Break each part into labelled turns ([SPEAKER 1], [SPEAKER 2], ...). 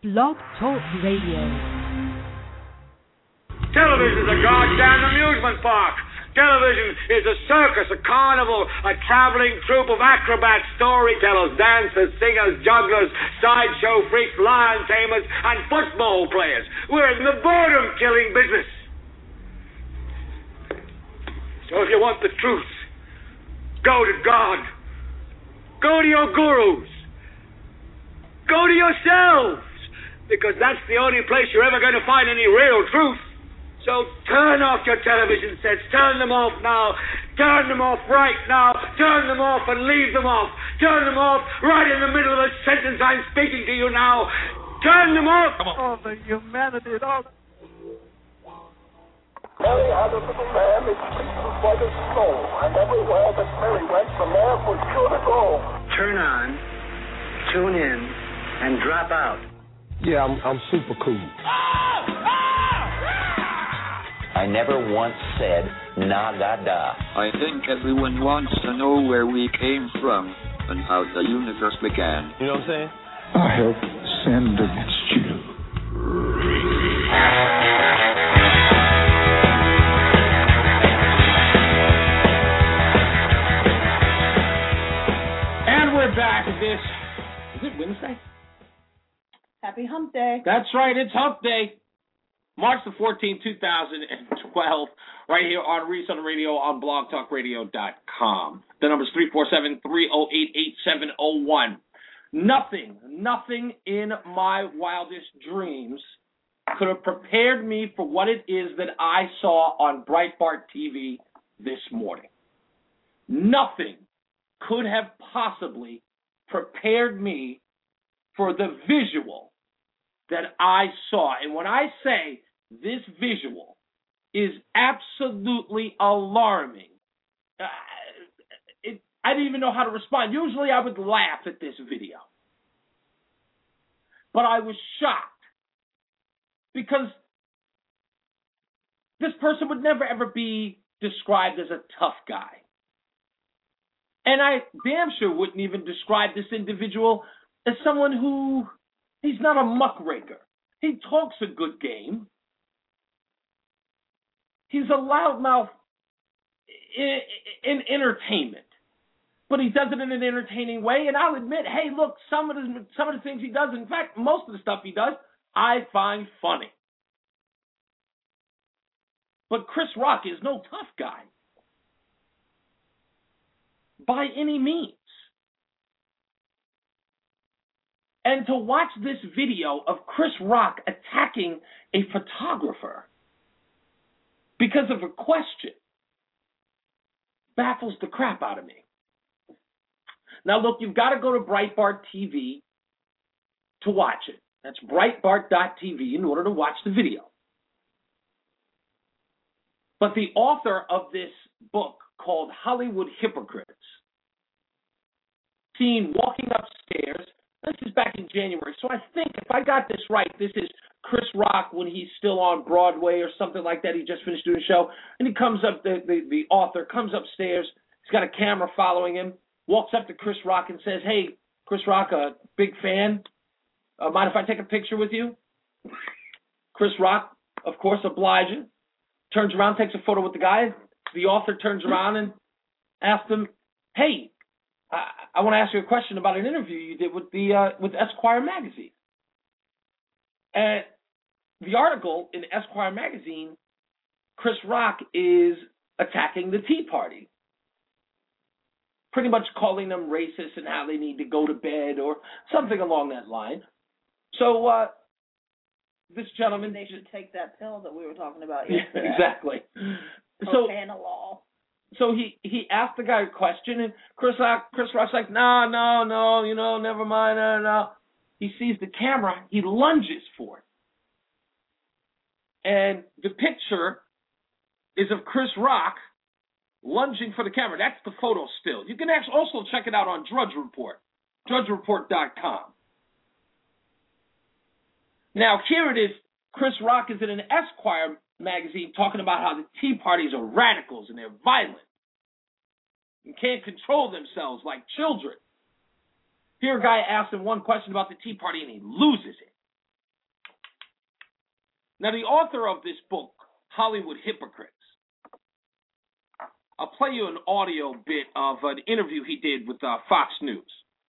[SPEAKER 1] Blog Talk Radio.
[SPEAKER 2] Television's a goddamn amusement park. Television is a circus, a carnival, a traveling troupe of acrobats, storytellers, dancers, singers, jugglers, sideshow freaks, lion tamers, and football players. We're in the boredom-killing business. So if you want the truth, go to God. Go to your gurus. Go to yourselves. Because that's the only place you're ever going to find any real truth. So turn off your television sets. Turn them off now. Turn them off right now. Turn them off and leave them off. Turn them off right in the middle of the sentence I'm speaking to you now. Turn them off.
[SPEAKER 3] Come on.
[SPEAKER 4] All the humanity and all the...
[SPEAKER 5] Mary had a little lamb, its feet was white as snow, and everywhere that Mary went, the lamb was sure to go.
[SPEAKER 6] Turn on, tune in, and drop out.
[SPEAKER 7] Yeah, I'm super cool.
[SPEAKER 8] I never once said na-da-da.
[SPEAKER 9] I think everyone wants to know where we came from and how the universe began.
[SPEAKER 7] You know what I'm saying?
[SPEAKER 10] I have sinned against you.
[SPEAKER 3] And we're back at this. Is it Wednesday?
[SPEAKER 11] Happy Hump Day.
[SPEAKER 3] That's right, it's Hump Day. March the 14th, 2012, right here on Reese on the Radio on blogtalkradio.com. The number's 347-308-8701. Nothing in my wildest dreams could have prepared me for what it is that I saw on Breitbart TV this morning. Nothing could have possibly prepared me for the visual that I saw. And when I say this visual is absolutely alarming, I didn't even know how to respond. Usually I would laugh at this video. But I was shocked because this person would never, ever be described as a tough guy. And I damn sure wouldn't even describe this individual as someone who... He's not a muckraker. He talks a good game. He's a loudmouth in entertainment. But he does it in an entertaining way. And I'll admit, hey, look, some of the things he does, in fact, most of the stuff he does, I find funny. But Chris Rock is no tough guy. By any means. And to watch this video of Chris Rock attacking a photographer because of a question baffles the crap out of me. Now, look, you've got to go to Breitbart TV to watch it. That's Breitbart.tv in order to watch the video. But the author of this book called Hollywood Hypocrites, seen walking upstairs. This is back in January, so I think if I got this right, this is Chris Rock when he's still on Broadway or something like that. He just finished doing a show, and he comes up, the author comes upstairs. He's got a camera following him, walks up to Chris Rock and says, "Hey, Chris Rock, a big fan. Mind if I take a picture with you?" Chris Rock, of course, obliges, turns around, takes a photo with the guy. The author turns around and asks him, "Hey, I want to ask you a question about an interview you did with Esquire magazine." And the article in Esquire magazine, Chris Rock is attacking the Tea Party, pretty much calling them racist and how they need to go to bed or something along that line. So this gentleman,
[SPEAKER 11] they should take that pill that we were talking about yesterday.
[SPEAKER 3] Exactly.
[SPEAKER 11] Propanol.
[SPEAKER 3] So he asked the guy a question, and Chris Rock's like, no, never mind, no. He sees the camera, he lunges for it. And the picture is of Chris Rock lunging for the camera. That's the photo still. You can actually also check it out on Drudge Report, drudgereport.com. Now, here it is. Chris Rock is in an Esquire magazine talking about how the Tea Parties are radicals and they're violent and can't control themselves like children. Here a guy asks him one question about the Tea Party and he loses it. Now, the author of this book, Hollywood Hypocrites, I'll play you an audio bit of an interview he did with Fox News,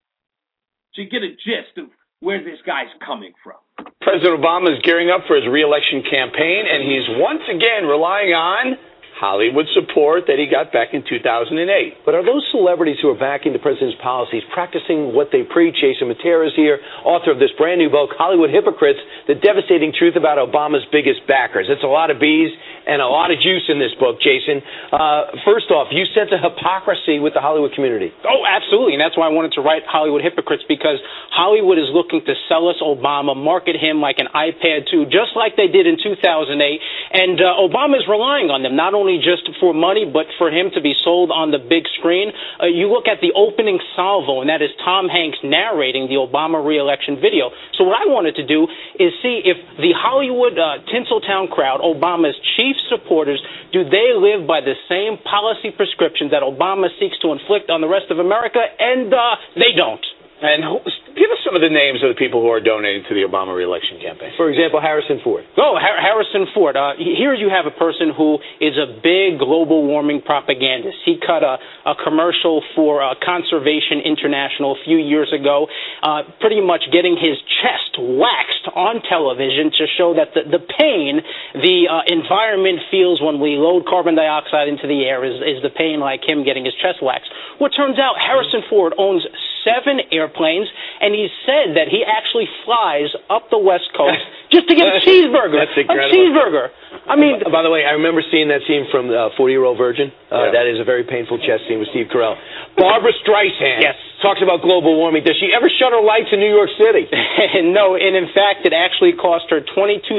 [SPEAKER 3] so you get a gist of where this guy's coming from.
[SPEAKER 1] President Obama is gearing up for his re-election campaign, and he's once again relying on Hollywood support that he got back in 2008.
[SPEAKER 12] But are those celebrities who are backing the president's policies practicing what they preach? Jason Matera is here, author of this brand new book, Hollywood Hypocrites, The Devastating Truth About Obama's Biggest Backers. It's a lot of B's and a lot of juice in this book, Jason. First off, you sense a hypocrisy with the Hollywood community.
[SPEAKER 13] Oh, absolutely, and that's why I wanted to write Hollywood Hypocrites, because Hollywood is looking to sell us Obama, market him like an iPad 2, just like they did in 2008, and Obama is relying on them, not only just for money, but for him to be sold on the big screen. You look at the opening salvo, and that is Tom Hanks narrating the Obama re-election video. So what I wanted to do is see if the Hollywood Tinseltown crowd, Obama's chief supporters, do they live by the same policy prescriptions that Obama seeks to inflict on the rest of America? And they don't.
[SPEAKER 1] And give us some of the names of the people who are donating to the Obama re-election campaign.
[SPEAKER 12] For example, Harrison Ford.
[SPEAKER 13] Oh, Harrison Ford. Here you have a person who is a big global warming propagandist. He cut a commercial for Conservation International a few years ago, pretty much getting his chest waxed on television to show that the pain the environment feels when we load carbon dioxide into the air is the pain like him getting his chest waxed. Well, it turns out Harrison Ford owns 7 airplanes, and he said that he actually flies up the West Coast just to get a cheeseburger.
[SPEAKER 12] That's incredible.
[SPEAKER 13] A cheeseburger. I mean,
[SPEAKER 12] by the way, I remember seeing that scene from 40-Year-Old Virgin. That is a very painful chest scene with Steve Carell.
[SPEAKER 1] Barbara Streisand talks about global warming. Does she ever shut her lights in New York City?
[SPEAKER 13] No, and in fact, it actually cost her $22,000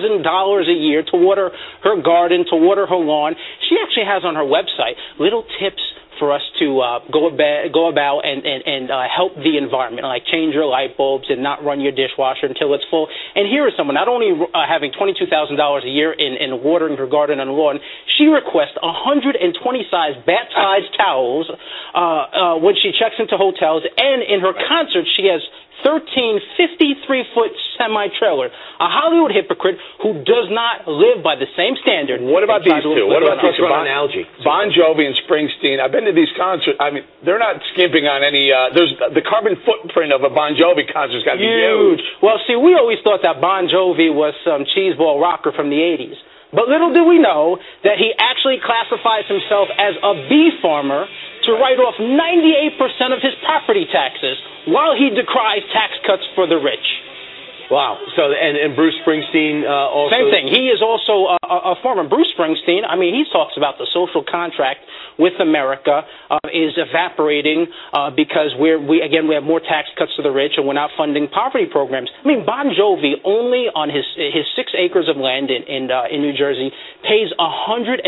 [SPEAKER 13] a year to water her garden, to water her lawn. She actually has on her website little tips for us to go about and help the environment, like change your light bulbs and not run your dishwasher until it's full. And here is someone not only having $22,000 a year in watering her garden and lawn, she requests 120 size bat-sized towels when she checks into hotels, and in her concerts she has 13 53-foot semi-trailer. A Hollywood hypocrite who does not live by the same standard.
[SPEAKER 1] What about these two? What about these two?
[SPEAKER 12] Bon
[SPEAKER 1] Jovi and Springsteen. I've been to these concerts. I mean, they're not skimping on any. There's the carbon footprint of a Bon Jovi concert's got to be huge.
[SPEAKER 13] Well, see, we always thought that Bon Jovi was some cheeseball rocker from the 80s. But little do we know that he actually classifies himself as a bee farmer to write off 98% of his property taxes, while he decries tax cuts for the rich.
[SPEAKER 12] Wow. So, and Bruce Springsteen also...
[SPEAKER 13] Same thing. He is also a farmer. Bruce Springsteen, I mean, he talks about the social contract with America is evaporating because we have more tax cuts to the rich, and we're not funding poverty programs. I mean, Bon Jovi, only on his 6 acres of land in New Jersey, pays $104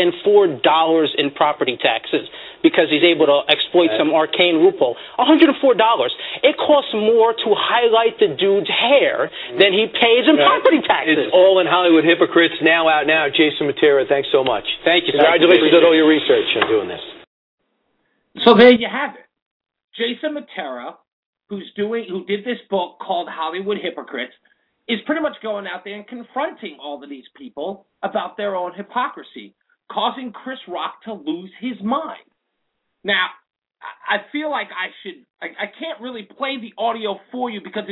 [SPEAKER 13] in property taxes because he's able to exploit some arcane loophole. $104. It costs more to highlight the dude's hair than he pays in property taxes.
[SPEAKER 12] It's all in Hollywood Hypocrites, now out now. Jason Matera, thanks so much.
[SPEAKER 13] Thank you.
[SPEAKER 12] Congratulations on all your research on doing this.
[SPEAKER 3] So there you have it. Jason Matera, who did this book called Hollywood Hypocrites, is pretty much going out there and confronting all of these people about their own hypocrisy, causing Chris Rock to lose his mind. Now, I feel like I can't really play the audio for you because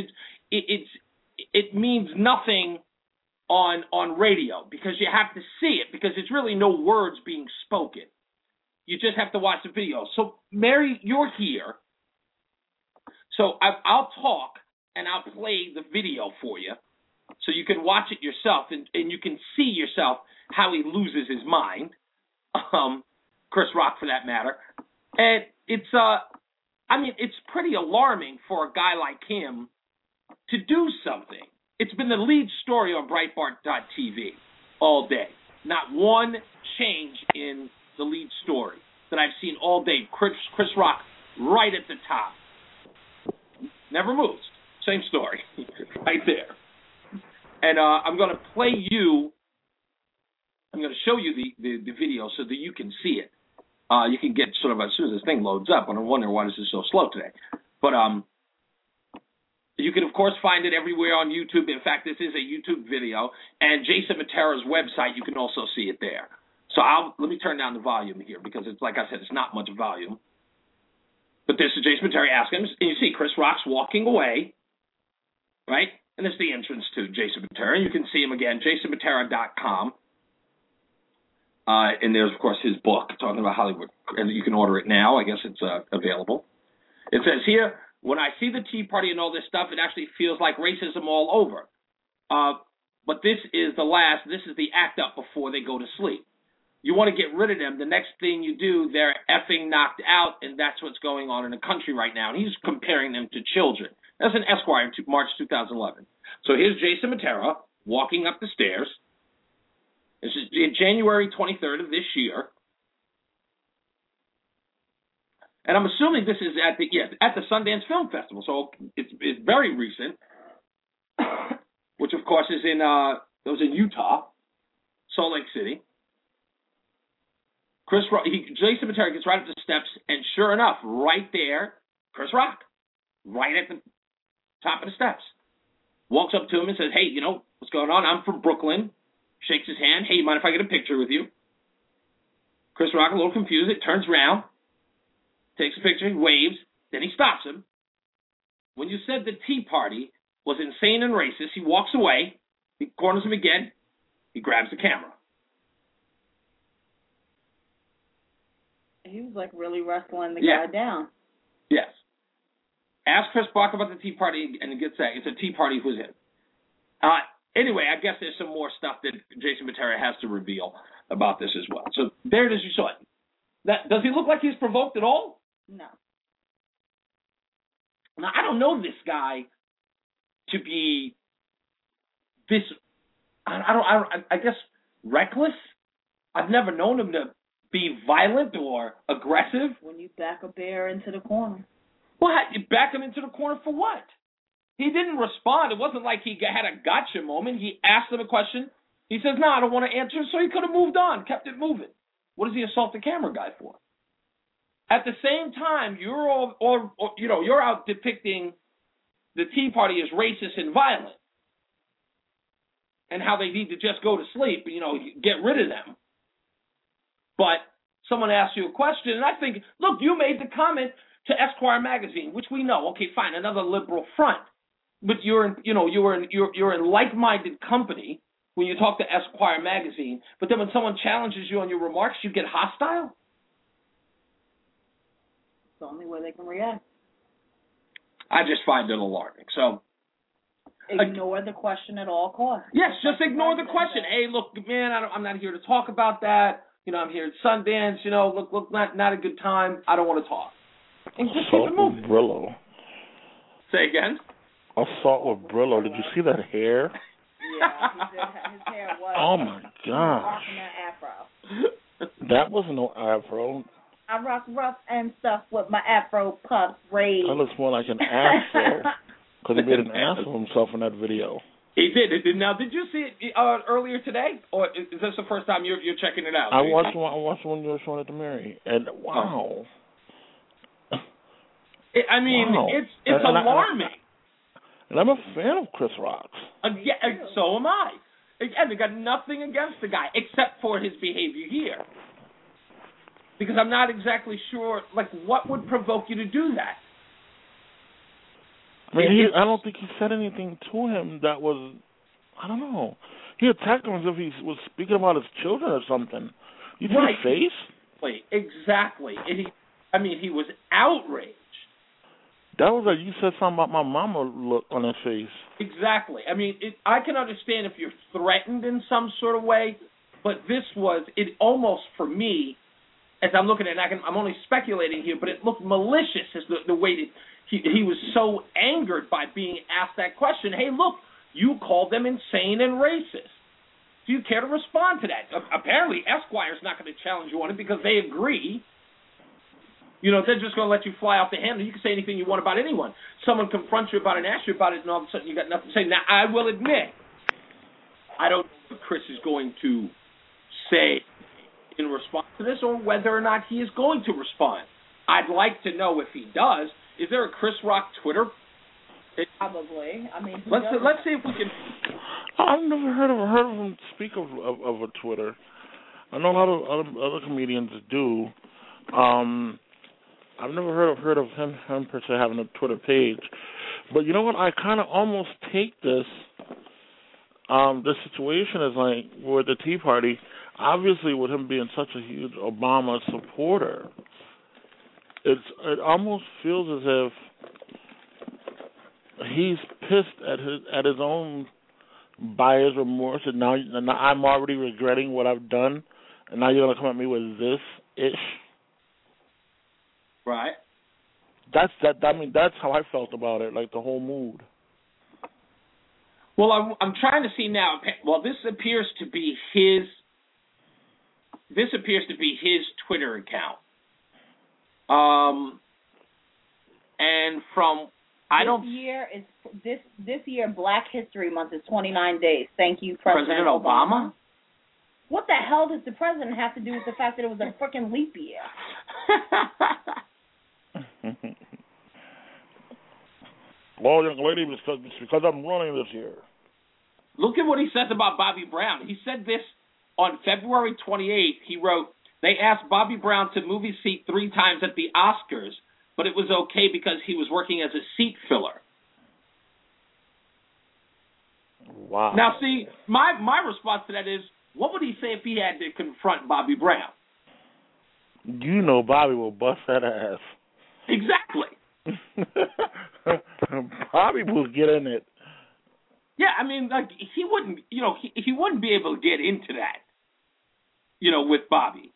[SPEAKER 3] it means nothing on radio because you have to see it because it's really no words being spoken. You just have to watch the video. So, Mary, you're here. So I'll talk and I'll play the video for you so you can watch it yourself and you can see yourself how he loses his mind. Chris Rock, for that matter. And it's pretty alarming for a guy like him to do something. It's been the lead story on Breitbart.tv all day. Not one change in the lead story that I've seen all day. Chris Rock right at the top. Never moves. Same story. Right there. And I'm going to show you the video so that you can see it. You can get sort of as soon as this thing loads up. And I'm wondering why this is so slow today. But You can, of course, find it everywhere on YouTube. In fact, this is a YouTube video. And Jason Matera's website, you can also see it there. So let me turn down the volume here because, it's like I said, it's not much volume. But this is Jason Matera asking him. And you see Chris Rock's walking away, right? And this is the entrance to Jason Matera. And you can see him again, jasonmatera.com. And there's, of course, his book talking about Hollywood. And you can order it now. I guess it's available. It says here, when I see the Tea Party and all this stuff, it actually feels like racism all over. But this is the act up before they go to sleep. You want to get rid of them. The next thing you do, they're effing knocked out, and that's what's going on in the country right now. And he's comparing them to children. That's in Esquire, March 2011. So here's Jason Matera walking up the stairs. This is January 23rd of this year. And I'm assuming this is at the Sundance Film Festival, so it's very recent, which of course is it was in Utah, Salt Lake City. Jason Matera gets right up the steps, and sure enough, right there, Chris Rock, right at the top of the steps, walks up to him and says, "Hey, you know what's going on? I'm from Brooklyn." Shakes his hand. "Hey, mind if I get a picture with you?" Chris Rock, a little confused, turns around. Takes a picture, he waves, then he stops him. When you said the Tea Party was insane and racist, he walks away, he corners him again, he grabs the camera.
[SPEAKER 11] He was like really wrestling the guy down.
[SPEAKER 3] Yes. Ask Chris Rock about the Tea Party, and he gets that. It's a Tea Party who's in. Anyway, I guess there's some more stuff that Jason Matera has to reveal about this as well. So there it is, you saw it. Does he look like he's provoked at all?
[SPEAKER 11] No.
[SPEAKER 3] Now, I don't know this guy to be this, I guess, reckless. I've never known him to be violent or aggressive.
[SPEAKER 11] When you back a bear into the corner.
[SPEAKER 3] What? You back him into the corner for what? He didn't respond. It wasn't like he had a gotcha moment. He asked him a question. He says, "No, I don't want to answer," so he could have moved on, kept it moving. What does he assault the camera guy for? At the same time, you're out depicting the Tea Party as racist and violent, and how they need to just go to sleep, get rid of them. But someone asks you a question, and I think, look, you made the comment to Esquire magazine, which we know. Okay, fine, another liberal front, but you're in like-minded company when you talk to Esquire magazine. But then when someone challenges you on your remarks, you get hostile.
[SPEAKER 11] It's the only way they can react.
[SPEAKER 3] I just find it alarming. So
[SPEAKER 11] ignore the question at all costs.
[SPEAKER 3] Yes, just ignore the question. Hey, look, man, I'm not here to talk about that. I'm here at Sundance. Look, not a good time. I don't want to talk. And just keep it moving.
[SPEAKER 14] Brillo.
[SPEAKER 3] Say again?
[SPEAKER 14] Assault with Brillo. Did you see that hair?
[SPEAKER 11] Yeah, his hair was.
[SPEAKER 14] Oh my gosh.
[SPEAKER 11] Rocking that afro.
[SPEAKER 14] That was no afro.
[SPEAKER 11] I rock rough and stuff with my afro puffs raised.
[SPEAKER 14] That looks more like an afro. Because he made an ass of himself in that video.
[SPEAKER 3] He did. Now, did you see it earlier today, or is this the first time you're checking it out?
[SPEAKER 14] I watched when you were showing it to Mary, and wow. Wow.
[SPEAKER 3] It's alarming.
[SPEAKER 14] And I'm a fan of Chris Rock.
[SPEAKER 3] So am I. Again, they got nothing against the guy except for his behavior here. Because I'm not exactly sure, what would provoke you to do that?
[SPEAKER 14] I don't think he said anything to him that was, I don't know. He attacked him as if he was speaking about his children or something. You see his face?
[SPEAKER 3] Exactly. He was outraged.
[SPEAKER 14] That was like you said something about my mama look on his face. Exactly.
[SPEAKER 3] I can understand if you're threatened in some sort of way, but this was, it almost, for me, as I'm looking at it, I'm only speculating here, but it looked malicious as the way that he was so angered by being asked that question. Hey, look, you called them insane and racist. Do you care to respond to that? Apparently, Esquire's not going to challenge you on it because they agree. They're just going to let you fly off the handle. You can say anything you want about anyone. Someone confronts you about it and asks you about it, and all of a sudden you got nothing to say. Now, I will admit, I don't know what Chris is going to say in response to this or whether or not he is going to respond. I'd like to know if he does. Is there a Chris Rock Twitter
[SPEAKER 11] Probably. I mean,
[SPEAKER 3] let's see if we can.
[SPEAKER 14] I've never heard of him speak of a Twitter. I know a lot of other comedians do. I've never heard of him per se having a Twitter page. But you know what? I kind of almost take this situation as like with the Tea Party. Obviously, with him being such a huge Obama supporter, it almost feels as if he's pissed at his own buyer's remorse, and now I'm already regretting what I've done, and now you're gonna come at me with this ish.
[SPEAKER 3] Right.
[SPEAKER 14] That's how I felt about it, like the whole mood.
[SPEAKER 3] Well, I'm trying to see now. Well, this appears to be his Twitter account. And from
[SPEAKER 11] this year Black History Month is 29 days. Thank you, President
[SPEAKER 3] Obama.
[SPEAKER 11] What the hell does the president have to do with the fact that it was a freaking leap year?
[SPEAKER 14] Well, young lady, it's because I'm running this year.
[SPEAKER 3] Look at what he says about Bobby Brown. He said this on February 28th. He wrote, they asked Bobby Brown to move his seat 3 times at the Oscars, but it was okay because he was working as a seat filler.
[SPEAKER 14] Wow.
[SPEAKER 3] Now, see, my response to that is, what would he say if he had to confront Bobby Brown?
[SPEAKER 14] You know Bobby will bust that ass.
[SPEAKER 3] Exactly.
[SPEAKER 14] Bobby will get in it.
[SPEAKER 3] Yeah, I mean, like he wouldn't be able to get into that, with Bobby.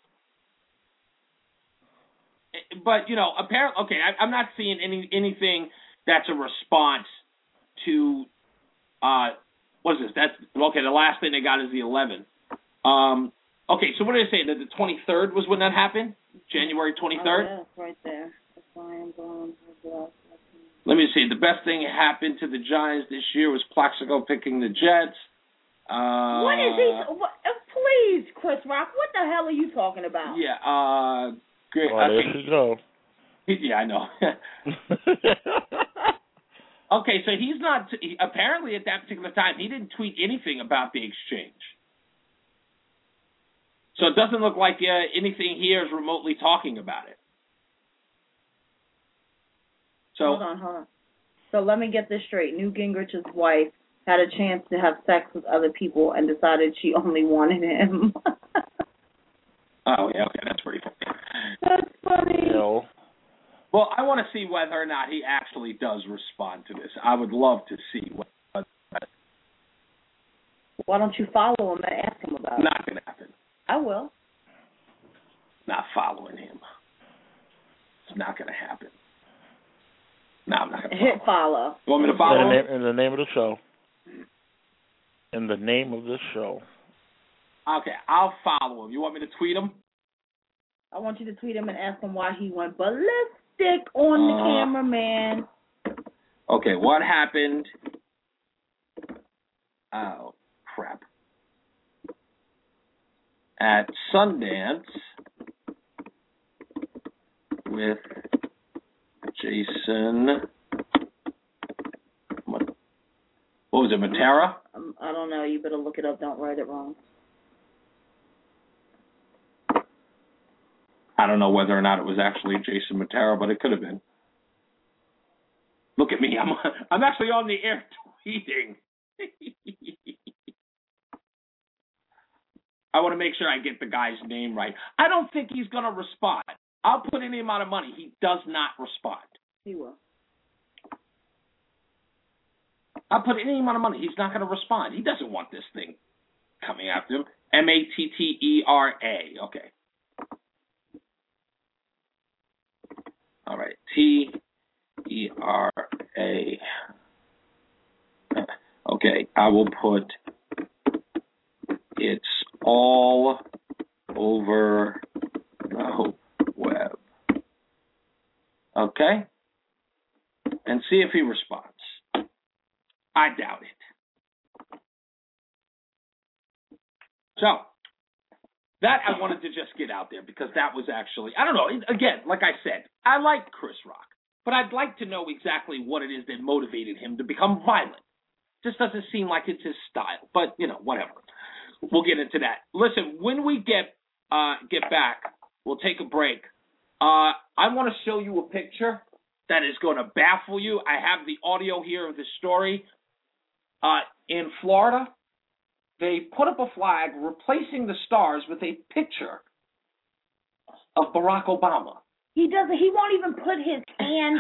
[SPEAKER 3] But apparently, okay, I'm not seeing anything that's a response to. What's this? That's okay. The last thing they got is the 11th. Okay, so what did I say? That the 23rd was when that happened? January 23rd?
[SPEAKER 11] Oh, yeah, it's right there.
[SPEAKER 3] Let me see. The best thing that happened to the Giants this year was Plaxico picking the Jets.
[SPEAKER 11] What is he? Please, Chris Rock, what the hell are you talking about?
[SPEAKER 3] Yeah, great.
[SPEAKER 14] Well, there you go.
[SPEAKER 3] Yeah, I know. Okay, so he's not. Apparently, at that particular time, he didn't tweet anything about the exchange. So it doesn't look like anything here is remotely talking about it. So
[SPEAKER 11] hold on. So let me get this straight. Newt Gingrich's wife had a chance to have sex with other people and decided she only wanted him.
[SPEAKER 3] Oh, yeah, okay, that's pretty funny.
[SPEAKER 11] That's funny.
[SPEAKER 14] No.
[SPEAKER 3] Well, I want to see whether or not he actually does respond to this. I would love to see what.
[SPEAKER 11] Why don't you follow him and ask him about it?
[SPEAKER 3] Not going to happen.
[SPEAKER 11] I will.
[SPEAKER 3] Not following him. It's not going to happen. No, I'm not going to follow.
[SPEAKER 11] Hit follow.
[SPEAKER 3] You want me to follow him?
[SPEAKER 14] In the name of the show. In the name of this show.
[SPEAKER 3] Okay, I'll follow him. You want me to tweet him?
[SPEAKER 11] I want you to tweet him and ask him why he went ballistic on the cameraman.
[SPEAKER 3] Okay, what happened? Oh, crap. At Sundance with Jason. What was it, Matera?
[SPEAKER 11] I don't know. You better look it up. Don't write it wrong.
[SPEAKER 3] I don't know whether or not it was actually Jason Matera, but it could have been. Look at me. I'm actually on the air tweeting. I want to make sure I get the guy's name right. I don't think he's going to respond. I'll put any amount of money. He does not respond.
[SPEAKER 11] He will.
[SPEAKER 3] I'll put any amount of money. He's not going to respond. He doesn't want this thing coming after him. Mattera. Okay. All right. Tera. Okay. I will put it's all over the web. Okay? And see if he responds. I doubt it. So, that I wanted to just get out there because that was actually, I don't know, again, like I said, I like Chris Rock. But I'd like to know exactly what it is that motivated him to become violent. Just doesn't seem like it's his style. But, whatever. We'll get into that. Listen, when we get back, we'll take a break. I want to show you a picture that is going to baffle you. I have the audio here of the story. In Florida, they put up a flag replacing the stars with a picture of Barack Obama.
[SPEAKER 11] He won't even put his hand.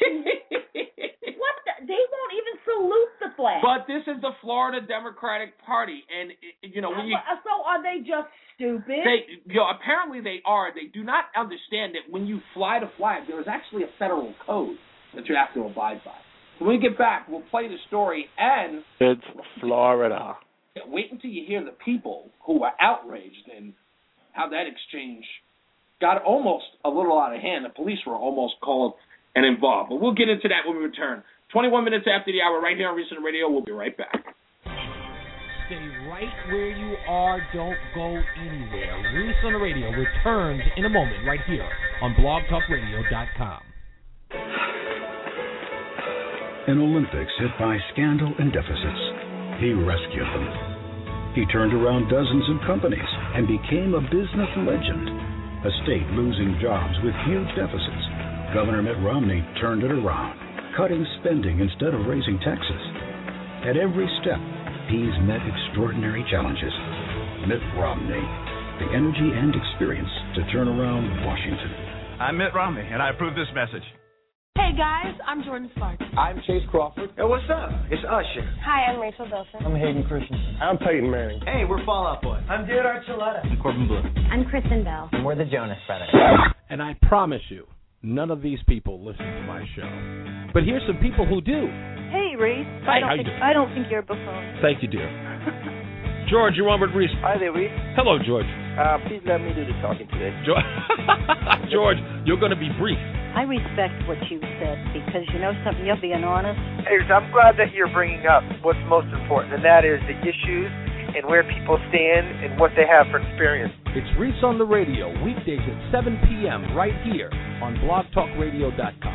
[SPEAKER 11] They won't even salute the flag.
[SPEAKER 3] But this is the Florida Democratic Party, and
[SPEAKER 11] so are they just stupid?
[SPEAKER 3] Apparently they are. They do not understand that when you fly the flag, there is actually a federal code that you have to abide by. So when we get back, we'll play the story, and
[SPEAKER 14] it's Florida.
[SPEAKER 3] Wait until you hear the people who were outraged and how that exchange got almost a little out of hand. The police were almost called and involved. But we'll get into that when we return. 21 minutes after the hour, right here on Recent Radio. We'll be right back.
[SPEAKER 15] Stay right where you are. Don't go anywhere. Recent Radio returns in a moment right here on blogtalkradio.com.
[SPEAKER 16] In Olympics hit by scandal and deficits, he rescued them. He turned around dozens of companies and became a business legend. A state losing jobs with huge deficits. Governor Mitt Romney turned it around, cutting spending instead of raising taxes. At every step, he's met extraordinary challenges. Mitt Romney, the energy and experience to turn around Washington.
[SPEAKER 17] I'm Mitt Romney, and I approve this message.
[SPEAKER 18] Hey guys, I'm Jordan Sparks.
[SPEAKER 7] I'm Chase Crawford.
[SPEAKER 17] Hey, what's up? It's Usher.
[SPEAKER 18] Hi, I'm Rachel Bilson.
[SPEAKER 7] I'm Hayden Christensen. I'm Peyton Manning.
[SPEAKER 17] Hey, we're Fall Out Boy.
[SPEAKER 19] I'm Jared Archuleta.
[SPEAKER 20] I'm Corbin Bleu.
[SPEAKER 18] I'm Kristen Bell.
[SPEAKER 20] And we're the Jonas Brothers.
[SPEAKER 15] And I promise you, none of these people listen to my show. But here's some people who do.
[SPEAKER 21] Hey, Reese.
[SPEAKER 15] Hi,
[SPEAKER 21] I don't think you're a buffoon.
[SPEAKER 15] Thank you, dear. George, you're on with Reese.
[SPEAKER 22] Hi there, Reese.
[SPEAKER 15] Hello, George.
[SPEAKER 22] Please let me do the talking today.
[SPEAKER 15] George, you're going to be brief.
[SPEAKER 21] I respect what you said because you know something, you're being honest.
[SPEAKER 22] Hey, I'm glad that you're bringing up what's most important, and that is the issues and where people stand and what they have for experience.
[SPEAKER 15] It's Reese on the Radio, weekdays at 7 p.m. right here on blogtalkradio.com.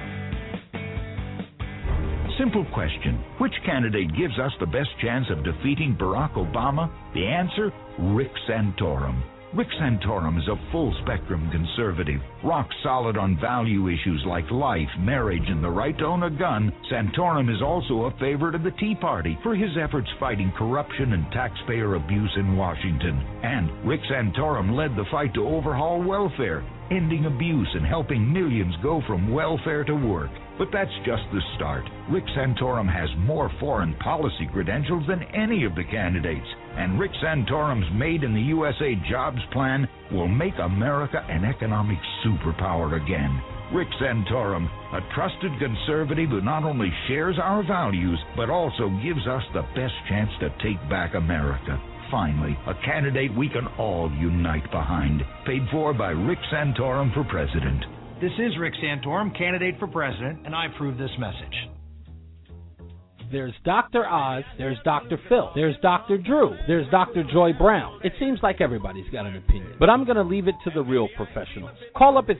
[SPEAKER 23] Simple question. Which candidate gives us the best chance of defeating Barack Obama? The answer, Rick Santorum. Rick Santorum is a full-spectrum conservative. Rock solid on value issues like life, marriage, and the right to own a gun, Santorum is also a favorite of the Tea Party for his efforts fighting corruption and taxpayer abuse in Washington. And Rick Santorum led the fight to overhaul welfare, ending abuse and helping millions go from welfare to work. But that's just the start. Rick Santorum has more foreign policy credentials than any of the candidates. And Rick Santorum's Made in the USA jobs plan will make America an economic superpower again. Rick Santorum, a trusted conservative who not only shares our values, but also gives us the best chance to take back America. Finally, a candidate we can all unite behind. Paid for by Rick Santorum for president.
[SPEAKER 24] This is Rick Santorum, candidate for president, and I approve this message.
[SPEAKER 15] There's Dr. Oz, there's Dr. Phil, there's Dr. Drew, there's Dr. Joy Brown. It seems like everybody's got an opinion, but I'm going to leave it to the real professionals. Call up at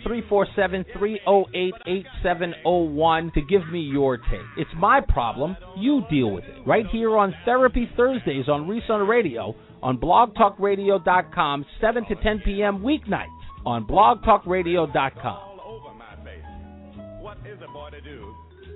[SPEAKER 15] 347-308-8701 to give me your take. It's my problem, you deal with it. Right here on Therapy Thursdays on Reese on the Radio on blogtalkradio.com, 7 to 10 p.m. weeknights on blogtalkradio.com.
[SPEAKER 17] What is a boy to do?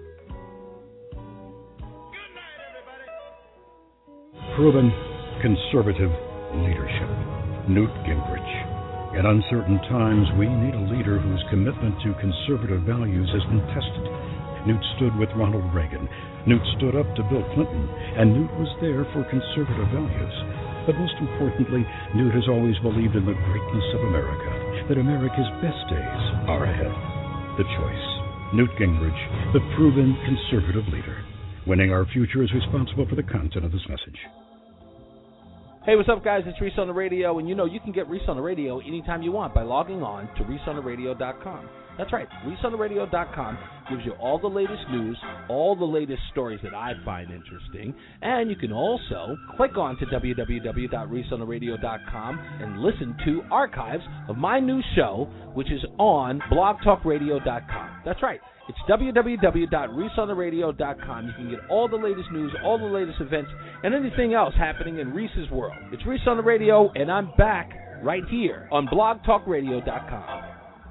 [SPEAKER 16] Proven conservative leadership. Newt Gingrich. In uncertain times, we need a leader whose commitment to conservative values has been tested. Newt stood with Ronald Reagan. Newt stood up to Bill Clinton. And Newt was there for conservative values. But most importantly, Newt has always believed in the greatness of America, that America's best days are ahead. The choice. Newt Gingrich, the proven conservative leader. Winning our future is responsible for the content of this message.
[SPEAKER 15] Hey, what's up, guys? It's Reese on the Radio, and you know you can get Reese on the Radio anytime you want by logging on to ReeseOnTheRadio.com. That's right, ReeseOnTheRadio.com gives you all the latest news, all the latest stories that I find interesting, and you can also click on to www.ReeseOnTheRadio.com and listen to archives of my new show, which is on BlogTalkRadio.com. That's right. It's www.ReeseOnTheRadio.com. You can get all the latest news, all the latest events, and anything else happening in Reese's world. It's Reese on the Radio, and I'm back right here on BlogTalkRadio.com.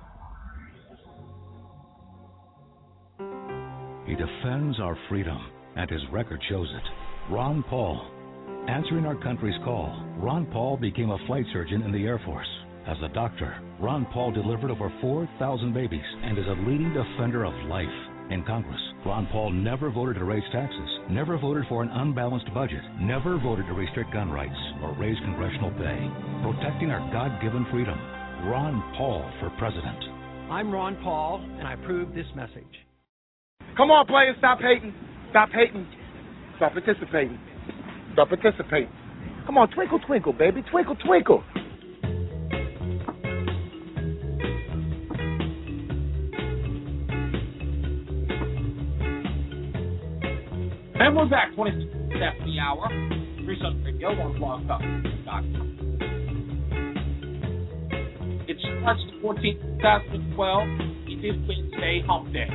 [SPEAKER 16] He defends our freedom, and his record shows it. Ron Paul. Answering our country's call, Ron Paul became a flight surgeon in the Air Force. As a doctor, Ron Paul delivered over 4,000 babies and is a leading defender of life. In Congress, Ron Paul never voted to raise taxes, never voted for an unbalanced budget, never voted to restrict gun rights or raise congressional pay. Protecting our God-given freedom. Ron Paul for president.
[SPEAKER 24] I'm Ron Paul, and I approve this message.
[SPEAKER 2] Come on, players, stop hating. Stop hating. Start participating. Start participating. Come on, twinkle, twinkle, baby. Twinkle, twinkle.
[SPEAKER 3] And we're back, 26 after the hour. Reese on the Radio on BlogTalk.com. It starts the 14th, 2012. It is Wednesday, Hump Day.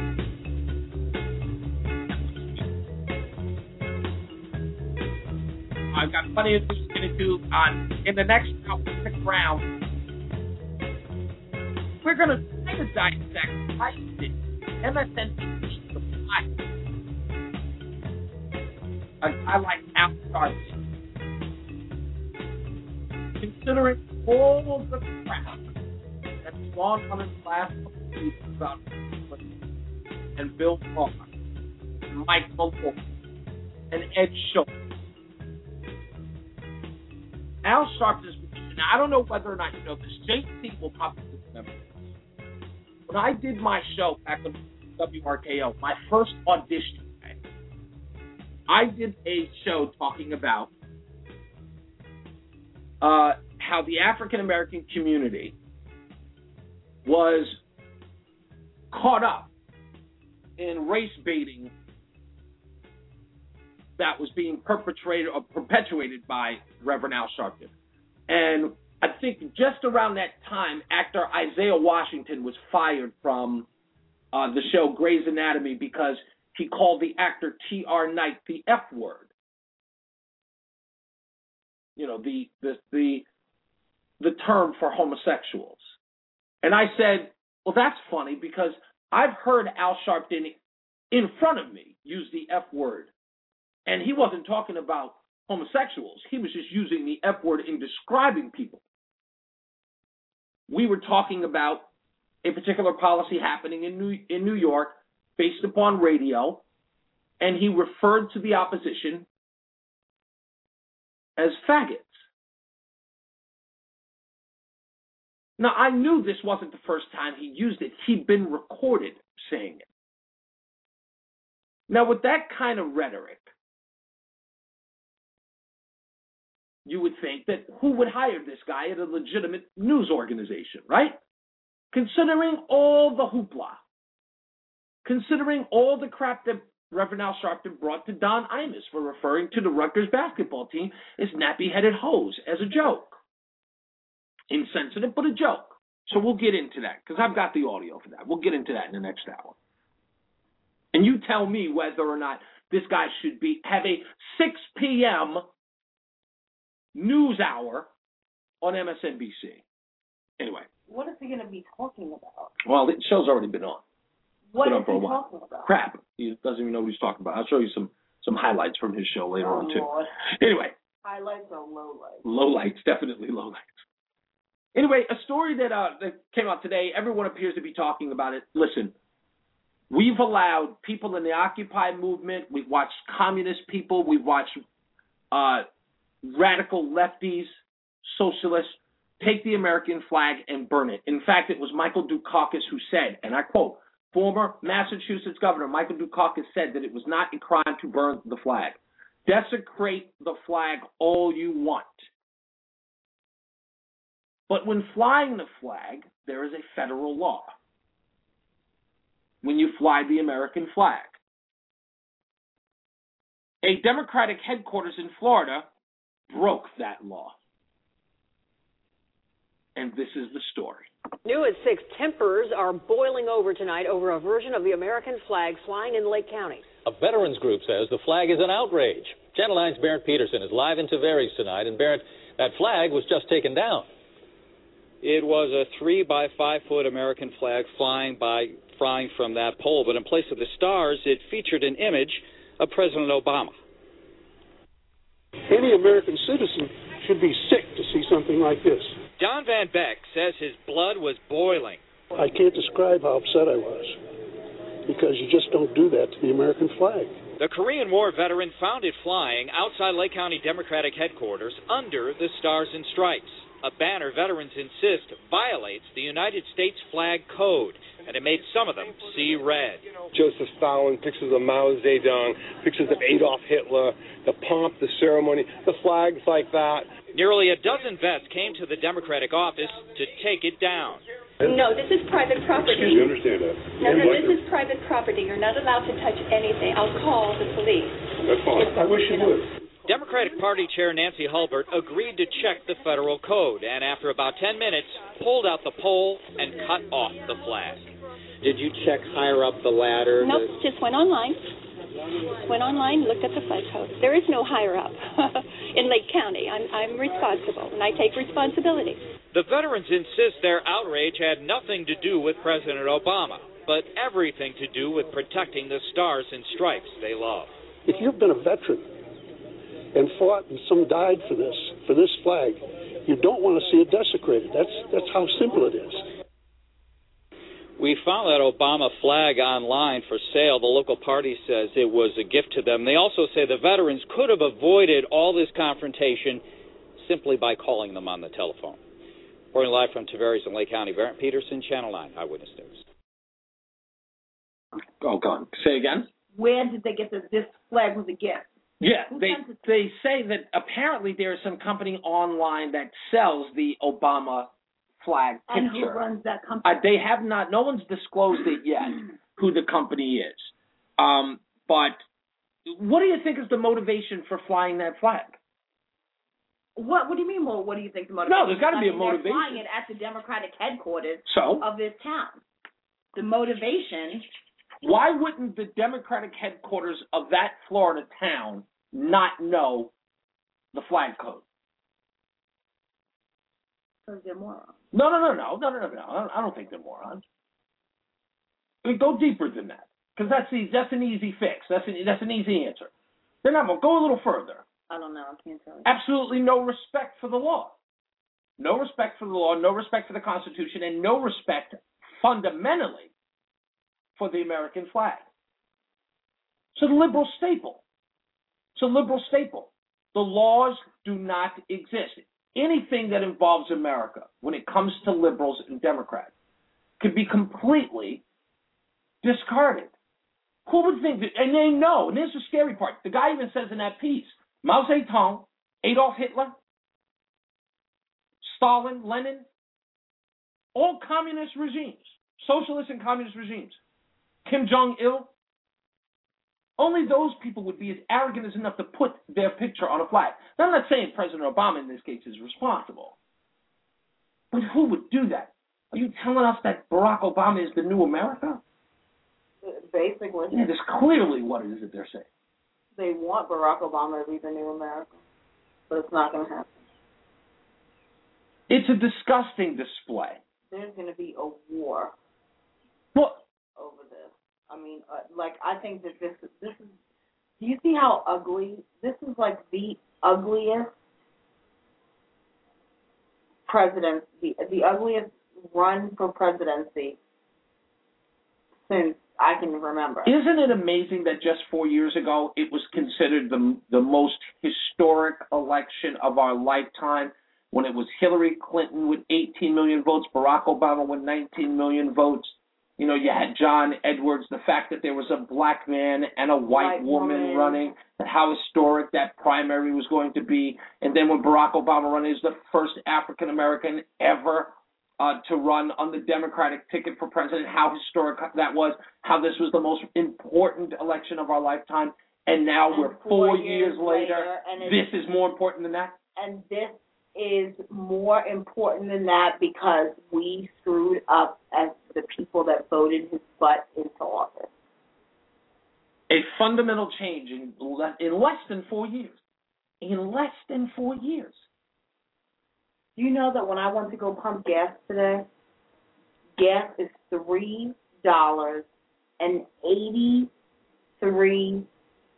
[SPEAKER 3] I've got plenty of news to get to in the next round. We're going to try to dissect MSNBC supply. I like Al Sharpton. Considering all the crap that's gone on in the last couple of weeks about and Bill Barr, and Mike Malone, and Ed Schultz. Al Sharpton's position. Now, I don't know whether or not you know this. JC will probably remember this. When I did my show back on WRKO, my first audition, I did a show talking about how the African American community was caught up in race baiting that was being perpetuated by Reverend Al Sharpton. And I think just around that time, actor Isaiah Washington was fired from the show Grey's Anatomy because he called the actor T.R. Knight the F word. You know, the term for homosexuals. And I said, well, that's funny because I've heard Al Sharpton in front of me use the F word. And he wasn't talking about homosexuals. He was just using the F word in describing people. We were talking about a particular policy happening in New York based upon radio, and he referred to the opposition as faggots. Now, I knew this wasn't the first time he used it. He'd been recorded saying it. Now, with that kind of rhetoric, you would think that who would hire this guy at a legitimate news organization, right? Considering all the hoopla, considering all the crap that Reverend Al Sharpton brought to Don Imus for referring to the Rutgers basketball team as nappy-headed hoes as a joke. Insensitive, but a joke. So we'll get into that, because I've got the audio for that. We'll get into that in the next hour. And you tell me whether or not this guy should have a 6 p.m. news hour on MSNBC. Anyway.
[SPEAKER 11] What is he going to be talking about?
[SPEAKER 3] Well, the show's already been on.
[SPEAKER 11] What is he talking about?
[SPEAKER 3] Crap. He doesn't even know what he's talking about. I'll show you some highlights from his show later on, too.
[SPEAKER 11] Lord.
[SPEAKER 3] Anyway.
[SPEAKER 11] Highlights or lowlights?
[SPEAKER 3] Lowlights, definitely lowlights. Anyway, a story that came out today, everyone appears to be talking about it. Listen, we've allowed people in the Occupy movement, we've watched communist people, we've watched radical lefties, socialists, take the American flag and burn it. In fact, it was Michael Dukakis who said, and I quote, former Massachusetts Governor Michael Dukakis said that it was not a crime to burn the flag. Desecrate the flag all you want. But when flying the flag, there is a federal law. When you fly the American flag. A Democratic headquarters in Florida broke that law. and this is the story.
[SPEAKER 4] New at 6, tempers are boiling over tonight over a version of the American flag flying in Lake County.
[SPEAKER 5] A veterans group says the flag is an outrage. Channel 9's Barrett Peterson is live in Tavares tonight, and Barrett, that flag was just taken down.
[SPEAKER 19] It was a 3 by 5 foot American flag flying from that pole, but in place of the stars, it featured an image of President Obama.
[SPEAKER 20] Any American citizen should be sick to see something like this.
[SPEAKER 19] Don Van Beck says his blood was boiling.
[SPEAKER 20] I can't describe how upset I was, because you just don't do that to the American flag.
[SPEAKER 19] The Korean War veteran found it flying outside Lake County Democratic headquarters under the Stars and Stripes, a banner veterans insist violates the United States flag code, and it made some of them see red.
[SPEAKER 7] Joseph Stalin, pictures of Mao Zedong, pictures of Adolf Hitler, the pomp, the ceremony, the flags like that.
[SPEAKER 19] Nearly a dozen vets came to the Democratic office to take it down.
[SPEAKER 25] No, this is private property.
[SPEAKER 20] Excuse me, I understand that.
[SPEAKER 25] No, this is private property. You're not allowed to touch anything. I'll call the police.
[SPEAKER 20] That's fine. I wish you would.
[SPEAKER 19] Democratic Party Chair Nancy Hulbert agreed to check the federal code, and after about 10 minutes, pulled out the pole and cut off the flag.
[SPEAKER 26] Did you check higher up the ladder?
[SPEAKER 25] Nope, just went online. Looked at the flag code. There is no higher up in Lake County. I'm responsible, and I take responsibility.
[SPEAKER 19] The veterans insist their outrage had nothing to do with President Obama, but everything to do with protecting the Stars and Stripes they love.
[SPEAKER 20] If you've been a veteran and fought and some died for this flag, you don't want to see it desecrated. That's how simple it is.
[SPEAKER 19] We found that Obama flag online for sale. The local party says it was a gift to them. They also say the veterans could have avoided all this confrontation simply by calling them on the telephone. Reporting live from Tavares in Lake County, Barrett Peterson, Channel 9 Eyewitness News.
[SPEAKER 3] Oh, God. Say again?
[SPEAKER 11] Where did they get this flag was a gift?
[SPEAKER 3] Yeah, they say that apparently there is some company online that sells the Obama flag picture.
[SPEAKER 11] And who runs that company?
[SPEAKER 3] They have not. No one's disclosed it yet who the company is. But what do you think is the motivation for flying that flag?
[SPEAKER 11] What do you mean? Well, what do you think the motivation?
[SPEAKER 3] No, there's got to be a motivation.
[SPEAKER 11] They're flying it at the Democratic headquarters
[SPEAKER 3] of
[SPEAKER 11] this town. The motivation.
[SPEAKER 3] Why wouldn't the Democratic headquarters of that Florida town not know the flag code?
[SPEAKER 11] Because they're morons.
[SPEAKER 3] No. I don't think they're morons. Go deeper than that, because that's an easy fix. That's an easy answer. They're not more. Go a little further.
[SPEAKER 11] I don't know. I can't tell you.
[SPEAKER 3] Absolutely no respect for the law. No respect for the law, no respect for the Constitution, and no respect fundamentally for the American flag. It's a liberal staple. The laws do not exist. Anything that involves America, when it comes to liberals and Democrats, could be completely discarded. Who would think that? And they know, and this is the scary part. The guy even says in that piece, Mao Zedong, Adolf Hitler, Stalin, Lenin, all communist regimes, socialist and communist regimes, Kim Jong-il, only those people would be as arrogant as enough to put their picture on a flag. Now, I'm not saying President Obama in this case is responsible, but who would do that? Are you telling us that Barack Obama is the new America?
[SPEAKER 11] Basically.
[SPEAKER 3] Yeah, that's clearly what it is that they're saying.
[SPEAKER 11] They want Barack Obama to be the new America, but it's not going to happen.
[SPEAKER 3] It's a disgusting display.
[SPEAKER 11] There's going to be a war.
[SPEAKER 3] What?
[SPEAKER 11] Over this. I mean, I think that this is. Do you see how ugly? This is like the ugliest presidency, the ugliest run for presidency since I can remember.
[SPEAKER 3] Isn't it amazing that just 4 years ago it was considered the most historic election of our lifetime, when it was Hillary Clinton with 18 million votes, Barack Obama with 19 million votes. You know, you had John Edwards, the fact that there was a black man and a white woman running, and how historic that primary was going to be. And then when Barack Obama ran, he was the first African-American ever to run on the Democratic ticket for president, how historic that was, how this was the most important election of our lifetime. And now we're 4 years later. This is more important than that?
[SPEAKER 11] And this is more important than that because we screwed up as the people that voted his butt into office.
[SPEAKER 3] A fundamental change in less than 4 years. In less than 4 years.
[SPEAKER 11] Do you know that when I went to go pump gas today, gas is $3.83.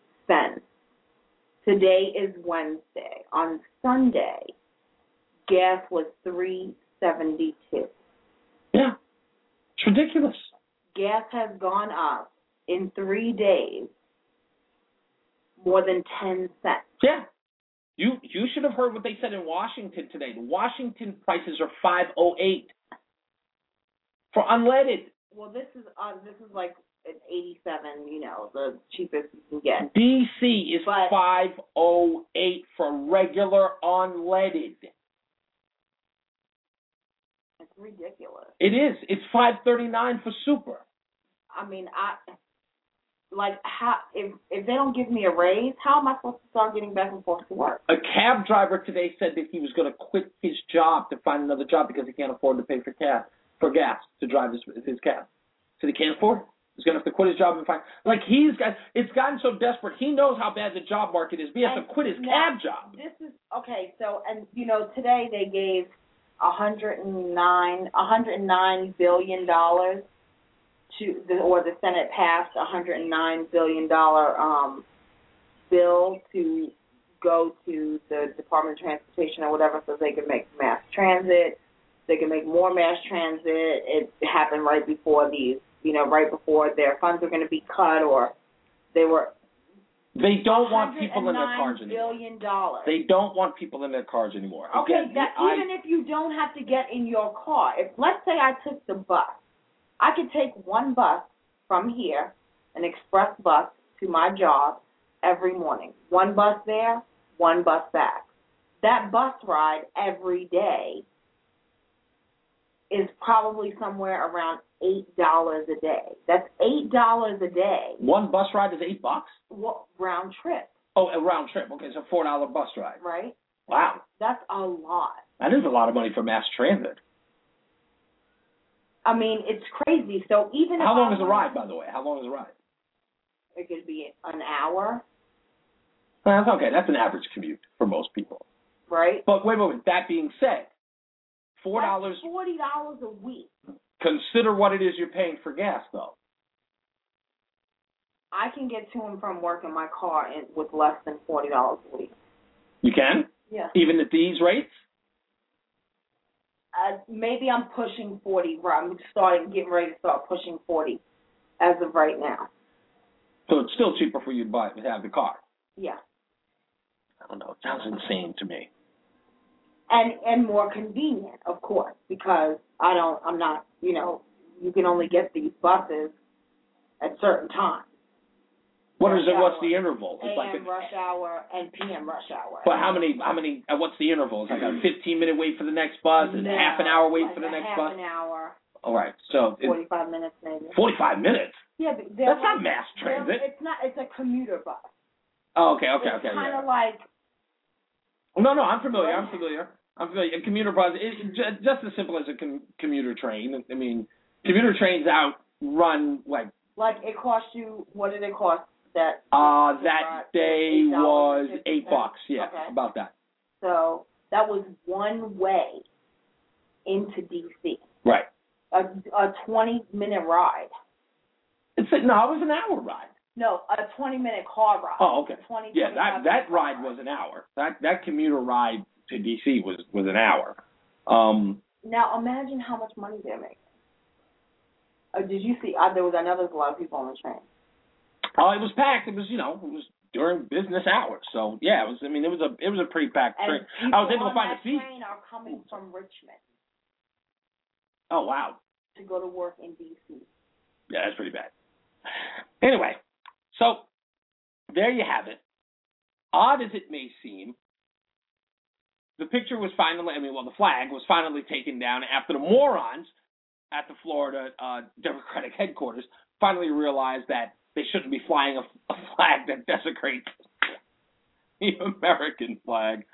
[SPEAKER 11] Today is Wednesday. On Sunday, gas was $3.72.
[SPEAKER 3] Yeah, it's ridiculous.
[SPEAKER 11] Gas has gone up in 3 days more than 10 cents.
[SPEAKER 3] Yeah. You should have heard what they said in Washington today. The Washington prices are $5.08 for unleaded.
[SPEAKER 11] Well, this is like an 87, the cheapest you can get.
[SPEAKER 3] DC is $5.08 for regular unleaded.
[SPEAKER 11] It's ridiculous.
[SPEAKER 3] It is. It's $5.39 for super.
[SPEAKER 11] I mean, if they don't give me a raise, how am I supposed to start getting back and forth to work?
[SPEAKER 3] A cab driver today said that he was going to quit his job to find another job because he can't afford to pay for gas to drive his cab. So he can't afford it. He's going to have to quit his job and find it's gotten so desperate. He knows how bad the job market is. But he has to quit his cab job.
[SPEAKER 11] This is okay. So today they gave $109 billion the Senate passed $109 billion bill to go to the Department of Transportation or whatever, so they can make mass transit. They can make more mass transit. It happened right before right before their funds were going to be cut, or they were.
[SPEAKER 3] They don't want people in their cars anymore.
[SPEAKER 11] $109 billion.
[SPEAKER 3] They don't want people in their cars anymore.
[SPEAKER 11] Okay,
[SPEAKER 3] Again,
[SPEAKER 11] even if you don't have to get in your car, let's say I took the bus, I could take one bus from here, an express bus, to my job every morning. One bus there, one bus back. That bus ride every day is probably somewhere around $8 a day. That's $8 a day.
[SPEAKER 3] One bus ride is $8?
[SPEAKER 11] Round trip.
[SPEAKER 3] Oh, a round trip. Okay, so $4 bus ride.
[SPEAKER 11] Right.
[SPEAKER 3] Wow.
[SPEAKER 11] That's a lot.
[SPEAKER 3] That is a lot of money for mass transit.
[SPEAKER 11] I mean, it's crazy. So even
[SPEAKER 3] how long is the ride, by the way? How long is the ride?
[SPEAKER 11] It could be an hour.
[SPEAKER 3] Well, that's okay. That's an average commute for most people.
[SPEAKER 11] Right.
[SPEAKER 3] But wait a moment. That being said, $4.
[SPEAKER 11] That's $40 a week.
[SPEAKER 3] Consider what it is you're paying for gas, though.
[SPEAKER 11] I can get to and from work in my car with less than $40 a week.
[SPEAKER 3] You can?
[SPEAKER 11] Yeah.
[SPEAKER 3] Even at these rates?
[SPEAKER 11] Maybe I'm pushing 40. I'm getting ready to start pushing 40 as of right now.
[SPEAKER 3] So it's still cheaper for you to have the car?
[SPEAKER 11] Yeah.
[SPEAKER 3] I don't know. It sounds insane to me.
[SPEAKER 11] And more convenient, of course, because I'm not, you can only get these buses at certain times.
[SPEAKER 3] What's the interval? It's
[SPEAKER 11] AM rush hour and PM rush hour.
[SPEAKER 3] But how many, what's the interval? It's like a 15-minute wait for the next bus and half an hour wait for the next bus?
[SPEAKER 11] Half an hour.
[SPEAKER 3] All right, so
[SPEAKER 11] 45 minutes maybe.
[SPEAKER 3] 45 minutes?
[SPEAKER 11] Yeah, but
[SPEAKER 3] that's not mass transit.
[SPEAKER 11] It's not. It's a commuter bus.
[SPEAKER 3] Oh, okay.
[SPEAKER 11] It's kind of like.
[SPEAKER 3] No, I'm familiar. A commuter bus is just as simple as a commuter train. I mean, commuter trains outrun like it cost you. What did it cost? That day was $8. Yeah, okay. About that.
[SPEAKER 11] So that was one way into DC.
[SPEAKER 3] Right.
[SPEAKER 11] A 20-minute ride.
[SPEAKER 3] It was an hour ride.
[SPEAKER 11] No, a 20-minute car ride.
[SPEAKER 3] Oh, okay. That ride was an hour. That commuter ride to DC was an hour.
[SPEAKER 11] Now imagine how much money they're making. Did you see? I know there was a lot of people on the train.
[SPEAKER 3] Oh, it was packed. It was it was during business hours. So yeah, it was a pretty packed train. I was able to find a seat.
[SPEAKER 11] Train are coming from Richmond.
[SPEAKER 3] Oh wow.
[SPEAKER 11] To go to work in DC.
[SPEAKER 3] Yeah, that's pretty bad. Anyway, so there you have it. Odd as it may seem, the picture was the flag was finally taken down after the morons at the Florida Democratic headquarters finally realized that they shouldn't be flying a flag that desecrates the American flag.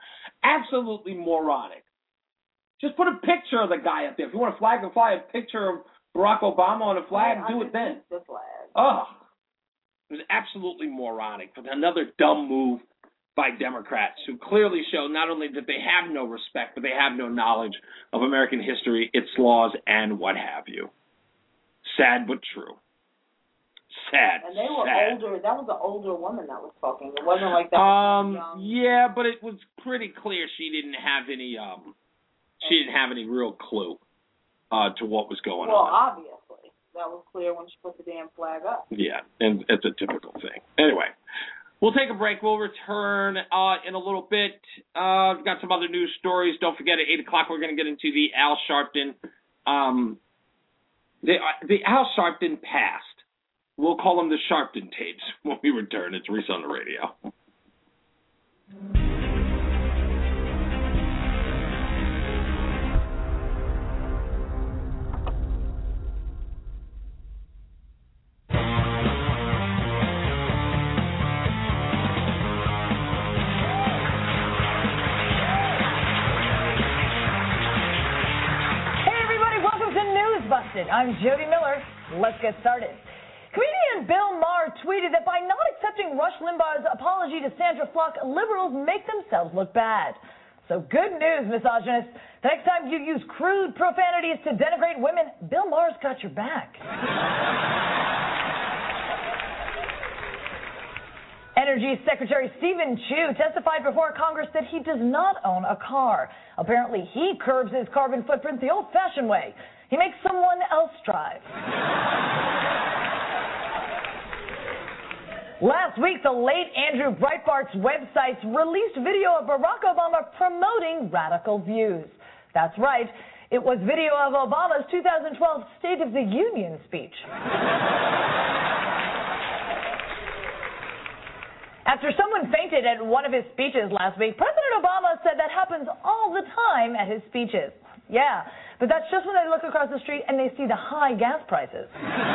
[SPEAKER 3] Absolutely moronic. Just put a picture of the guy up there. If you want a flag to fly, a picture of Barack Obama on a flag, do it then.
[SPEAKER 11] The flag.
[SPEAKER 3] Oh, it was absolutely moronic. But another dumb move by Democrats who clearly show not only that they have no respect, but they have no knowledge of American history, its laws, and what have you. Sad but true. Sad.
[SPEAKER 11] And they were older. That was an older woman that was talking. It wasn't like that.
[SPEAKER 3] Yeah, but it was pretty clear she didn't have any. She didn't have any real clue to what was going on.
[SPEAKER 11] Well, obviously, that was clear when she put the damn flag up.
[SPEAKER 3] Yeah, and it's a typical thing. Anyway, we'll take a break. We'll return in a little bit. We've got some other news stories. Don't forget, at 8 o'clock, we're going to get into the Al Sharpton. The Al Sharpton past. We'll call them the Sharpton tapes when we return. It's Reese on the Radio.
[SPEAKER 1] I'm Jody Miller. Let's get started. Comedian Bill Maher tweeted that by not accepting Rush Limbaugh's apology to Sandra Fluck, liberals make themselves look bad. So good news, misogynists. The next time you use crude profanities to denigrate women, Bill Maher's got your back. Energy Secretary Stephen Chu testified before Congress that he does not own a car. Apparently, he curbs his carbon footprint the old-fashioned way. He makes someone else drive. Last week, the late Andrew Breitbart's websites released video of Barack Obama promoting radical views. That's right. It was video of Obama's 2012 State of the Union speech. After someone fainted at one of his speeches last week, President Obama said that happens all the time at his speeches. Yeah, but that's just when they look across the street and they see the high gas prices.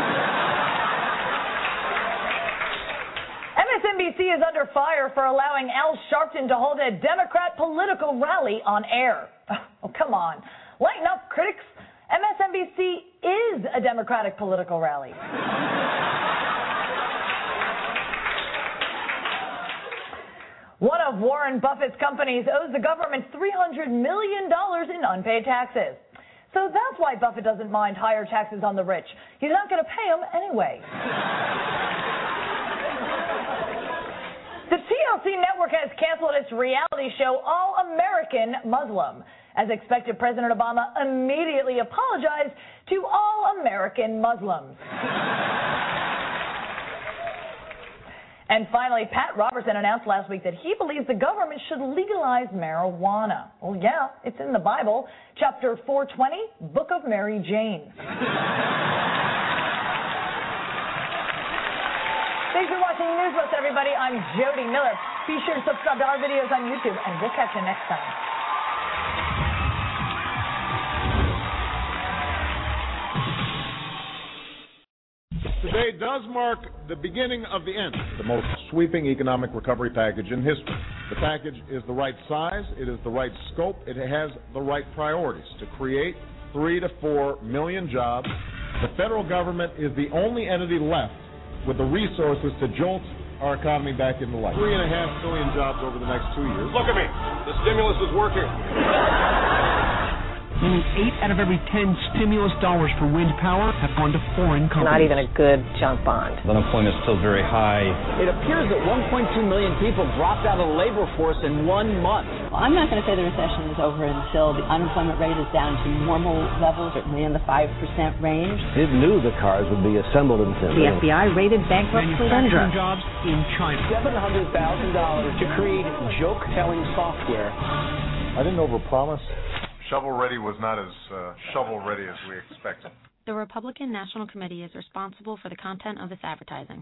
[SPEAKER 1] MSNBC is under fire for allowing Al Sharpton to hold a Democrat political rally on air. Oh, come on. Lighten up, critics. MSNBC is a Democratic political rally. One of Warren Buffett's companies owes the government $300 million in unpaid taxes. So that's why Buffett doesn't mind higher taxes on the rich. He's not going to pay them anyway. The TLC network has canceled its reality show, All American Muslim. As expected, President Obama immediately apologized to all American Muslims. And finally, Pat Robertson announced last week that he believes the government should legalize marijuana. Well, yeah, it's in the Bible, chapter 420, Book of Mary Jane. Thanks for watching News Bus, everybody. I'm Jody Miller. Be sure to subscribe to our videos on YouTube, and we'll catch you next time.
[SPEAKER 6] Today does mark the beginning of the end. The most sweeping economic recovery package in history. The package is the right size, it is the right scope, it has the right priorities to create 3 to 4 million jobs. The federal government is the only entity left with the resources to jolt our economy back into life. 3.5 million jobs over the next 2 years.
[SPEAKER 7] Look at me. The stimulus is working.
[SPEAKER 8] Meaning 8 out of every 10 stimulus dollars for wind power have gone to foreign companies.
[SPEAKER 21] Not even a good junk bond.
[SPEAKER 9] Unemployment is still very high.
[SPEAKER 10] It appears that 1.2 million people dropped out of the labor force in 1 month.
[SPEAKER 13] Well, I'm not going to say the recession is over until the unemployment rate is down to normal levels, certainly in the 5% range.
[SPEAKER 27] It knew the cars would be assembled in Finland.
[SPEAKER 13] The FBI raided bankrupt Flendra.
[SPEAKER 8] Jobs in China.
[SPEAKER 10] $700,000 to create joke-telling software.
[SPEAKER 6] I didn't overpromise. Shovel Ready was not as shovel ready as we expected.
[SPEAKER 18] The Republican National Committee is responsible for the content of its advertising.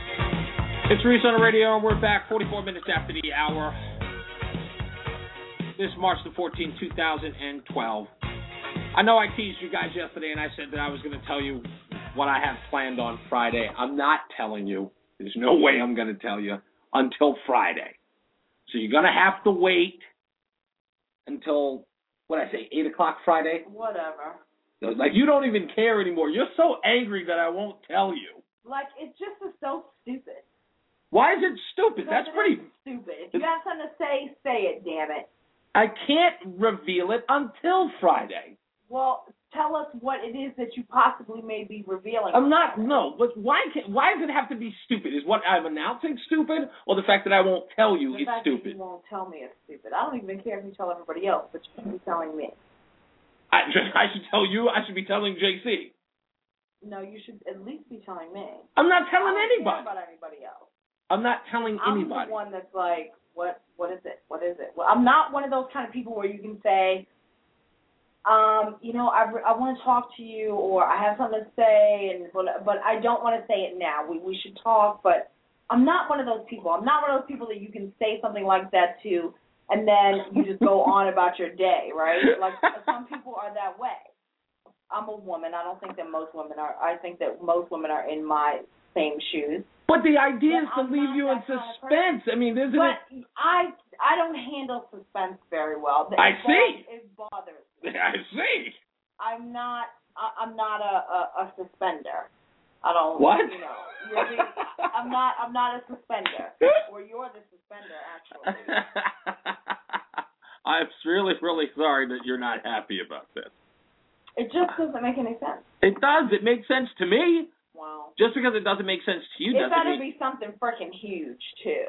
[SPEAKER 3] It's Reese on the Radio, and we're back 44 minutes after the hour. this March the 14th, 2012. I know I teased you guys yesterday, and I said that I was going to tell you what I have planned on Friday. I'm not telling you. There's no way I'm going to tell you until Friday. So you're going to have to wait until, 8 o'clock Friday?
[SPEAKER 11] Whatever.
[SPEAKER 3] Like, you don't even care anymore. You're so angry that I won't tell you.
[SPEAKER 11] Like, it just is so stupid.
[SPEAKER 3] Why is it stupid?
[SPEAKER 11] Because
[SPEAKER 3] That's pretty
[SPEAKER 11] stupid. If you have something to say, say it, damn it.
[SPEAKER 3] I can't reveal it until Friday.
[SPEAKER 11] Well, tell us what it is that you possibly may be revealing.
[SPEAKER 3] I'm not, no, but why does it have to be stupid? Is what I'm announcing stupid, or the fact that I won't tell you it's stupid?
[SPEAKER 11] That you won't tell me it's stupid. I don't even care if you tell everybody else, but you should be telling me.
[SPEAKER 3] I should tell you. I should be telling JC.
[SPEAKER 11] No, you should at least be telling me.
[SPEAKER 3] I'm not telling anybody.
[SPEAKER 11] I don't care about anybody else.
[SPEAKER 3] I'm not telling anybody.
[SPEAKER 11] I'm the one that's like, what is it? What is it? Well, I'm not one of those kind of people where you can say, I want to talk to you, or I have something to say, but I don't want to say it now. We should talk, but I'm not one of those people. I'm not one of those people that you can say something like that to, and then you just go on about your day, right? Like, some people are that way. I'm a woman. I don't think that most women are. I think that most women are in my same shoes.
[SPEAKER 3] But the idea is to leave you in suspense. I mean, isn't it?
[SPEAKER 11] I don't handle suspense very well. It bothers me.
[SPEAKER 3] I see.
[SPEAKER 11] I'm not a suspender. I don't.
[SPEAKER 3] What?
[SPEAKER 11] I'm not a suspender. Or you're the suspender, actually.
[SPEAKER 3] I'm really, really sorry that you're not happy about this.
[SPEAKER 11] It just doesn't make any sense.
[SPEAKER 3] It does. It makes sense to me.
[SPEAKER 11] Wow.
[SPEAKER 3] Just because it doesn't make sense to you doesn't
[SPEAKER 11] mean... It better
[SPEAKER 3] be
[SPEAKER 11] something freaking huge, too.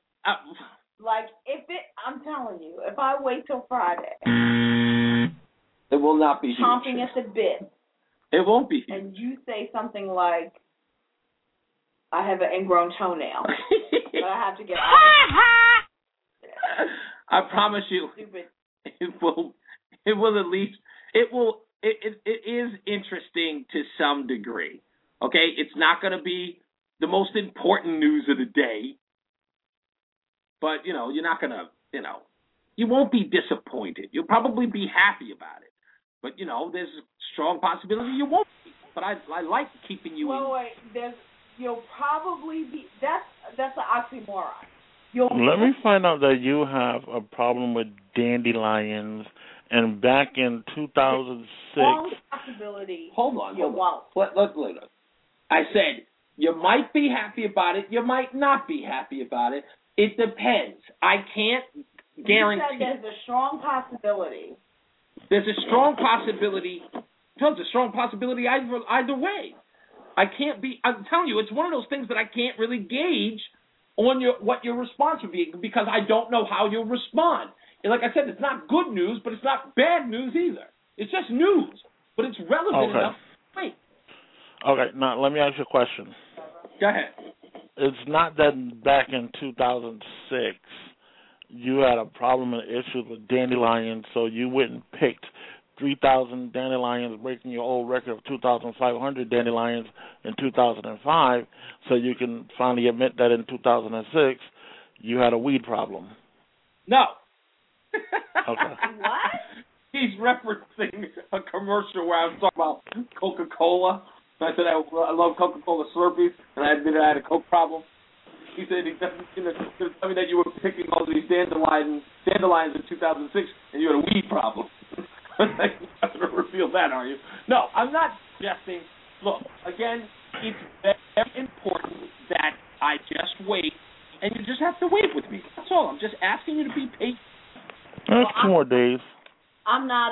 [SPEAKER 11] I'm telling you, if I wait till Friday...
[SPEAKER 3] It will not be huge.
[SPEAKER 11] Chomping at the bit.
[SPEAKER 3] It won't be huge.
[SPEAKER 11] And you say something like, I have an ingrown toenail. But I have to get out.
[SPEAKER 3] I promise you,
[SPEAKER 11] stupid.
[SPEAKER 3] It will at least... It is interesting to some degree. Okay, it's not going to be the most important news of the day, but, you're not going to, you won't be disappointed. You'll probably be happy about it, but, there's a strong possibility you won't be, but I like keeping you in.
[SPEAKER 11] You'll probably be, that's an oxymoron.
[SPEAKER 12] Let me find out that you have a problem with dandelions. And back in 2006...
[SPEAKER 11] Strong possibility.
[SPEAKER 3] Hold on. Look. I said, you might be happy about it. You might not be happy about it. It depends. I can't guarantee...
[SPEAKER 11] You said there's a strong possibility.
[SPEAKER 3] There's a strong possibility. There's a strong possibility either way. I can't be... I'm telling you, it's one of those things that I can't really gauge on what your response would be, because I don't know how you'll respond. And like I said, it's not good news, but it's not bad news either. It's just news, but it's relevant enough. Wait.
[SPEAKER 12] Okay, now let me ask you a question.
[SPEAKER 3] Go ahead.
[SPEAKER 12] It's not that back in 2006 you had a problem and issues with dandelions, so you went and picked 3,000 dandelions, breaking your old record of 2,500 dandelions in 2005, so you can finally admit that in 2006 you had a weed problem.
[SPEAKER 3] No.
[SPEAKER 12] Okay.
[SPEAKER 11] What?
[SPEAKER 3] He's referencing a commercial where I was talking about Coca-Cola. So I said I love Coca-Cola Slurpees, and I admitted I had a Coke problem. He said he's going to tell me that you were picking all these dandelions in 2006, and you had a weed problem. You're not going to reveal that, are you? No, I'm not suggesting. Look, again, it's very important that I just wait, and you just have to wait with me. That's all. I'm just asking you to be patient.
[SPEAKER 12] That's 2 more days.
[SPEAKER 11] I'm not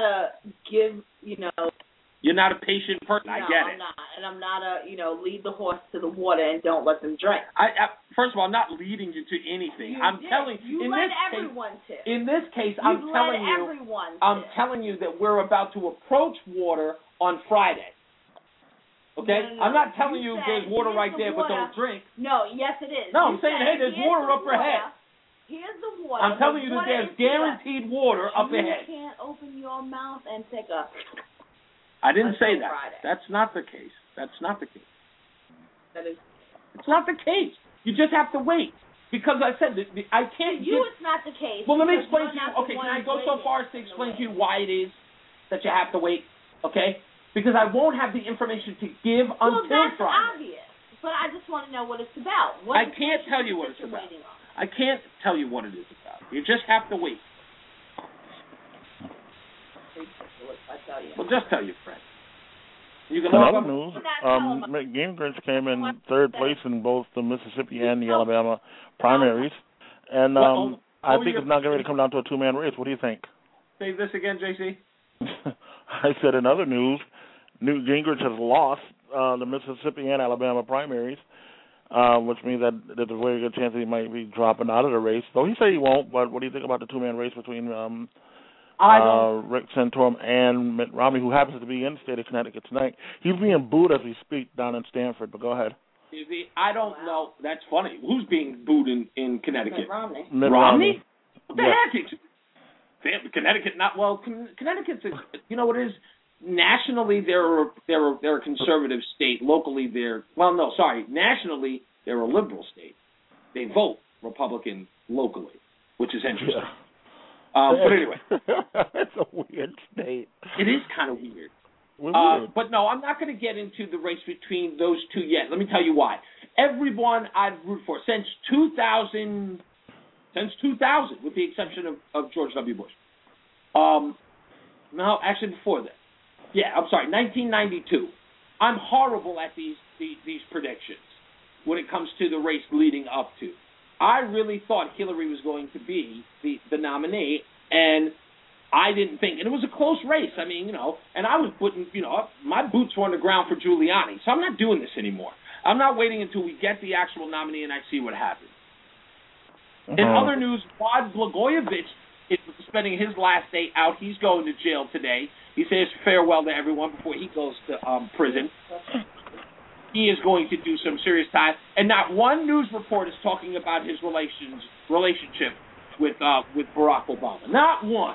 [SPEAKER 3] You're not a patient person.
[SPEAKER 11] No,
[SPEAKER 3] I get it.
[SPEAKER 11] I'm not. And I'm not lead the horse to the water and don't let them drink.
[SPEAKER 3] First of all, I'm not leading you to anything.
[SPEAKER 11] You let everyone tip.
[SPEAKER 3] In this case, I'm telling you that we're about to approach water on Friday. Okay?
[SPEAKER 11] No.
[SPEAKER 3] I'm not telling you there's water right there, but don't drink.
[SPEAKER 11] No, yes it is.
[SPEAKER 3] No, I'm saying, hey, there's water up ahead.
[SPEAKER 11] Here's the water.
[SPEAKER 3] I'm telling you that there's guaranteed water up ahead.
[SPEAKER 11] You can't open your mouth and take a...
[SPEAKER 3] I didn't say that.
[SPEAKER 11] Friday.
[SPEAKER 3] That's not the case.
[SPEAKER 11] That is...
[SPEAKER 3] It's not the case. You just have to wait. Because I said I can't.
[SPEAKER 11] It's not the case.
[SPEAKER 3] Well, let me explain to you. Okay, can I go so far as to explain to you why it is that you have to wait? Okay, because I won't have the information to give until
[SPEAKER 11] that's
[SPEAKER 3] Friday.
[SPEAKER 11] Obvious, but I just want to know what it's about.
[SPEAKER 3] I can't tell you what it's about. I can't tell you what it is about. You just have to wait. Well, just tell your friend. You can
[SPEAKER 12] in other news, Gingrich came in third place in both the Mississippi and the Alabama primaries, and I think it's not going to come down to a two-man race. What do you think?
[SPEAKER 3] Say this again, JC.
[SPEAKER 12] I said in other news, Newt Gingrich has lost the Mississippi and Alabama primaries, which means that there's a very good chance that he might be dropping out of the race. Though he said he won't, but what do you think about the two-man race between Rick Santorum and Mitt Romney, who happens to be in the state of Connecticut tonight? He's being booed as we speak down in Stamford, but go ahead.
[SPEAKER 3] I don't know. That's funny. Who's being booed in Connecticut?
[SPEAKER 11] Mitt Romney.
[SPEAKER 12] Mitt Romney?
[SPEAKER 3] What the heck? Connecticut, not well. Connecticut's, you know what it is? Nationally, they're a conservative state. Locally, nationally, they're a liberal state. They vote Republican locally, which is interesting.
[SPEAKER 12] Yeah.
[SPEAKER 3] But anyway.
[SPEAKER 12] It's a weird state.
[SPEAKER 3] It is kind of weird. But no, I'm not going to get into the race between those two yet. Let me tell you why. Everyone I've rooted for since 2000, with the exception of George W. Bush. No, actually before that. Yeah, I'm sorry, 1992. I'm horrible at these predictions when it comes to the race leading up to. I really thought Hillary was going to be the nominee, and I didn't think. And it was a close race. I mean, and I was putting, my boots were on the ground for Giuliani. So I'm not doing this anymore. I'm not waiting until we get the actual nominee and I see what happens. In other news, Rod Blagojevich is spending his last day out. He's going to jail today. He says farewell to everyone before he goes to prison. He is going to do some serious time. And not one news report is talking about his relationship with Barack Obama. Not one.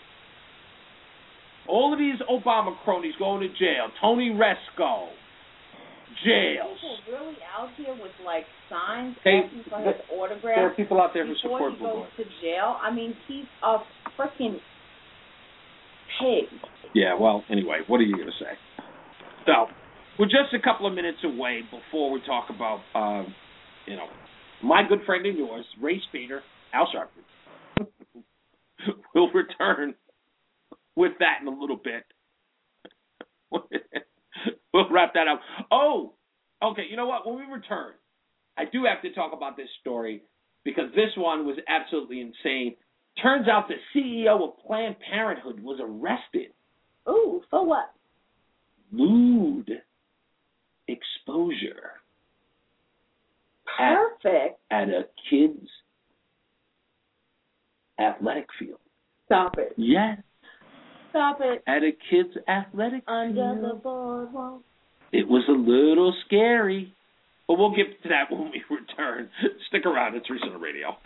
[SPEAKER 3] All of these Obama cronies going to jail. Tony Resco. Jails.
[SPEAKER 11] People really out here with signs asking for his autograph.
[SPEAKER 3] There are people out there who
[SPEAKER 11] support
[SPEAKER 3] Blagojevich.
[SPEAKER 11] Before he goes to jail. I mean, he's a freaking pig.
[SPEAKER 3] Yeah, well, anyway, what are you going to say? So, we're just a couple of minutes away before we talk about, my good friend and yours, Ray Spader, Al Sharpton. We'll return with that in a little bit. We'll wrap that up. Oh, okay, you know what? When we return, I do have to talk about this story because this one was absolutely insane. Turns out the CEO of Planned Parenthood was arrested.
[SPEAKER 11] Ooh, for what?
[SPEAKER 3] Lewd exposure.
[SPEAKER 11] Perfect.
[SPEAKER 3] At a kid's athletic field.
[SPEAKER 11] Stop it.
[SPEAKER 3] Yes.
[SPEAKER 11] Stop it.
[SPEAKER 3] At a kid's athletic
[SPEAKER 11] Under
[SPEAKER 3] field.
[SPEAKER 11] the boardwalk.
[SPEAKER 3] It was a little scary. But we'll get to that when we return. Stick around. It's Recent Radio.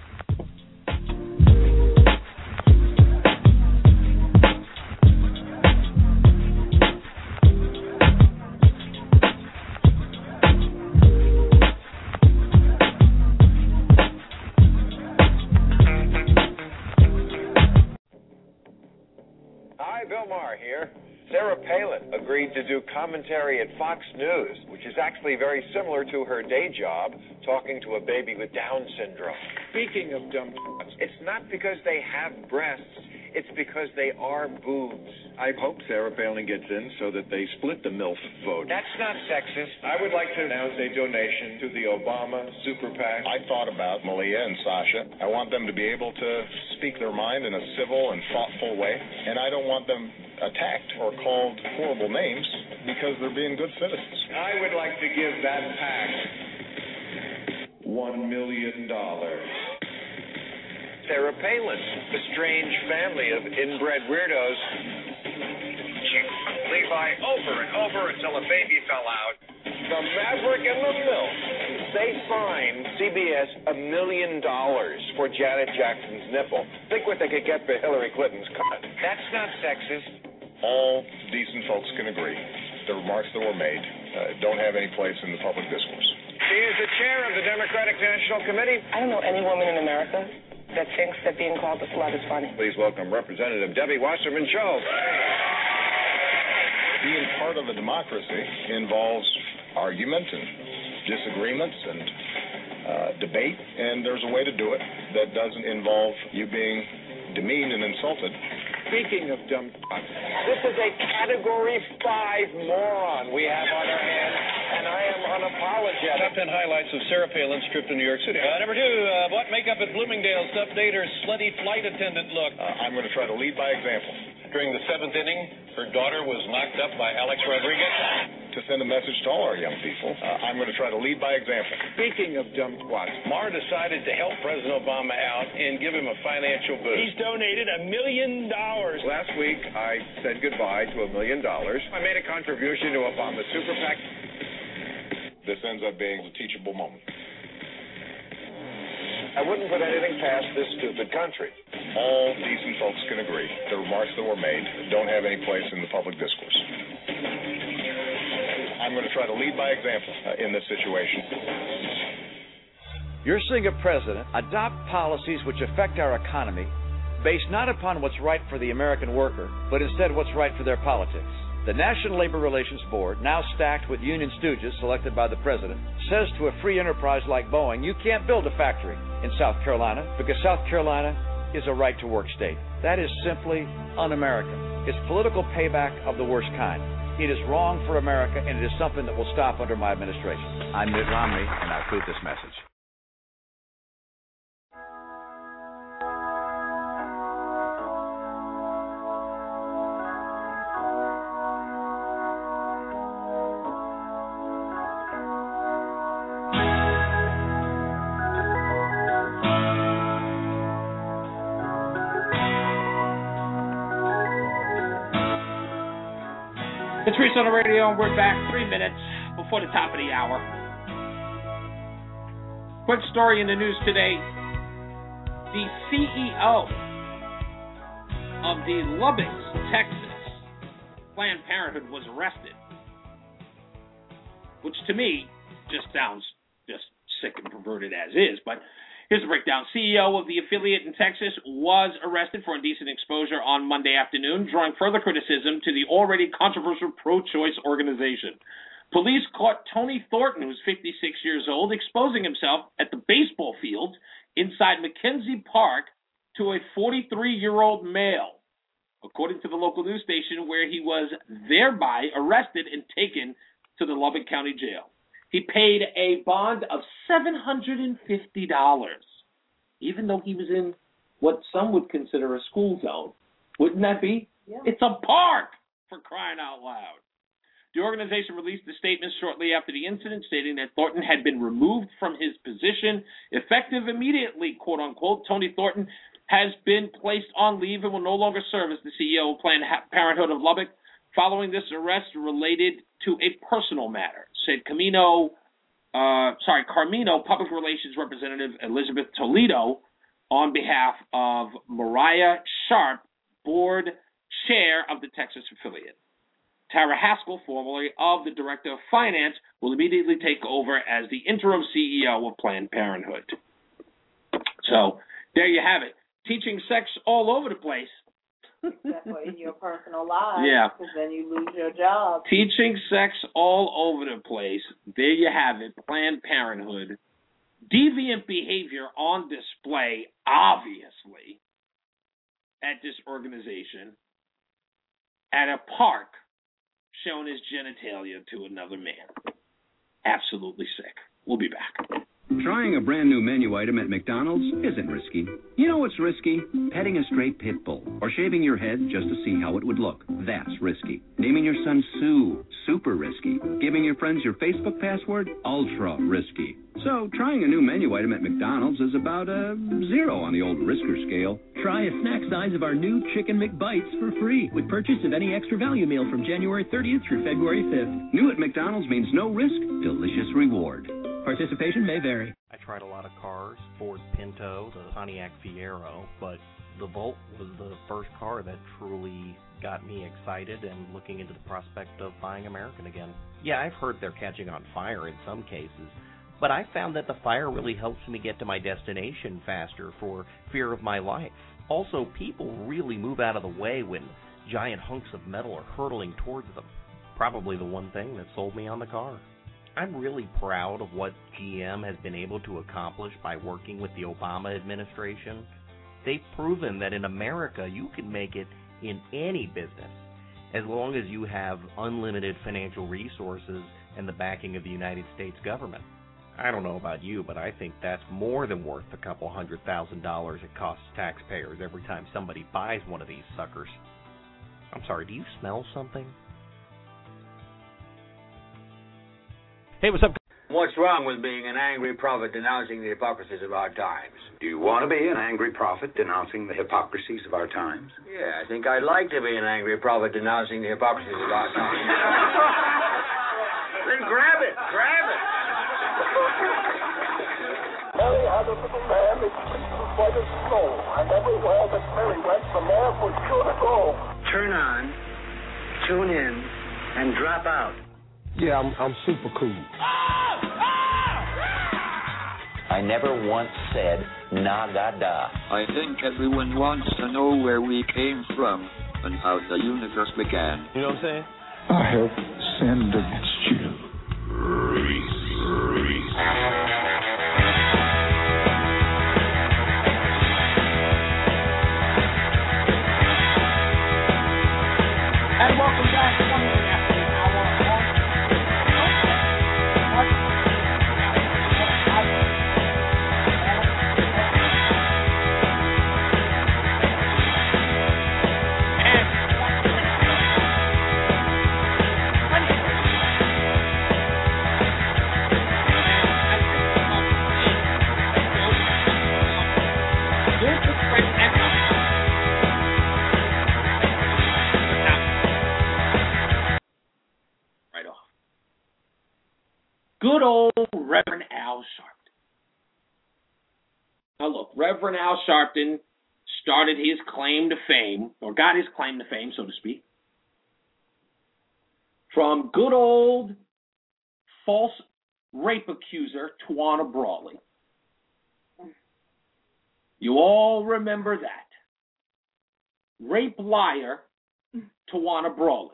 [SPEAKER 14] Hi, Bill Maher here. Sarah Palin agreed to do commentary at Fox News, which is actually very similar to her day job, talking to a baby with Down syndrome. Speaking of dumb butts, it's not because they have breasts, it's because they are boobs.
[SPEAKER 6] I hope Sarah Palin gets in so that they split the MILF vote.
[SPEAKER 14] That's not sexist.
[SPEAKER 6] I would like to announce a donation to the Obama Super PAC. I thought about Malia and Sasha. I want them to be able to speak their mind in a civil and thoughtful way, and I don't want them attacked or called horrible names because they're being good citizens.
[SPEAKER 14] I would like to give that PAC $1 million. Sarah Palin, the strange family of inbred weirdos. Levi over and over until a baby fell out. The Maverick and the MILF. They fined CBS $1 million for Janet Jackson's nipple. Think what they could get for Hillary Clinton's cut. That's not sexist.
[SPEAKER 6] All decent folks can agree the remarks that were made don't have any place in the public discourse.
[SPEAKER 14] She is the chair of the Democratic National Committee.
[SPEAKER 2] I don't know any woman in America that thinks that being called a slut is funny.
[SPEAKER 14] Please welcome Representative Debbie Wasserman Schultz.
[SPEAKER 6] Being part of a democracy involves argument and disagreements and debate, and there's a way to do it that doesn't involve you being demeaned and insulted.
[SPEAKER 14] Speaking of dumb, this is a Category 5 moron we have on our hands, and I am unapologetic.
[SPEAKER 9] Top 10 highlights of Sarah Palin's trip to New York City. Number 2, what makeup at Bloomingdale's update her slutty flight attendant look?
[SPEAKER 6] I'm going to try to lead by example.
[SPEAKER 9] During the 7th inning, her daughter was knocked up by Alex Rodriguez.
[SPEAKER 6] To send a message to all our young people, I'm going to try to lead by example.
[SPEAKER 14] Speaking of dumb twats,
[SPEAKER 9] Maher decided to help President Obama out and give him a financial boost.
[SPEAKER 14] He's donated $1 million. Last week, I said goodbye to $1 million. I made a contribution to Obama's super PAC.
[SPEAKER 6] This ends up being a teachable moment.
[SPEAKER 14] I wouldn't put anything past this stupid country.
[SPEAKER 6] All decent folks can agree the remarks that were made don't have any place in the public discourse. I'm going to try to lead by example in this situation.
[SPEAKER 10] You're seeing a president adopt policies which affect our economy based not upon what's right for the American worker, but instead what's right for their politics. The National Labor Relations Board, now stacked with union stooges selected by the president, says to a free enterprise like Boeing, you can't build a factory in South Carolina because South Carolina is a right-to-work state. That is simply un-American. It's political payback of the worst kind. It is wrong for America, and it is something that will stop under my administration. I'm Mitt Romney, and I approve this message.
[SPEAKER 3] It's Reese on the radio, and we're back 3 minutes before the top of the hour. Quick story in the news today. The CEO of the Lubbock, Texas Planned Parenthood was arrested, which to me just sounds just sick and perverted as is, but here's the breakdown. CEO of the affiliate in Texas was arrested for indecent exposure on Monday afternoon, drawing further criticism to the already controversial pro-choice organization. Police caught Tony Thornton, who's 56 years old, exposing himself at the baseball field inside McKenzie Park to a 43-year-old male, according to the local news station, where he was thereby arrested and taken to the Lubbock County Jail. He paid a bond of $750, even though he was in what some would consider a school zone. Wouldn't that be?
[SPEAKER 1] Yeah.
[SPEAKER 3] It's a park, for crying out loud. The organization released a statement shortly after the incident stating that Thornton had been removed from his position, effective immediately, quote unquote. Tony Thornton has been placed on leave and will no longer serve as the CEO of Planned Parenthood of Lubbock following this arrest related to a personal matter, said Carmino Public Relations Representative Elizabeth Toledo on behalf of Mariah Sharp, board chair of the Texas affiliate. Tara Haskell, formerly of the Director of Finance, will immediately take over as the interim CEO of Planned Parenthood. So there you have it. Teaching sex all over the place.
[SPEAKER 11] Definitely in your personal life.
[SPEAKER 3] Yeah.
[SPEAKER 11] Because then you lose your job.
[SPEAKER 3] Teaching sex all over the place. There you have it. Planned Parenthood. Deviant behavior on display, obviously, at this organization. At a park, showing his genitalia to another man. Absolutely sick. We'll be back.
[SPEAKER 15] Trying a brand new menu item at McDonald's isn't risky. You know what's risky? Petting a stray pit bull or shaving your head just to see how it would look. That's risky. Naming your son Sue, super risky. Giving your friends your Facebook password, ultra risky. So trying a new menu item at McDonald's is about a 0 on the old risker scale.
[SPEAKER 16] Try a snack size of our new Chicken McBites for free with purchase of any extra value meal from January 30th through February 5th.
[SPEAKER 15] New at McDonald's means no risk, delicious reward.
[SPEAKER 16] Participation may vary.
[SPEAKER 17] I tried a lot of cars, Ford Pinto, the Pontiac Fiero, but the Volt was the first car that truly got me excited and looking into the prospect of buying American again. Yeah, I've heard they're catching on fire in some cases, But I found that the fire really helps me get to my destination faster for fear of my life. Also, people really move out of the way when giant hunks of metal are hurtling towards them. Probably the one thing that sold me on the car. I'm really proud of what GM has been able to accomplish by working with the Obama administration. They've proven that in America you can make it in any business as long as you have unlimited financial resources and the backing of the United States government. I don't know about you, but I think that's more than worth the couple $100,000 it costs taxpayers every time somebody buys one of these suckers. I'm sorry, do you smell something?
[SPEAKER 4] Hey, what's up? What's wrong with being an angry prophet denouncing the hypocrisies of our times?
[SPEAKER 5] Do you want to be an angry prophet denouncing the hypocrisies of our times?
[SPEAKER 4] Yeah, I think I'd like to be an angry prophet denouncing the hypocrisies of our times. Then grab it, grab it.
[SPEAKER 22] Mary had a little lamb, its fleece was white as snow, and everywhere that Mary went, the lamb was sure to go.
[SPEAKER 23] Turn on, tune in, and drop out.
[SPEAKER 27] Yeah, I'm super cool.
[SPEAKER 24] I never once said nagada.
[SPEAKER 25] I think everyone wants to know where we came from and how the universe began.
[SPEAKER 27] You know what I'm saying?
[SPEAKER 22] I have sinned against you.
[SPEAKER 3] And welcome back to one minute after the hour on good old Reverend Al Sharpton. Now look, Reverend Al Sharpton started his claim to fame, or got his claim to fame, so to speak, from good old false rape accuser Tawana Brawley. You all remember that. Rape liar Tawana Brawley.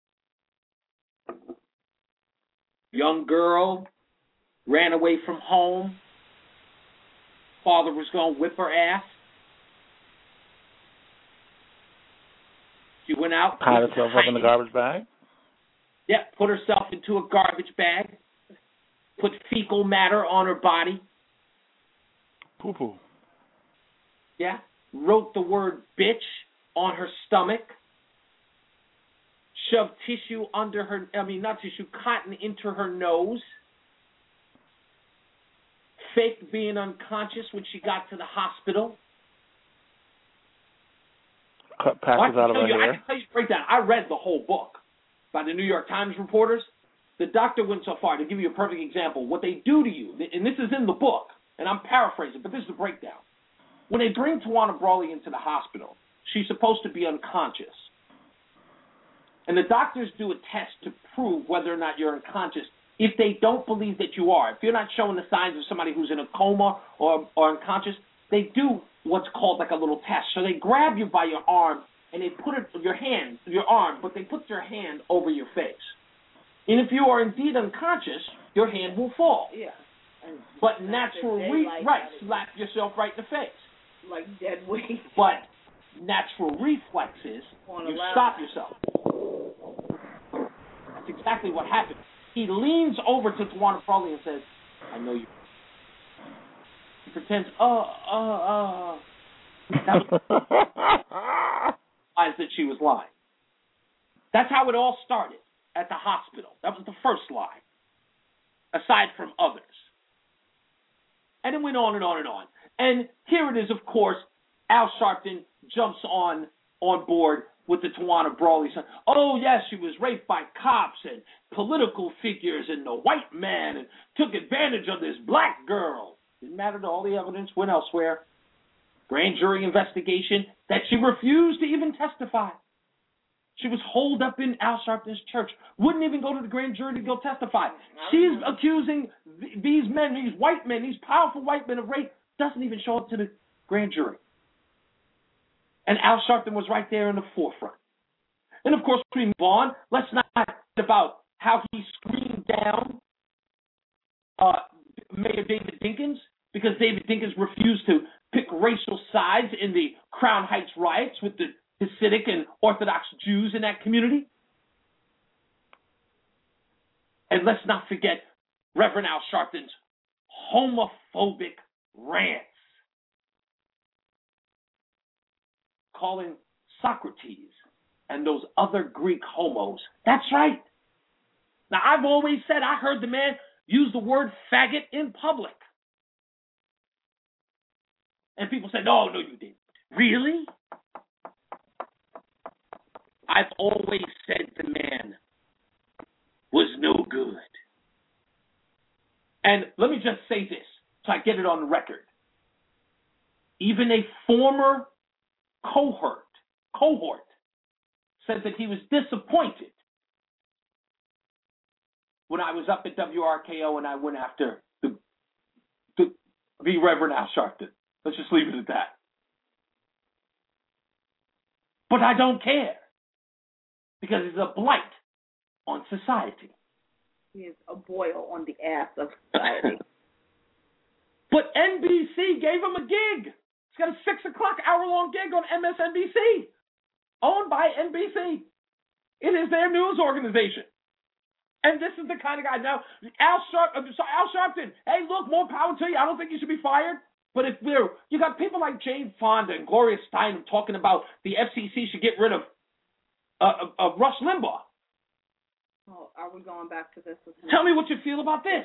[SPEAKER 3] Young girl, ran away from home. Father was going to whip her ass. She went out.
[SPEAKER 12] Tied herself up in the garbage bag?
[SPEAKER 3] Yeah, put herself into a garbage bag. Put fecal matter on her body.
[SPEAKER 12] Poo-poo.
[SPEAKER 3] Yeah. Wrote the word bitch on her stomach. Shoved tissue under her, cotton into her nose. Faked being unconscious when she got to the hospital.
[SPEAKER 12] Cut patches out of her hair.
[SPEAKER 3] I can tell you straight down, I read the whole book by the New York Times reporters. The doctor went so far, to give you a perfect example, what they do to you, and this is in the book, and I'm paraphrasing, but this is the breakdown. When they bring Tawana Brawley into the hospital, she's supposed to be unconscious. And the doctors do a test to prove whether or not you're unconscious. If they don't believe that you are, if you're not showing the signs of somebody who's in a coma or unconscious, they do what's called like a little test. So they grab you by your arm and they put it, your arm, but they put their hand over your face. And if you are indeed unconscious, your hand will fall.
[SPEAKER 11] Yeah.
[SPEAKER 3] But natural slap yourself right in the face.
[SPEAKER 11] Like dead weight.
[SPEAKER 3] But natural reflexes, you stop yourself. That's exactly what happened. He leans over to Tawana Brawley and says, I know you. He pretends, Lies that she was lying. That's how it all started at the hospital. That was the first lie, aside from others. And it went on and on and on. And here it is, of course, Al Sharpton jumps on board with the Tawana Brawley son. Oh, yes, she was raped by cops and political figures and the white man and took advantage of this black girl. Didn't matter to all the evidence, went elsewhere. Grand jury investigation that she refused to even testify. She was holed up in Al Sharpton's church. Wouldn't even go to the grand jury to go testify. She's accusing these men, these white men, these powerful white men of rape. Doesn't even show up to the grand jury. And Al Sharpton was right there in the forefront. And of course, we move on. Let's not talk about how he screamed down Mayor David Dinkins because David Dinkins refused to pick racial sides in the Crown Heights riots with the Hasidic and Orthodox Jews in that community. And let's not forget Reverend Al Sharpton's homophobic rants, calling Socrates and those other Greek homos. That's right. Now, I've always said I heard the man use the word faggot in public. And people said, no, you didn't. Really? I've always said the man was no good. And let me just say this, so I get it on the record. Even a former cohort said that he was disappointed when I was up at WRKO and I went after the Reverend Al Sharpton. Let's just leave it at that. But I don't care because it's a blight on society.
[SPEAKER 11] He is a boil on the ass of society.
[SPEAKER 3] But NBC gave him a gig. He's got a 6 o'clock hour-long gig on MSNBC, owned by NBC. It is their news organization. And this is the kind of guy. Now, Al Sharpton, hey, look, more power to you. I don't think you should be fired. But if you got people like Jane Fonda and Gloria Steinem talking about the FCC should get rid of Rush Limbaugh.
[SPEAKER 11] Oh, are we going back to this?
[SPEAKER 3] Tell me what you feel about this.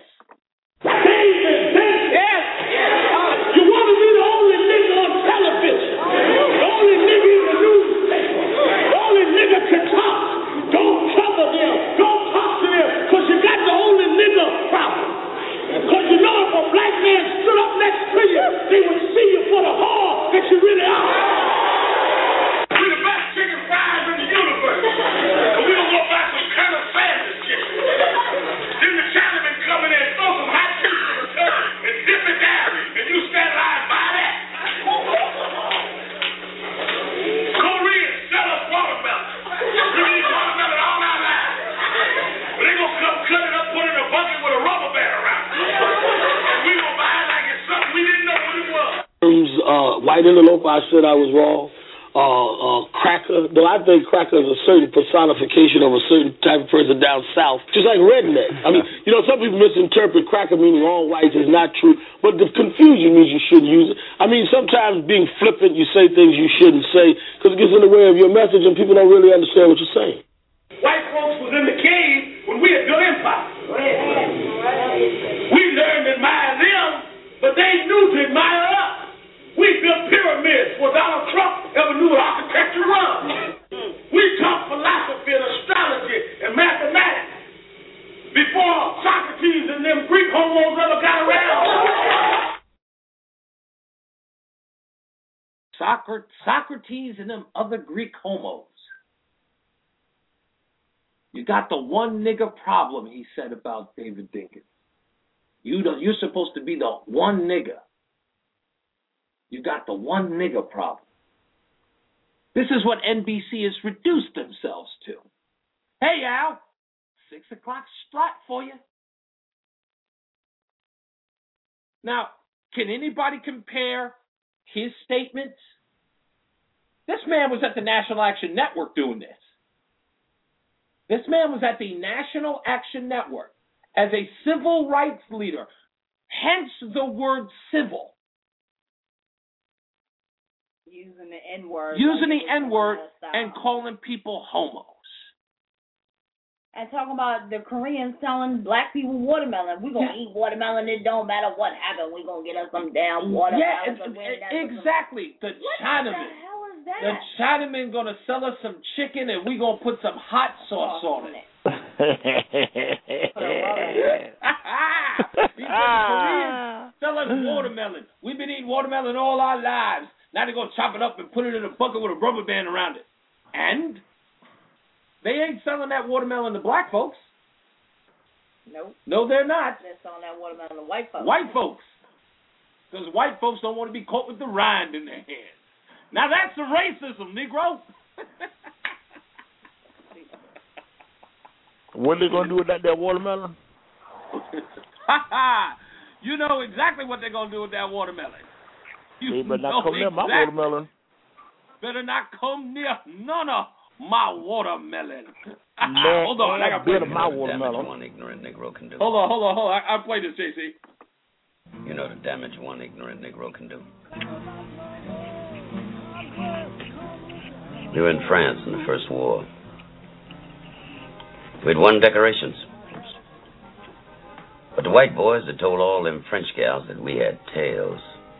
[SPEAKER 22] Yes. You want to be the only nigga on television. The only nigga in the newspaper. The only nigga can talk. Don't cover them. Don't talk to them. Because you got the only nigga problem. Because you know if a black man stood up next to you, they would see you for the whore that you really are. We're the best chicken fries in the universe. But we don't go buy some Colonel Sanders chicken. Then the Chinaman come in and throw some hot chicken in return and dip it down, and you stand right by that. Koreans sell us watermelon. We eat watermelon all our lives. But they gonna come cut it up, put it in a bucket with a rubber band around it. And we gonna buy it like it's something we didn't know what it was.
[SPEAKER 27] White interloper, I said I was wrong. Cracker, though I think cracker is a certain personification of a certain type of person down south, just like redneck. I mean, some people misinterpret cracker meaning all whites is not true, but the confusion means you shouldn't use it. I mean, sometimes being flippant, you say things you shouldn't say because it gets in the way of your message and people don't really understand what you're saying.
[SPEAKER 22] White folks was in the cave when we had built empire. We learned to admire them, but they knew to admire us. We built pyramids before Donald Trump ever knew what architecture was. We taught philosophy and astrology and mathematics before Socrates and them Greek homos ever got around.
[SPEAKER 3] Socrates and them other Greek homos. You got the one nigger problem, he said about David Dinkins. You're supposed to be the one nigger. You got the one nigger problem. This is what NBC has reduced themselves to. Hey, Al, 6 o'clock slot for you. Now, can anybody compare his statements? This man was at the National Action Network doing this. This man was at the National Action Network as a civil rights leader, hence the word civil.
[SPEAKER 11] Using the N-word.
[SPEAKER 3] Using the N-word and calling people homos.
[SPEAKER 11] And talking about the Koreans selling black people watermelon. We're going to eat watermelon. It don't matter what happened. We're going to get us some damn watermelon.
[SPEAKER 3] Yeah, exactly. The Chinaman.
[SPEAKER 11] What the hell is that?
[SPEAKER 3] The Chinaman going to sell us some chicken and we're going to put some hot sauce on it. These Koreans sell us watermelon. We've been eating watermelon all our lives. Now they're going to chop it up and put it in a bucket with a rubber band around it. And They ain't selling that watermelon to black folks.
[SPEAKER 11] Nope.
[SPEAKER 3] No, they're not.
[SPEAKER 11] They're selling that watermelon to white folks.
[SPEAKER 3] White folks. Because white folks don't want to be caught with the rind in their hand. Now that's the racism, Negro.
[SPEAKER 12] What they gonna do with that watermelon?
[SPEAKER 3] You know exactly what they're gonna do with that watermelon.
[SPEAKER 12] They better not come near my watermelon.
[SPEAKER 3] Better not come near none of my watermelon.
[SPEAKER 12] Hold
[SPEAKER 3] on, I got to play this.
[SPEAKER 24] My watermelon. One ignorant Negro can do.
[SPEAKER 3] Hold on. I'll play this, JC.
[SPEAKER 24] You know the damage one ignorant Negro can do. We were in France in the First War. We'd won decorations. But the white boys had told all them French gals that we had tails.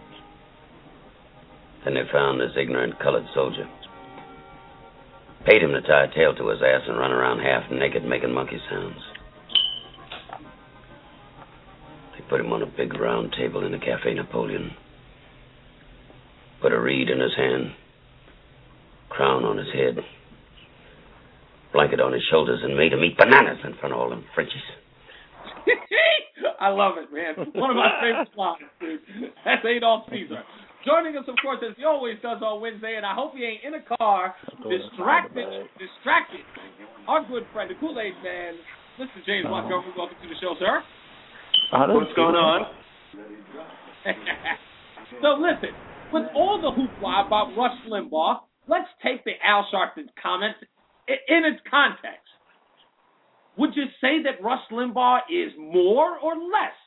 [SPEAKER 24] Then they found this ignorant colored soldier. Paid him to tie a tail to his ass and run around half naked making monkey sounds. They put him on a big round table in the Cafe Napoleon. Put a reed in his hand. Crown on his head. Blanket on his shoulders and made him eat bananas in front of all them Frenchies.
[SPEAKER 3] I love it, man. One of my favorite lines, dude. That's Adolph Caesar. Joining us, of course, as he always does on Wednesday, and I hope he ain't in a car, distracted. Our good friend, the Kool-Aid Man, Mr. James Montgomery. Welcome to the show, sir.
[SPEAKER 7] What's going on?
[SPEAKER 3] So listen, with all the hoopla about Rush Limbaugh, let's take the Al Sharpton comments in its context. Would you say that Rush Limbaugh is more or less?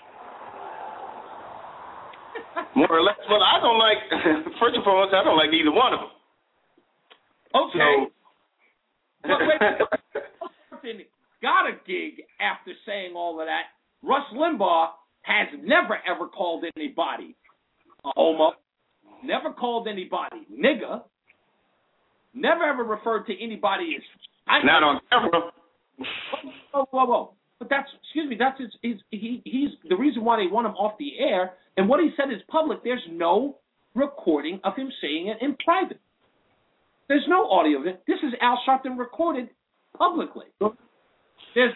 [SPEAKER 7] More or less. Well, I don't like, first and foremost, I don't like either one of them.
[SPEAKER 3] Okay. But wait, got a gig after saying all of that. Rush Limbaugh has never, ever called anybody a homo, never called anybody nigger, never, ever referred to anybody as...
[SPEAKER 7] Not on camera.
[SPEAKER 3] Whoa. But that's he's the reason why they want him off the air, and what he said is public. There's no recording of him saying it in private. There's no audio of it. This is Al Sharpton recorded publicly. There's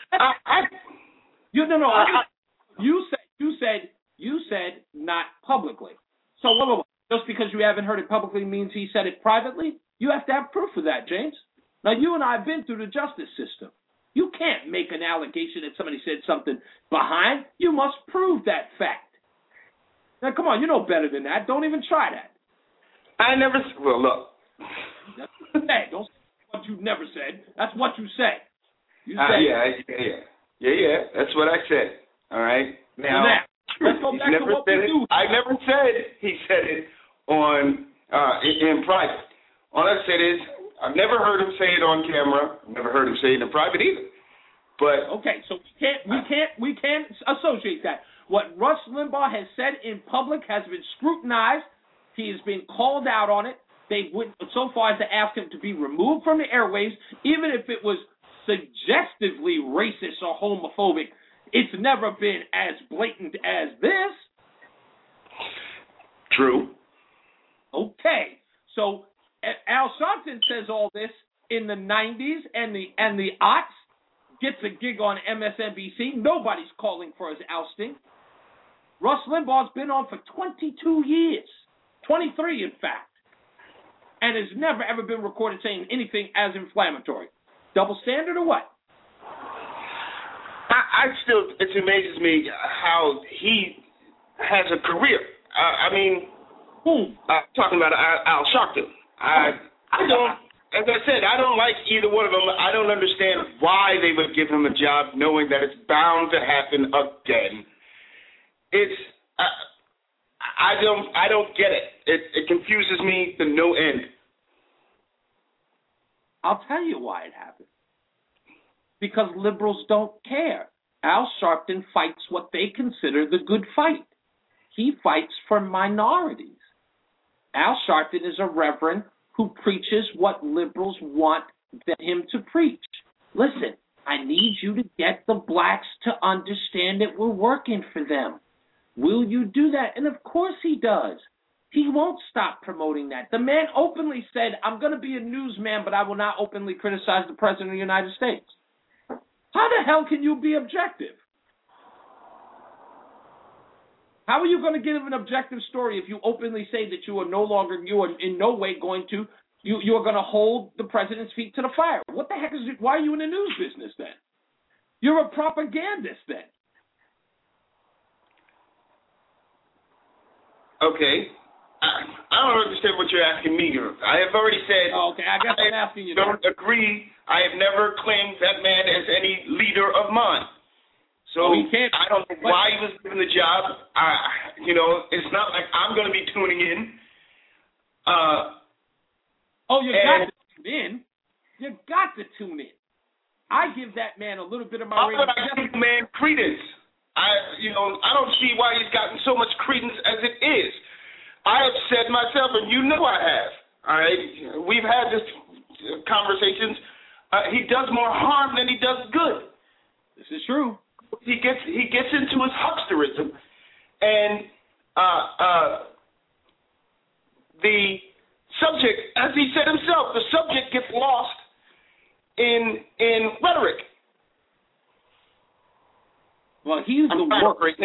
[SPEAKER 3] you said not publicly. So whoa. Just because you haven't heard it publicly means he said it privately? You have to have proof of that, James. Now you and I have been through the justice system. You can't make an allegation that somebody said something behind. You must prove that fact. Now, come on, you know better than that. Don't even try that.
[SPEAKER 7] I never... Well, look.
[SPEAKER 3] Hey, don't say what you never said. That's what you said. You said
[SPEAKER 7] Yeah. That's what I said. All right? Now
[SPEAKER 3] let's go back to what we do.
[SPEAKER 7] I never said he said it on in private. All I said is... I've never heard him say it on camera. I've never heard him say it in private either. But
[SPEAKER 3] okay, so we can't associate that. What Rush Limbaugh has said in public has been scrutinized. He has been called out on it. They went so far as to ask him to be removed from the airwaves, even if it was suggestively racist or homophobic. It's never been as blatant as this.
[SPEAKER 7] True.
[SPEAKER 3] Okay, so Al Sharpton says all this in the 90s and the aughts, gets a gig on MSNBC. Nobody's calling for his ousting. Rush Limbaugh's been on for 22 years, 23 in fact, and has never ever been recorded saying anything as inflammatory. Double standard or what?
[SPEAKER 7] It amazes me how he has a career. Talking about Al Sharpton. I don't, as I said, I don't like either one of them. I don't understand why they would give him a job knowing that it's bound to happen again. I don't get it. It confuses me to no end.
[SPEAKER 3] I'll tell you why it happened. Because liberals don't care. Al Sharpton fights what they consider the good fight. He fights for minorities. Al Sharpton is a reverend who preaches what liberals want him to preach. Listen, I need you to get the blacks to understand that we're working for them. Will you do that? And of course he does. He won't stop promoting that. The man openly said, I'm going to be a newsman, but I will not openly criticize the President of the United States. How the hell can you be objective? How are you going to give an objective story if you openly say that you are in no way going to, you are going to hold the president's feet to the fire? What the heck is it? Why are you in the news business then? You're a propagandist then.
[SPEAKER 7] Okay. I don't understand what you're asking me here. I have already said.
[SPEAKER 3] Oh, okay, I guess I'm asking you.
[SPEAKER 7] Don't agree. I have never claimed that man as any leader of mine. So I don't know why he was given the job. It's not like I'm going to be tuning in.
[SPEAKER 3] You got to tune in. You got to tune in. I give that man a little bit of my rating.
[SPEAKER 7] I give the man credence. I don't see why he's gotten so much credence as it is. I have said myself, and you know I have. All right, we've had this conversations. He does more harm than he does good.
[SPEAKER 3] This is true.
[SPEAKER 7] He gets into his hucksterism, and the subject, as he said himself, the subject gets lost in rhetoric.
[SPEAKER 3] Well, he's the worst.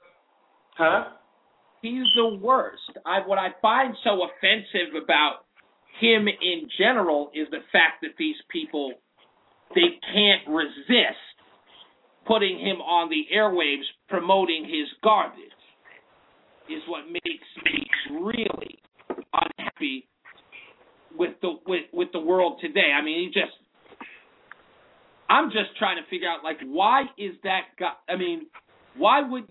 [SPEAKER 3] He's the worst. What I find so offensive about him in general is the fact that these people, they can't resist putting him on the airwaves promoting his garbage is what makes me really unhappy with the world today. I mean, I'm just trying to figure out, like, why is that guy? I mean, why wouldn't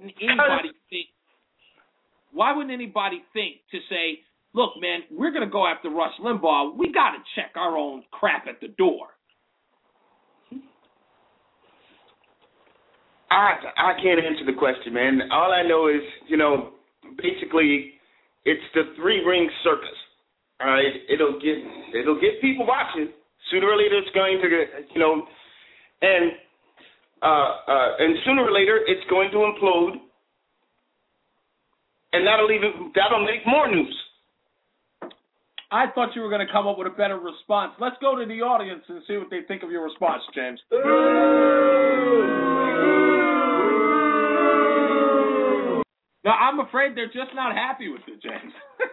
[SPEAKER 3] anybody think to say, look, man, we're going to go after Rush Limbaugh. We got to check our own crap at the door.
[SPEAKER 7] I can't answer the question, man. All I know is, basically, it's the three-ring circus. All right, it'll get people watching. Sooner or later, it's going to, and sooner or later, it's going to implode, and that'll make more news.
[SPEAKER 3] I thought you were going to come up with a better response. Let's go to the audience and see what they think of your response, James. No, I'm afraid they're just not happy with it, James.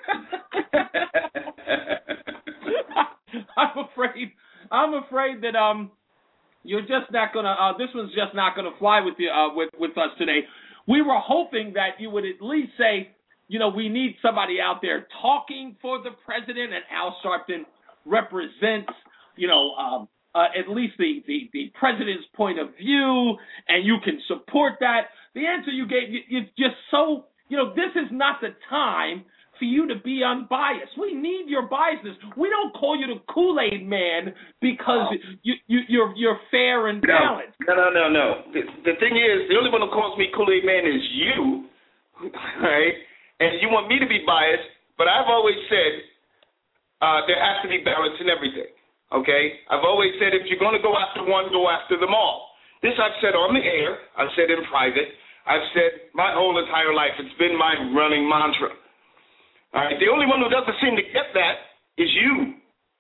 [SPEAKER 3] I'm afraid that you're just not gonna. This one's just not gonna fly with you with us today. We were hoping that you would at least say, we need somebody out there talking for the president, and Al Sharpton represents, at least the president's point of view, and you can support that. The answer you gave, it's just so, this is not the time for you to be unbiased. We need your biases. We don't call you the Kool-Aid man because you're fair and balanced.
[SPEAKER 7] No. The thing is, the only one who calls me Kool-Aid man is you, right? And you want me to be biased, but I've always said there has to be balance in everything, okay? I've always said if you're going to go after one, go after them all. This I've said on the air. I've said in private. I've said my whole entire life. It's been my running mantra. All right, the only one who doesn't seem to get that is you.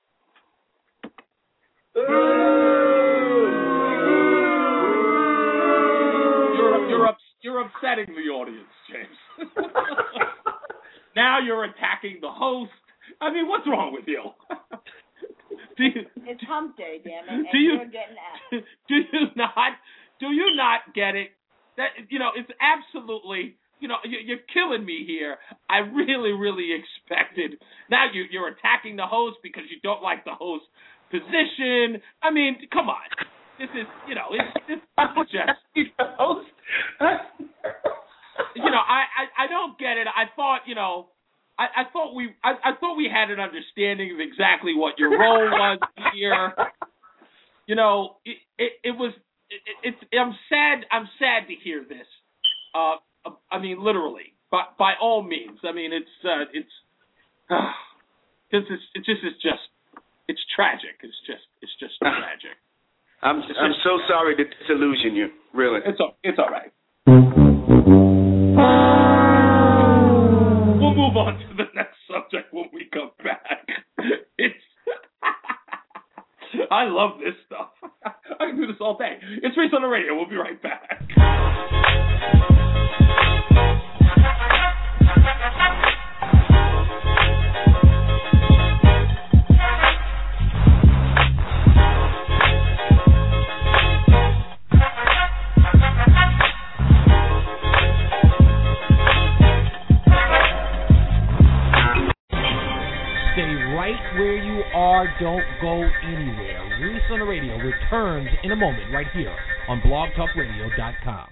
[SPEAKER 3] You're upsetting the audience, James. Now you're attacking the host. I mean, what's wrong with you?
[SPEAKER 11] It's hump day, damn it, and you're getting asked.
[SPEAKER 3] Do you not get it? That it's absolutely. You're killing me here. I really, really expected. Now you're attacking the host because you don't like the host's position. I mean, come on. This is, it's just the host. I don't get it. I thought, I thought we had an understanding of exactly what your role was here. I'm sad to hear this. I mean, literally, by all means. I mean, it's tragic. It's just tragic.
[SPEAKER 7] I'm so sorry to disillusion you. Really,
[SPEAKER 3] it's all right. We'll move on to the next all day. It's Reese on the Radio. We'll be right back.
[SPEAKER 8] Where you are, don't go anywhere. Reese on the Radio returns in a moment right here on blogtalkradio.com.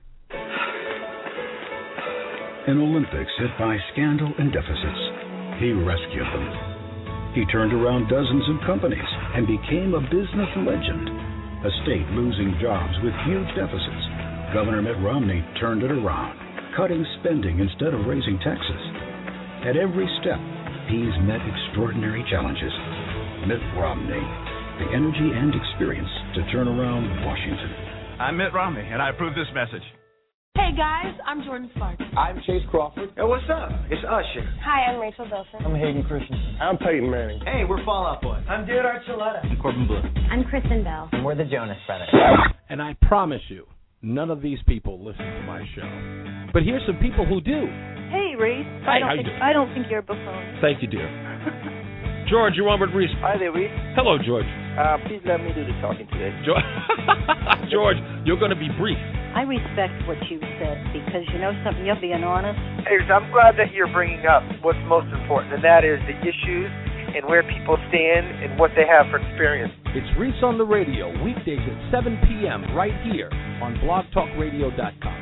[SPEAKER 15] In Olympics hit by scandal and deficits, he rescued them. He turned around dozens of companies and became a business legend. A state losing jobs with huge deficits. Governor Mitt Romney turned it around, cutting spending instead of raising taxes. At every step, he's met extraordinary challenges. Mitt Romney, the energy and experience to turn around Washington.
[SPEAKER 13] I'm Mitt Romney, and I approve this message.
[SPEAKER 18] Hey guys, I'm Jordan Sparks.
[SPEAKER 13] I'm Chase Crawford.
[SPEAKER 19] Hey, what's up? It's Usher.
[SPEAKER 18] Hi, I'm Rachel Bilson.
[SPEAKER 19] I'm Hayden Christensen. I'm Peyton Manning.
[SPEAKER 13] Hey, we're Fall Out Boy.
[SPEAKER 19] I'm Dude Archuleta.
[SPEAKER 13] I'm Corbin Bleu.
[SPEAKER 18] I'm Kristen Bell.
[SPEAKER 19] And we're the Jonas Brothers.
[SPEAKER 8] And I promise you, none of these people listen to my show. But here's some people who do.
[SPEAKER 18] Hey, Reese.
[SPEAKER 8] Hi,
[SPEAKER 18] I don't think you're a buffoon.
[SPEAKER 8] Thank you, dear. George, you're on with Reese.
[SPEAKER 20] Hi there, Reese.
[SPEAKER 8] Hello, George.
[SPEAKER 20] Please let me do the talking today.
[SPEAKER 8] George, you're going to be brief.
[SPEAKER 21] I respect what you said because, you know something, you're being honest.
[SPEAKER 20] Hey, I'm glad that you're bringing up what's most important, and that is the issues and where people stand and what they have for experience.
[SPEAKER 8] It's Reese on the Radio, weekdays at 7 p.m. right here on blogtalkradio.com.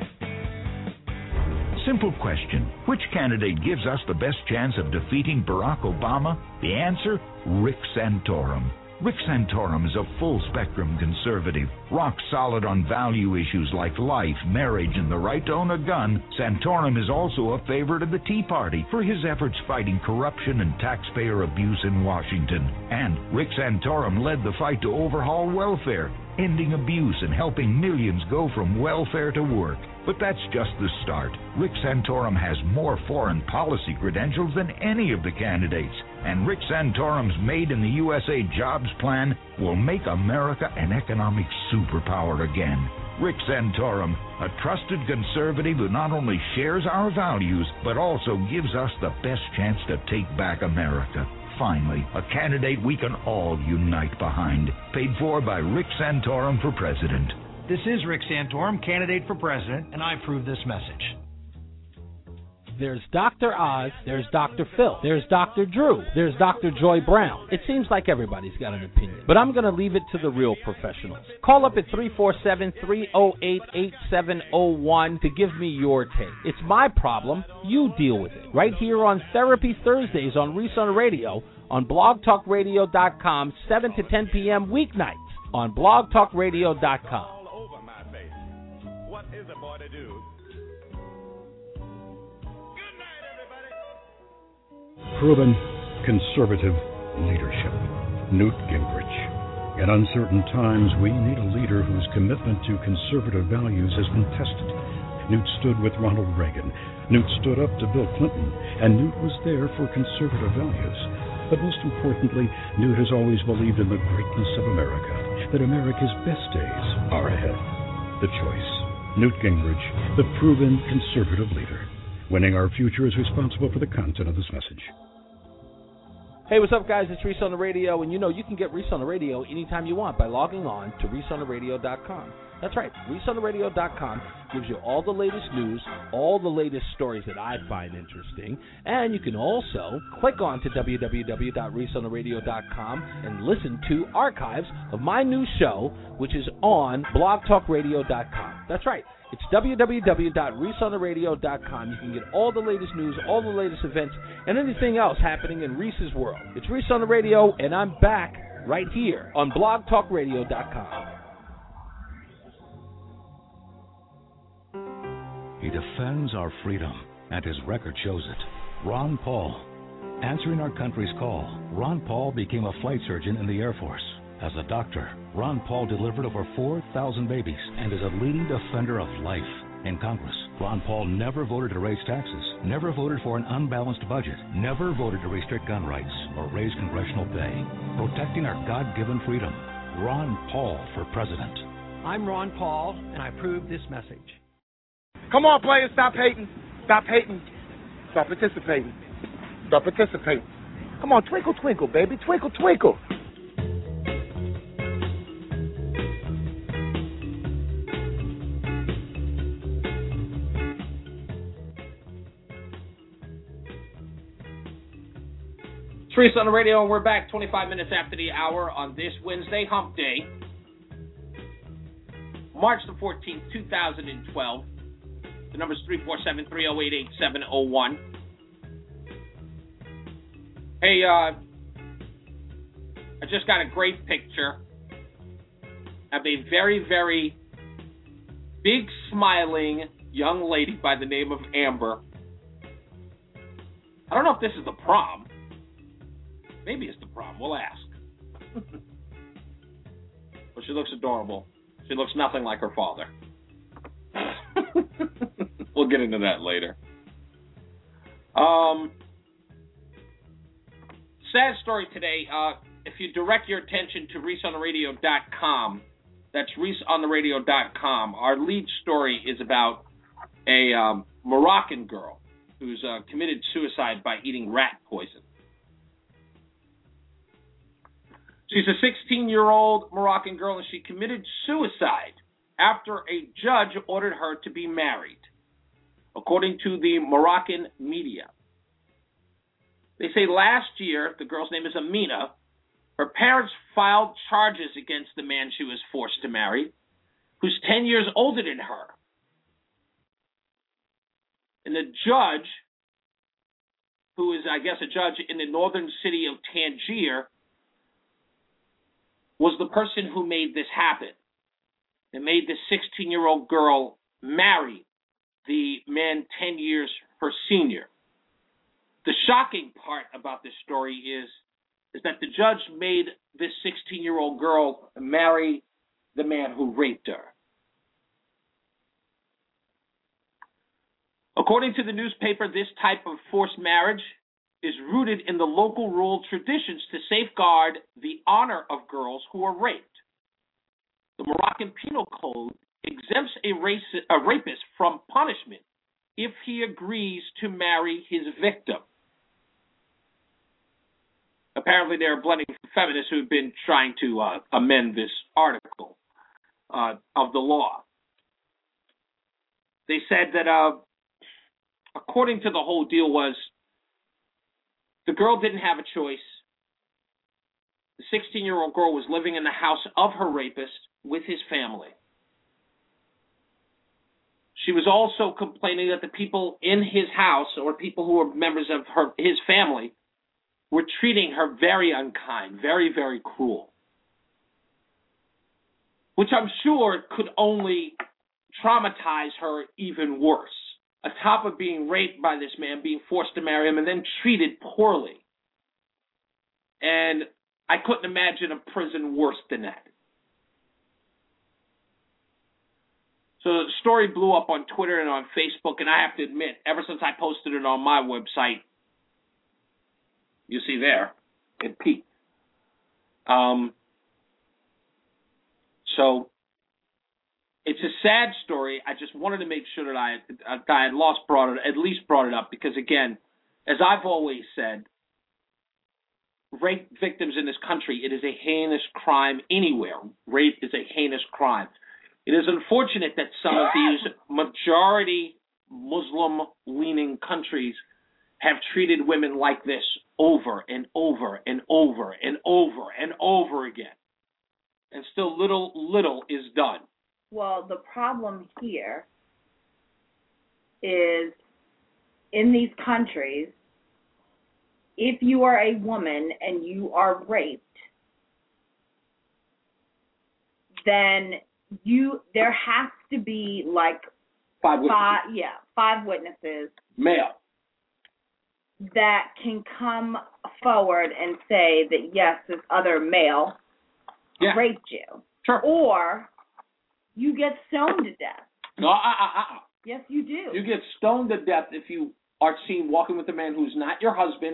[SPEAKER 26] Simple question. Which candidate gives us the best chance of defeating Barack Obama? The answer, Rick Santorum. Rick Santorum is a full-spectrum conservative, rock-solid on value issues like life, marriage, and the right to own a gun. Santorum is also a favorite of the Tea Party for his efforts fighting corruption and taxpayer abuse in Washington. And Rick Santorum led the fight to overhaul welfare, ending abuse and helping millions go from welfare to work. But that's just the start. Rick Santorum has more foreign policy credentials than any of the candidates. And Rick Santorum's Made in the USA jobs plan will make America an economic superpower again. Rick Santorum, a trusted conservative who not only shares our values, but also gives us the best chance to take back America. Finally, a candidate we can all unite behind. Paid for by Rick Santorum for president.
[SPEAKER 28] This is Rick Santorum, candidate for president, and I approve this message.
[SPEAKER 8] There's Dr. Oz, there's Dr. Phil, there's Dr. Drew, there's Dr. Joy Brown. It seems like everybody's got an opinion, but I'm going to leave it to the real professionals. Call up at 347-308-8701 to give me your take. It's my problem. You deal with it. Right here on Therapy Thursdays on Reese on the Radio on blogtalkradio.com, 7 to 10 p.m. weeknights on blogtalkradio.com.
[SPEAKER 13] What is a boy to do?
[SPEAKER 15] Proven conservative leadership. Newt Gingrich. In uncertain times, we need a leader whose commitment to conservative values has been tested. Newt stood with Ronald Reagan. Newt stood up to Bill Clinton. And Newt was there for conservative values. But most importantly, Newt has always believed in the greatness of America, that America's best days are ahead. The choice. Newt Gingrich, the proven conservative leader. Winning our future is responsible for the content of this message.
[SPEAKER 8] Hey, what's up, guys? It's Reese on the Radio, and you know you can get Reese on the Radio anytime you want by logging on to ReeseOnTheRadio.com. That's right, ReeseOnTheRadio.com gives you all the latest news, all the latest stories that I find interesting, and you can also click on to www.ReeseOnTheRadio.com and listen to archives of my new show, which is on BlogTalkRadio.com. That's right. It's www.ReeseOnTheRadio.com. You can get all the latest news, all the latest events, and anything else happening in Reese's world. It's Reese on the Radio, and I'm back right here on BlogTalkRadio.com.
[SPEAKER 29] He defends our freedom, and his record shows it. Ron Paul. Answering our country's call, Ron Paul became a flight surgeon in the Air Force. As a doctor, Ron Paul delivered over 4,000 babies and is a leading defender of life. In Congress, Ron Paul never voted to raise taxes, never voted for an unbalanced budget, never voted to restrict gun rights or raise congressional pay. Protecting our God-given freedom, Ron Paul for president.
[SPEAKER 28] I'm Ron Paul, and I approve this message.
[SPEAKER 1] Come on, players, stop hating. Stop hating. Start participating. Start participating. Come on, twinkle, twinkle, baby. Twinkle, twinkle.
[SPEAKER 3] Reese on the radio, and we're back 25 minutes after the hour on this Wednesday, Hump Day, March the 14th, 2012. The number's 347-308-8701. Hey, I just got a great picture of a very, very big, smiling young lady by the name of Amber. I don't know if this is the prom. Maybe it's the prom. We'll ask. But she looks adorable. She looks nothing like her father. We'll get into that later. Sad story today. If you direct your attention to ReeseOnTheRadio.com, that's ReeseOnTheRadio.com, our lead story is about a Moroccan girl who's committed suicide by eating rat poison. She's a 16-year-old Moroccan girl, and she committed suicide after a judge ordered her to be married, according to the Moroccan media. They say last year, the girl's name is Amina, her parents filed charges against the man she was forced to marry, who's 10 years older than her. And the judge, who is, I guess, a judge in the northern city of Tangier, was the person who made this happen. They made this 16-year-old girl marry the man 10 years her senior. The shocking part about this story is that the judge made this 16-year-old girl marry the man who raped her. According to the newspaper, this type of forced marriage is rooted in the local rural traditions to safeguard the honor of girls who are raped. The Moroccan Penal Code exempts a rapist from punishment if he agrees to marry his victim. Apparently, there are plenty of feminists who have been trying to amend this article of the law. They said that, according to the whole deal, was the girl didn't have a choice. The 16-year-old girl was living in the house of her rapist with his family. She was also complaining that the people in his house, or people who were members of his family, were treating her very unkind, very, very cruel. Which I'm sure could only traumatize her even worse. On top of being raped by this man, being forced to marry him, and then treated poorly. And I couldn't imagine a prison worse than that. So the story blew up on Twitter and on Facebook, and I have to admit, ever since I posted it on my website, you see there, it peaked. So it's a sad story. I just wanted to make sure that I had at least brought it up, because, again, as I've always said, rape victims in this country, it is a heinous crime anywhere. Rape is a heinous crime. It is unfortunate that some of these majority Muslim-leaning countries have treated women like this over and over and over and over and over again. And still little is done.
[SPEAKER 11] Well, the problem here is in these countries, if you are a woman and you are raped, then there has to be like
[SPEAKER 3] five
[SPEAKER 11] witnesses.
[SPEAKER 3] Male.
[SPEAKER 11] That can come forward and say that, yes, this other male raped you.
[SPEAKER 3] Sure.
[SPEAKER 11] Or you get stoned to death.
[SPEAKER 3] No,
[SPEAKER 11] Yes, you do.
[SPEAKER 3] You get stoned to death if you are seen walking with a man who's not your husband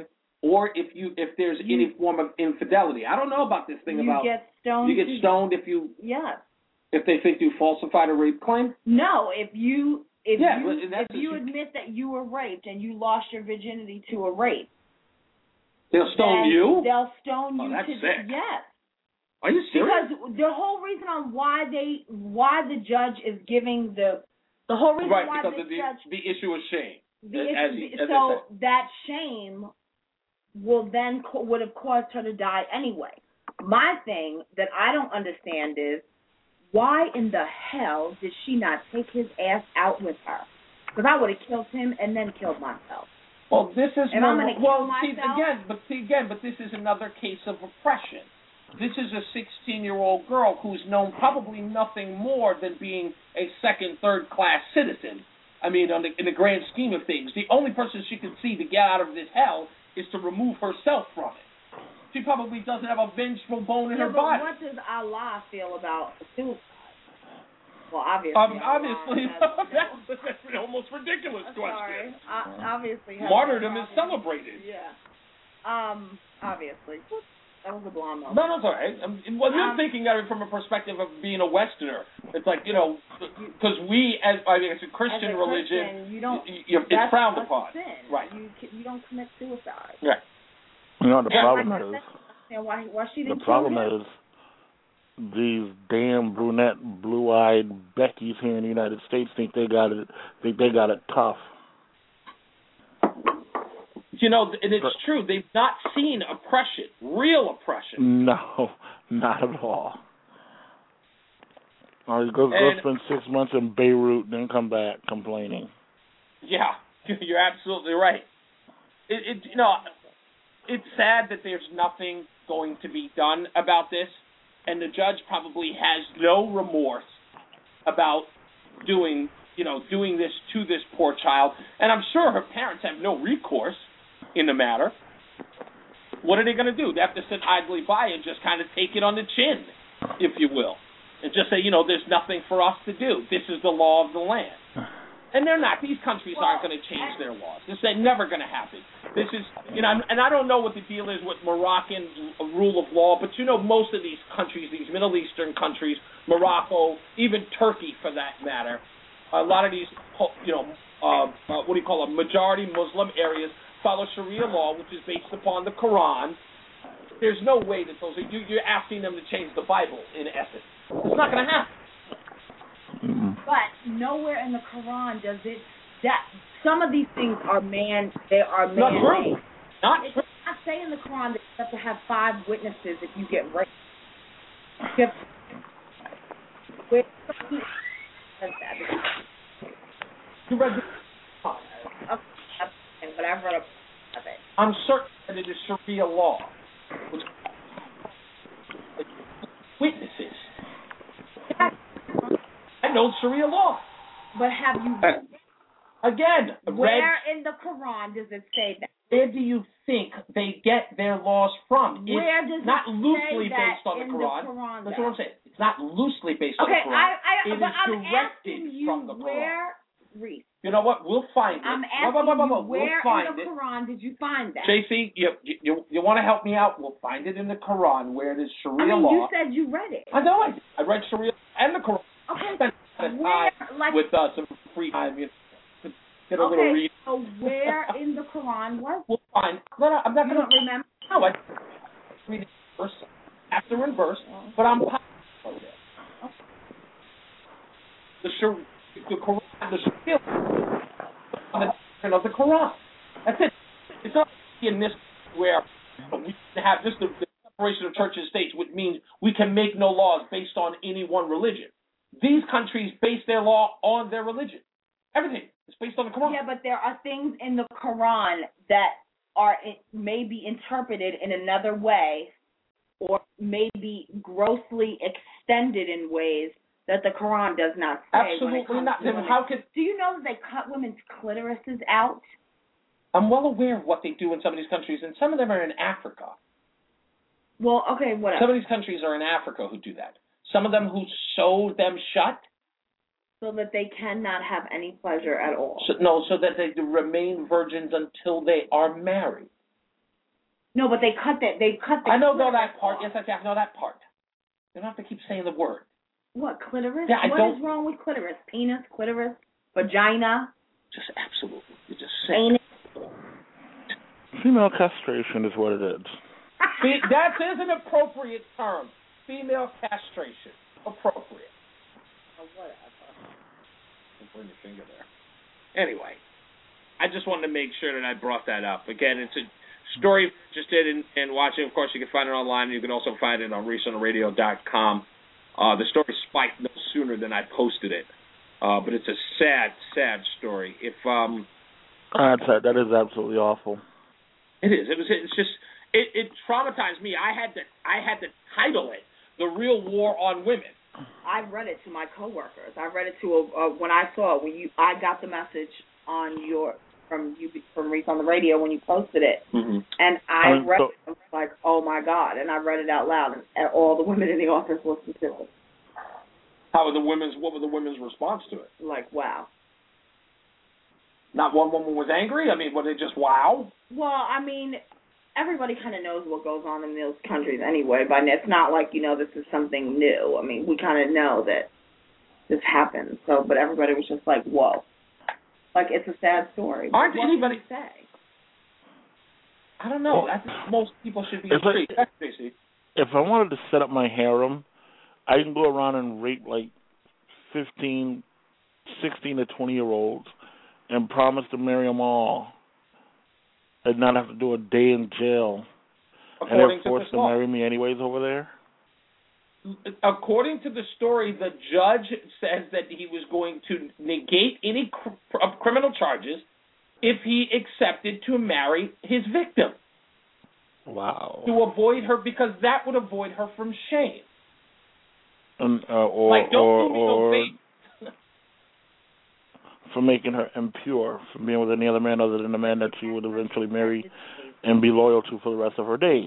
[SPEAKER 3] or if there's any form of infidelity. I don't know about this thing about
[SPEAKER 11] you get stoned.
[SPEAKER 3] You get stoned if you if they think you falsified a rape claim.
[SPEAKER 11] No, if you
[SPEAKER 3] you
[SPEAKER 11] admit that you were raped and you lost your virginity to a rape,
[SPEAKER 3] they'll stone you.
[SPEAKER 11] They'll stone you.
[SPEAKER 3] That's sick.
[SPEAKER 11] Yes.
[SPEAKER 3] Are you serious?
[SPEAKER 11] Because the whole reason on why the judge is giving the whole reason why
[SPEAKER 3] because
[SPEAKER 11] the judge
[SPEAKER 3] the issue of shame.
[SPEAKER 11] So that shame would have caused her to die anyway. My thing that I don't understand is why in the hell did she not take his ass out with her? Because I would have killed him and then killed myself.
[SPEAKER 3] Well, this is
[SPEAKER 11] and I'm going to kill myself.
[SPEAKER 3] But this is another case of oppression. This is a 16-year-old girl who's known probably nothing more than being a second, third-class citizen. I mean, in the grand scheme of things, the only person she can see to get out of this hell is to remove herself from it. She probably doesn't have a vengeful bone in her body.
[SPEAKER 11] What does Allah feel about suicide? Well, obviously.
[SPEAKER 3] That's an almost ridiculous question.
[SPEAKER 11] Sorry. Obviously.
[SPEAKER 3] Martyrdom is celebrated.
[SPEAKER 11] Yeah. Obviously. That was a blonde moment.
[SPEAKER 3] No, it's all right. You're thinking of it from a perspective of being a Westerner. It's like, because we, as a Christian religion, it's frowned upon.
[SPEAKER 11] Sin.
[SPEAKER 3] Right.
[SPEAKER 11] You don't commit suicide.
[SPEAKER 3] Right.
[SPEAKER 12] The problem is.
[SPEAKER 11] Why she didn't
[SPEAKER 12] the problem is these damn brunette, blue-eyed Beckys here in the United States think they got it tough.
[SPEAKER 3] And it's true. They've not seen oppression, real oppression.
[SPEAKER 12] No, not at all. Or go spend 6 months in Beirut, then come back complaining.
[SPEAKER 3] Yeah, you're absolutely right. It's sad that there's nothing going to be done about this, and the judge probably has no remorse about doing this to this poor child, and I'm sure her parents have no recourse in the matter. What are they going to do? They have to sit idly by and just kind of take it on the chin, if you will, and just say, there's nothing for us to do. This is the law of the land. And they're not. These countries aren't going to change their laws. This ain't never going to happen. This is, and I don't know what the deal is with Moroccan rule of law, but most of these countries, these Middle Eastern countries, Morocco, even Turkey for that matter, a lot of these, majority Muslim areas follow Sharia law, which is based upon the Quran. There's no way that you're asking them to change the Bible, in essence. It's not going to happen.
[SPEAKER 11] But nowhere in the Quran does it. That some of these things are they are man-made.
[SPEAKER 3] Not true.
[SPEAKER 11] It does not say in the Quran that you have to have 5 witnesses if you get raped.
[SPEAKER 3] You read
[SPEAKER 11] but I've read of it.
[SPEAKER 3] I'm certain that it is Sharia law. Witnesses. I know Sharia law.
[SPEAKER 11] But have you
[SPEAKER 3] again?
[SPEAKER 11] Where in the Quran does it say that?
[SPEAKER 3] Where do you think they get their laws from?
[SPEAKER 11] Where does
[SPEAKER 3] it's not
[SPEAKER 11] it
[SPEAKER 3] loosely
[SPEAKER 11] say
[SPEAKER 3] based
[SPEAKER 11] that
[SPEAKER 3] on the
[SPEAKER 11] in
[SPEAKER 3] Quran.
[SPEAKER 11] The Quran
[SPEAKER 3] That's what I'm saying. It's not loosely based on the Quran.
[SPEAKER 11] I'm
[SPEAKER 3] directed
[SPEAKER 11] asking you
[SPEAKER 3] from the Quran.
[SPEAKER 11] Where, Reese.
[SPEAKER 3] You know what? We'll find it.
[SPEAKER 11] I'm asking you where
[SPEAKER 3] we'll
[SPEAKER 11] in the Quran did you find that?
[SPEAKER 3] JC, you want to help me out? We'll find it in the Quran where it is Sharia law.
[SPEAKER 11] You said you read it.
[SPEAKER 3] I know I did. I read Sharia and the Quran.
[SPEAKER 11] Okay.
[SPEAKER 3] With some free time, get a little read.
[SPEAKER 11] So where in the Quran was it?
[SPEAKER 3] We'll find. I'm not going to
[SPEAKER 11] remember.
[SPEAKER 3] No, I read it verse after and verse, but I'm positive of it. The Quran, the Sharia of the Quran. That's it. It's not in this where we have just the separation of church and state, which means we can make no laws based on any one religion. These countries base their law on their religion. Everything is based on the Quran.
[SPEAKER 11] Yeah, but there are things in the Quran that may be interpreted in another way or may be grossly extended in ways that the Quran does not say.
[SPEAKER 3] Absolutely not. Then how could...
[SPEAKER 11] Do you know that they cut women's clitorises out?
[SPEAKER 3] I'm well aware of what they do in some of these countries, and some of them are in Africa.
[SPEAKER 11] Well, okay, whatever.
[SPEAKER 3] Some of these countries are in Africa who do that. Some of them who sew them shut.
[SPEAKER 11] So that they cannot have any pleasure at all.
[SPEAKER 3] So that they remain virgins until they are married.
[SPEAKER 11] No, but they cut that. They cut the.
[SPEAKER 3] I know that part. Yes, I know that part. You don't have to keep saying the word.
[SPEAKER 11] What, clitoris?
[SPEAKER 3] Yeah,
[SPEAKER 11] What is wrong with clitoris? Penis, clitoris, vagina?
[SPEAKER 3] Just absolutely. You're just saying.
[SPEAKER 12] Female castration is what it is.
[SPEAKER 3] That is an appropriate term. Female castration. Appropriate.
[SPEAKER 11] Oh, whatever.
[SPEAKER 3] Don't point your finger there. Anyway, I just wanted to make sure that I brought that up. Again, it's a story if you're interested in watching. Of course, you can find it online. You can also find it on ReesonRadio.com. The story spiked no sooner than I posted it. But it's a sad, sad story.
[SPEAKER 12] That is absolutely awful.
[SPEAKER 3] It is. It traumatized me. I had to title it "The Real War on Women."
[SPEAKER 11] I read it to my coworkers. I read it to when I saw it. I got the message from Reese on the radio when you posted it, and I read it. I was like, "Oh my God!" And I read it out loud, and all the women in the office listened to it.
[SPEAKER 3] What were the women's response to it?
[SPEAKER 11] Like, wow.
[SPEAKER 3] Not one woman was angry? I mean, were they just wow?
[SPEAKER 11] Well, I mean, everybody kind of knows what goes on in those countries anyway, but it's not like, this is something new. I mean, we kind of know that this happens. So, but everybody was just like, whoa. Like, it's a sad story.
[SPEAKER 3] Aren't
[SPEAKER 11] what
[SPEAKER 3] anybody
[SPEAKER 11] can you say?
[SPEAKER 3] I don't know. I think most people should be intrigued.
[SPEAKER 12] If I wanted to set up my harem, I can go around and rape like 15, 16 to 20-year-olds and promise to marry them all and not have to do a day in jail. And they're forced to marry me anyways over there?
[SPEAKER 3] According to the story, the judge says that he was going to negate any criminal charges if he accepted to marry his victim.
[SPEAKER 12] Wow.
[SPEAKER 3] To avoid her, because that would avoid her from shame.
[SPEAKER 12] Or for making her impure, from being with any other man other than the man that she would eventually marry and be loyal to for the rest of her days.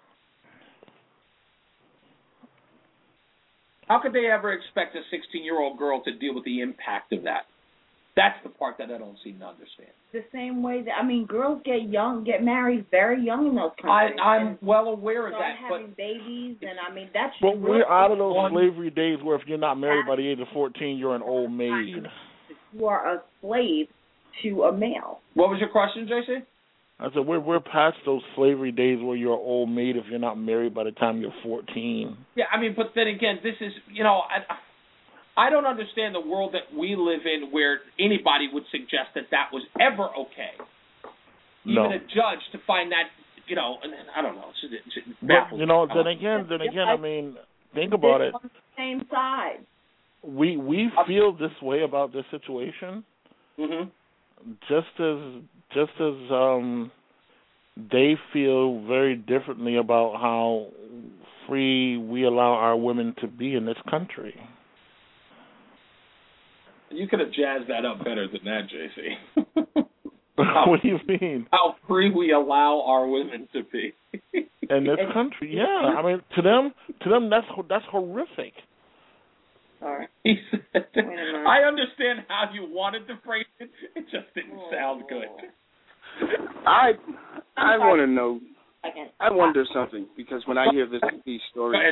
[SPEAKER 3] How could they ever expect a 16-year-old girl to deal with the impact of that? That's the part that I don't seem to understand.
[SPEAKER 11] The same way that, girls get married very young in those countries.
[SPEAKER 3] I'm well aware of that.
[SPEAKER 11] Having babies, and that's.
[SPEAKER 12] But we're out of those slavery days where if you're not married by the age of 14, you're an old maid.
[SPEAKER 11] You are a slave to a male.
[SPEAKER 3] What was your question, JC?
[SPEAKER 12] I said we're past those slavery days where you're an old maid if you're not married by the time you're 14.
[SPEAKER 3] Yeah, but then again, this is, I don't understand the world that we live in where anybody would suggest that was ever okay. Even a judge to find that, and I don't know. It's baffling.
[SPEAKER 12] Then again, think about it.
[SPEAKER 11] On the same side.
[SPEAKER 12] We feel this way about this situation, just as they feel very differently about how free we allow our women to be in this country.
[SPEAKER 3] You could have jazzed that up better than that, JC.
[SPEAKER 12] What do you mean?
[SPEAKER 3] How free we allow our women to be
[SPEAKER 12] in this country? Yeah, to them that's horrific.
[SPEAKER 11] Sorry.
[SPEAKER 3] I understand how you wanted to phrase it. It just didn't sound good.
[SPEAKER 2] I want to know. I wonder something because when I hear these stories,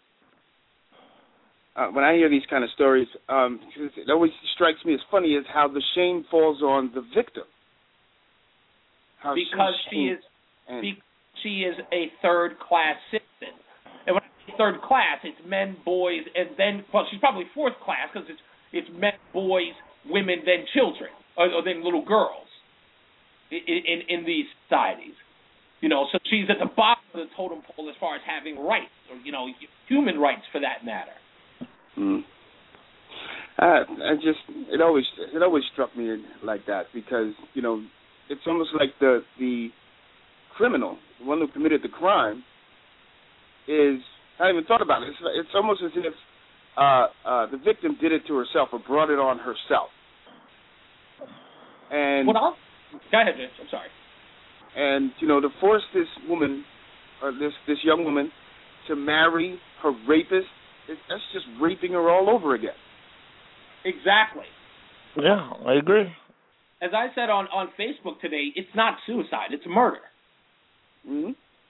[SPEAKER 2] when I hear these kind of stories, it always strikes me as funny is how the shame falls on the victim.
[SPEAKER 3] Because she is a third-class citizen. And when I say third class, it's men, boys, and then, she's probably fourth class because it's men, boys, women, then children, or then little girls in these societies. So she's at the bottom of the totem pole as far as having rights, or, human rights for that matter.
[SPEAKER 2] It always struck me like that because, it's almost like the criminal, the one who committed the crime, I haven't even thought about it. It's almost as if the victim did it to herself or brought it on herself. And
[SPEAKER 3] go ahead, James. I'm sorry.
[SPEAKER 2] And to force this woman, or this young woman, to marry her rapist, that's just raping her all over again.
[SPEAKER 3] Exactly.
[SPEAKER 12] Yeah, I agree.
[SPEAKER 3] As I said on Facebook today, it's not suicide; it's murder.
[SPEAKER 2] Mm-hmm.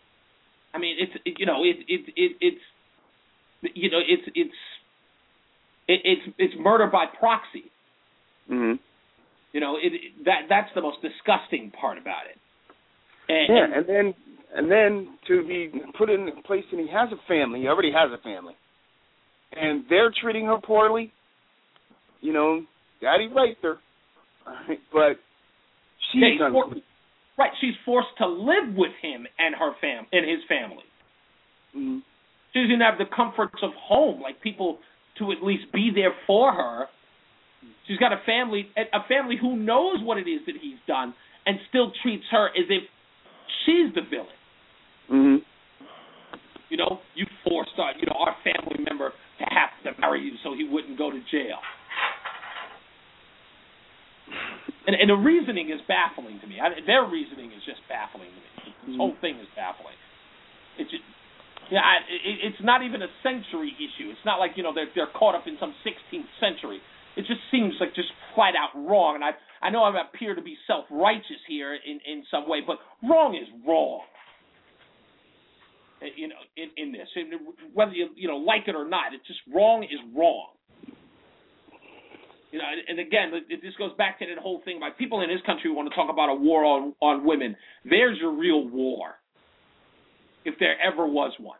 [SPEAKER 3] I mean, it's murder by proxy.
[SPEAKER 2] Mm-hmm.
[SPEAKER 3] That's the most disgusting part about it.
[SPEAKER 2] And then to be put in a place, and he has a family. He already has a family, and they're treating her poorly. Daddy raped her, but she's
[SPEAKER 3] right. She's forced to live with him and his family.
[SPEAKER 2] Mm-hmm.
[SPEAKER 3] She doesn't have the comforts of home, like people to at least be there for her. She's got a family who knows what it is that he's done, and still treats her as if she's the villain.
[SPEAKER 2] Mm-hmm.
[SPEAKER 3] You forced our family member to have to marry you so he wouldn't go to jail. And the reasoning is baffling to me. Their reasoning is just baffling to me. This whole thing is baffling. It's just, it's not even a century issue. It's not like they're caught up in some 16th century. It just seems like just flat out wrong. And I know I appear to be self-righteous here in some way, but wrong is wrong. In this, whether you like it or not, it's just wrong is wrong. And again, this goes back to that whole thing about people in this country who want to talk about a war on women. There's your real war, if there ever was one.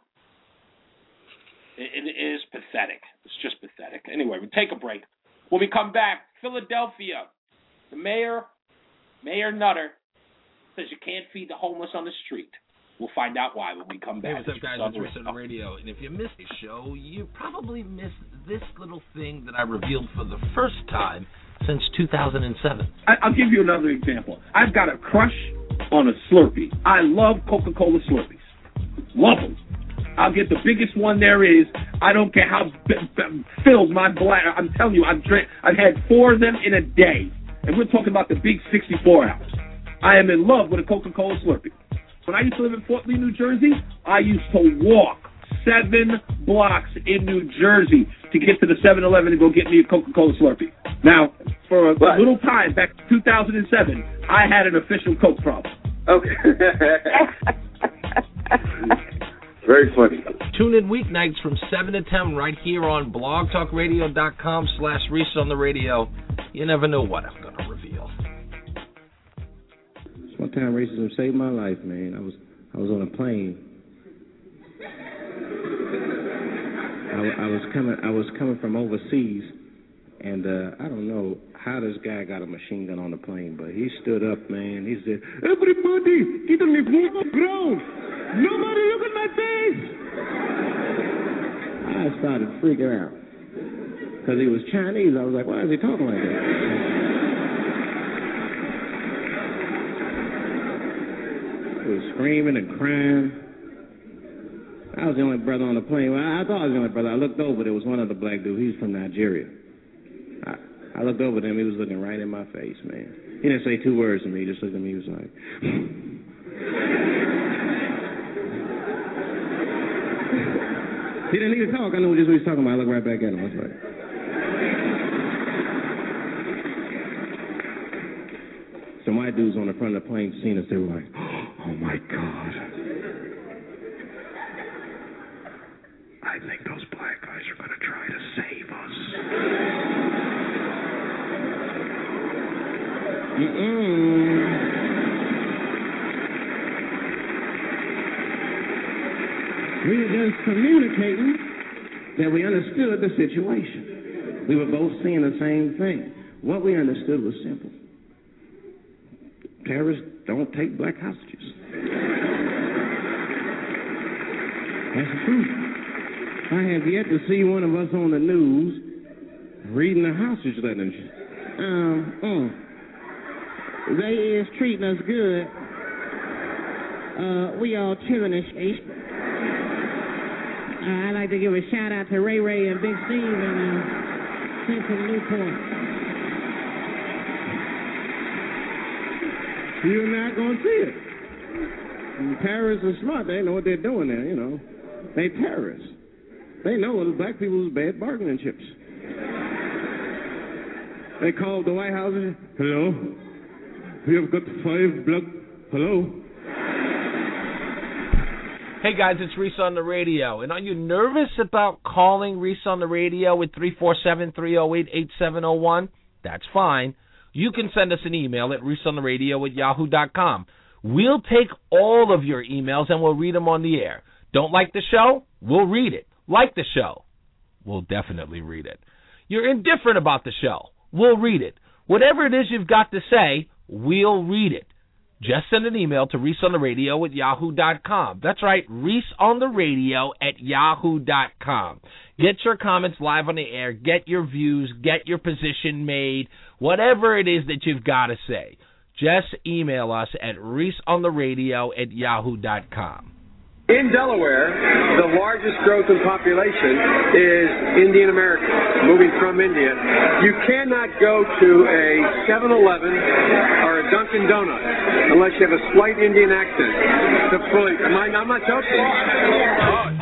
[SPEAKER 3] It is pathetic. It's just pathetic. Anyway, we take a break. When we come back, Philadelphia, the Mayor Nutter, says you can't feed the homeless on the street. We'll find out why when we come back.
[SPEAKER 8] Hey, what's up, guys? It's Rich on the Radio. And if you missed the show, you probably missed this little thing that I revealed for the first time since 2007.
[SPEAKER 4] I'll give you another example. I've got a crush on a Slurpee. I love Coca-Cola Slurpees. Love them. I'll get the biggest one there is. I don't care how filled my bladder. I'm telling you, I've had 4 of them in a day. And we're talking about the big 64 ounce. I am in love with a Coca-Cola Slurpee. When I used to live in Fort Lee, New Jersey, I used to walk 7 blocks in New Jersey to get to the 7-Eleven and go get me a Coca-Cola Slurpee. Now, for a little time, back in 2007, I had an official Coke problem.
[SPEAKER 2] Okay. Very funny.
[SPEAKER 8] Tune in weeknights from 7 to 10 right here on blogtalkradio.com/Reese on the Radio. You never know what I'm going to reveal.
[SPEAKER 5] One time racism saved my life, man. I was on a plane. I was coming from overseas, and I don't know how this guy got a machine gun on the plane, but he stood up, man. He said, "Everybody, get on the ground. Nobody look at my face." I started freaking out because he was Chinese. I was like, why is he talking like that? Was screaming and crying. I was the only brother on the plane. Well, I thought I was the only brother. I looked over. There was one other black dude. He's from Nigeria. I looked over at him. He was looking right in my face, man. He didn't say 2 words to me. He just looked at me. He was like... He didn't need to talk. I knew just what he was talking about. I looked right back at him. I was like... Some white dudes on the front of the plane seen us. They were like, oh, my God. I think those black guys are going to try to save us. We were just communicating that we understood the situation. We were both seeing the same thing. What we understood was simple. Terrorists don't take black hostages. That's the truth. I have yet to see one of us on the news reading the hostage letters. They is treating us good. We all chilling and I'd like to give a shout out to Ray Ray and Big Steve and Central Newport. You're not going to see it. And terrorists are smart. They know what they're doing there, you know. They terrorists. They know the black people's bad bargaining chips. They called the White House and said, hello? We have got 5 black... Hello?
[SPEAKER 8] Hey guys, it's Reese on the radio. And are you nervous about calling Reese on the radio with 347-308-8701? That's fine. You can send us an email at reeseontheradio@yahoo.com. We'll take all of your emails and we'll read them on the air. Don't like the show? We'll read it. Like the show? We'll definitely read it. You're indifferent about the show? We'll read it. Whatever it is you've got to say, we'll read it. Just send an email to reeseontheradio@yahoo.com. That's right, reeseontheradio@yahoo.com. Get your comments live on the air. Get your views. Get your position made. Whatever it is that you've got to say, just email us at reeseontheradio@yahoo.com.
[SPEAKER 6] In Delaware, the largest growth in population is Indian Americans moving from India. You cannot go to a 7-Eleven or a Dunkin' Donuts unless you have a slight Indian accent. I'm not joking. Oh.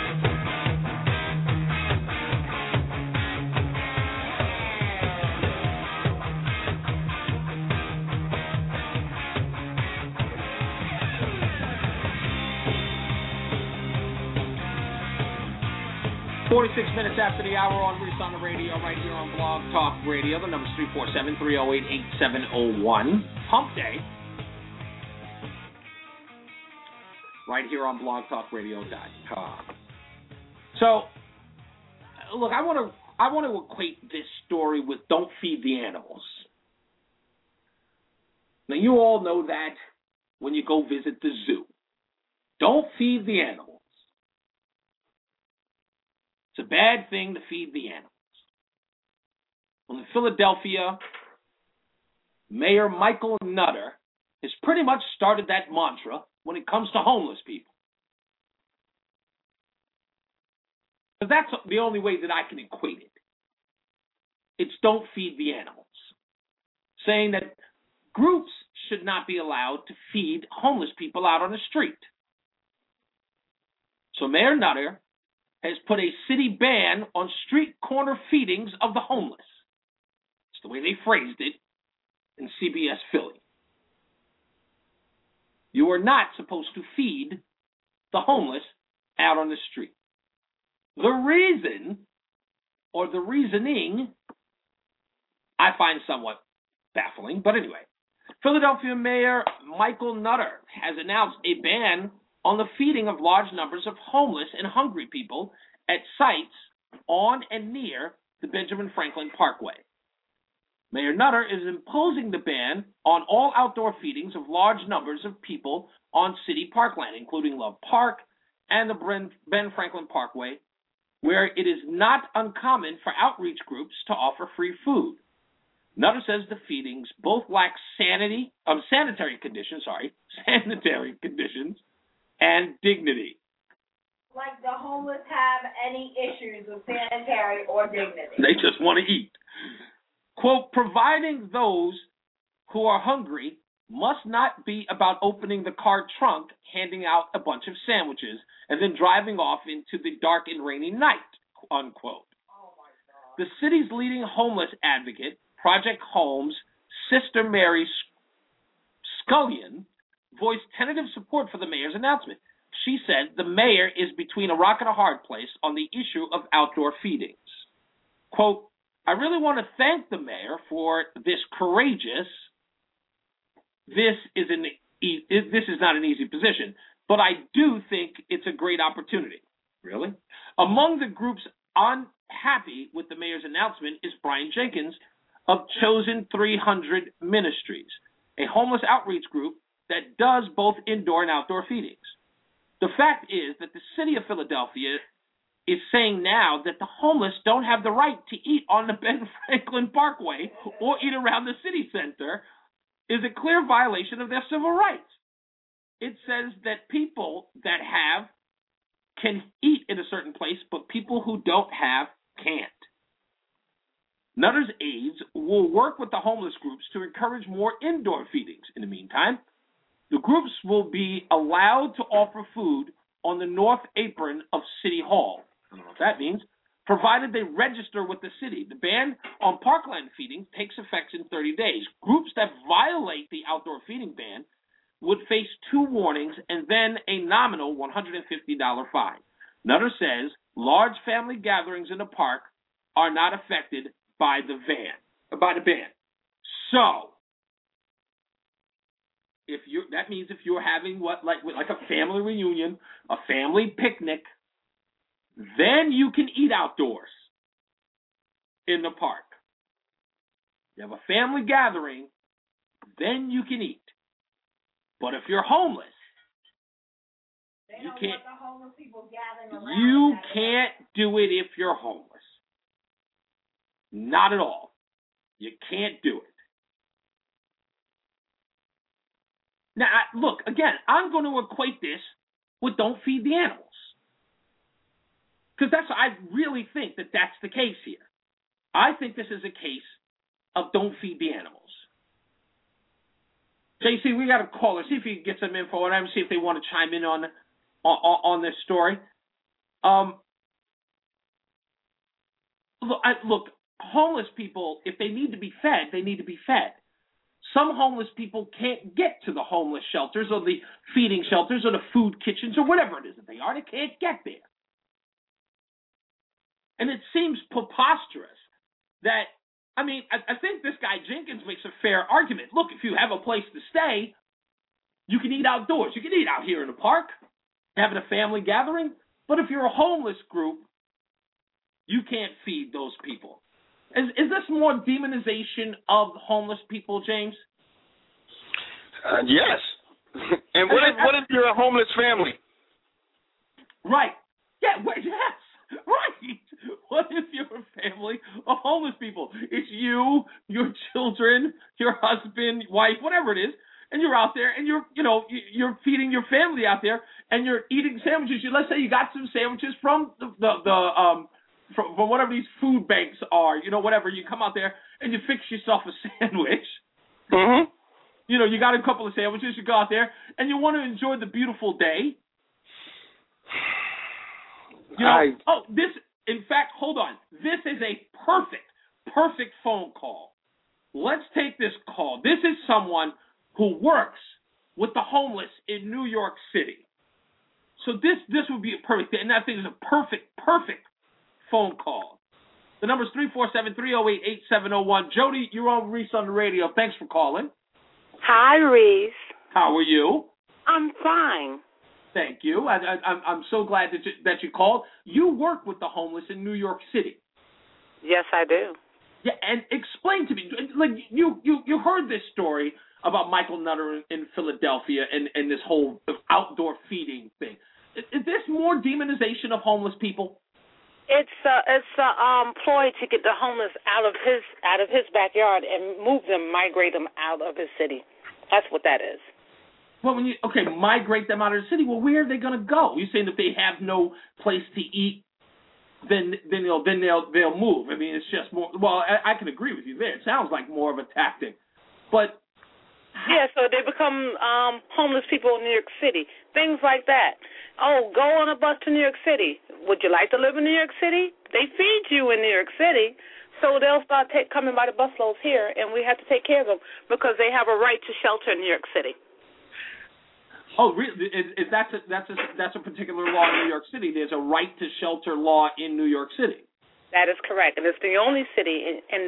[SPEAKER 3] 46 minutes after the hour on Reese on the radio, right here on Blog Talk Radio. The number's 347-308-8701. Hump Day. Right here on blogtalkradio.com. So, look, I want to equate this story with don't feed the animals. Now, you all know that when you go visit the zoo. Don't feed the animals. It's a bad thing to feed the animals. Well, in Philadelphia, Mayor Michael Nutter has pretty much started that mantra when it comes to homeless people. But that's the only way that I can equate it. It's don't feed the animals. Saying that groups should not be allowed to feed homeless people out on the street. So Mayor Nutter has put a city ban on street corner feedings of the homeless. It's the way they phrased it in CBS Philly. You are not supposed to feed the homeless out on the street. The reason, or the reasoning, I find somewhat baffling, but anyway. Philadelphia Mayor Michael Nutter has announced a ban on the feeding of large numbers of homeless and hungry people at sites on and near the Benjamin Franklin Parkway. Mayor Nutter is imposing the ban on all outdoor feedings of large numbers of people on city parkland, including Love Park and the Ben Franklin Parkway, where it is not uncommon for outreach groups to offer free food. Nutter says the feedings both lack sanitary conditions and dignity.
[SPEAKER 11] Like the homeless have any issues with sanitary or dignity.
[SPEAKER 3] They just want to eat. Quote, providing those who are hungry must not be about opening the car trunk, handing out a bunch of sandwiches, and then driving off into the dark and rainy night, unquote.
[SPEAKER 11] Oh my God.
[SPEAKER 3] The city's leading homeless advocate, Project Home's Sister Mary Scullion, voiced tentative support for the mayor's announcement. She said the mayor is between a rock and a hard place on the issue of outdoor feedings. Quote, I really want to thank the mayor for this courageous, this is not an easy position, but I do think it's a great opportunity. Really? Among the groups unhappy with the mayor's announcement is Brian Jenkins of Chosen 300 Ministries, a homeless outreach group that does both indoor and outdoor feedings. The fact is that the city of Philadelphia is saying now that the homeless don't have the right to eat on the Ben Franklin Parkway or eat around the city center is a clear violation of their civil rights. It says that people that have can eat in a certain place, but people who don't have can't. Nutter's aides will work with the homeless groups to encourage more indoor feedings. In the meantime, the groups will be allowed to offer food on the north apron of City Hall. I don't know what that means. Provided they register with the city. The ban on parkland feeding takes effect in 30 days. Groups that violate the outdoor feeding ban would face 2 warnings and then a nominal $150 fine. Nutter says large family gatherings in the park are not affected by the ban. So, that means if you're having like a family reunion, a family picnic, then you can eat outdoors in the park. You have a family gathering, then you can eat. But if you're homeless, you can't do it if you're homeless. Not at all. You can't do it. Now, look, again, I'm going to equate this with don't feed the animals. Because I really think that that's the case here. I think this is a case of don't feed the animals. JC, we got a caller. See if you can get some info on them. See if they want to chime in on this story. Look, homeless people, if they need to be fed, they need to be fed. Some homeless people can't get to the homeless shelters or the feeding shelters or the food kitchens or whatever it is that they are. They can't get there. And it seems preposterous that, I think this guy Jenkins makes a fair argument. Look, if you have a place to stay, you can eat outdoors. You can eat out here in the park, having a family gathering. But if you're a homeless group, you can't feed those people. Is this more demonization of homeless people, James?
[SPEAKER 7] Yes. And what if you're a homeless family?
[SPEAKER 3] Right. Yeah, yes. Right. What if you're a family of homeless people? It's you, your children, your husband, wife, whatever it is, and you're out there and you're feeding your family out there and you're eating sandwiches. Let's say you got some sandwiches from from whatever these food banks are, whatever. You come out there and you fix yourself a sandwich.
[SPEAKER 7] Mm-hmm.
[SPEAKER 3] You got a couple of sandwiches. You go out there and you want to enjoy the beautiful day. In fact, hold on. This is a perfect phone call. Let's take this call. This is someone who works with the homeless in New York City. So this would be a perfect, and I think it's a perfect phone call. The number is 347-308-8701. Jody, you're on Reese on the radio. Thanks for calling.
[SPEAKER 9] Hi, Reese.
[SPEAKER 3] How are you?
[SPEAKER 9] I'm fine.
[SPEAKER 3] Thank you. I'm so glad that you called. You work with the homeless in New York City.
[SPEAKER 9] Yes, I do.
[SPEAKER 3] Yeah, and explain to me, like you heard this story about Michael Nutter in Philadelphia and this whole outdoor feeding thing. Is this more demonization of homeless people?
[SPEAKER 9] It's a ploy to get the homeless out of his backyard and migrate them out of his city. That's what that is.
[SPEAKER 3] Well, migrate them out of the city. Well, where are they going to go? You're saying if they have no place to eat, then they'll move. It's just more. Well, I can agree with you there. It sounds like more of a tactic, but
[SPEAKER 9] yeah. So they become homeless people in New York City. Things like that. Oh, go on a bus to New York City. Would you like to live in New York City? They feed you in New York City, so they'll start coming by the busloads here, and we have to take care of them because they have a right to shelter in New York City.
[SPEAKER 3] Oh, really? That's a particular law in New York City. There's a right to shelter law in New York City.
[SPEAKER 9] That is correct, and it's the only city in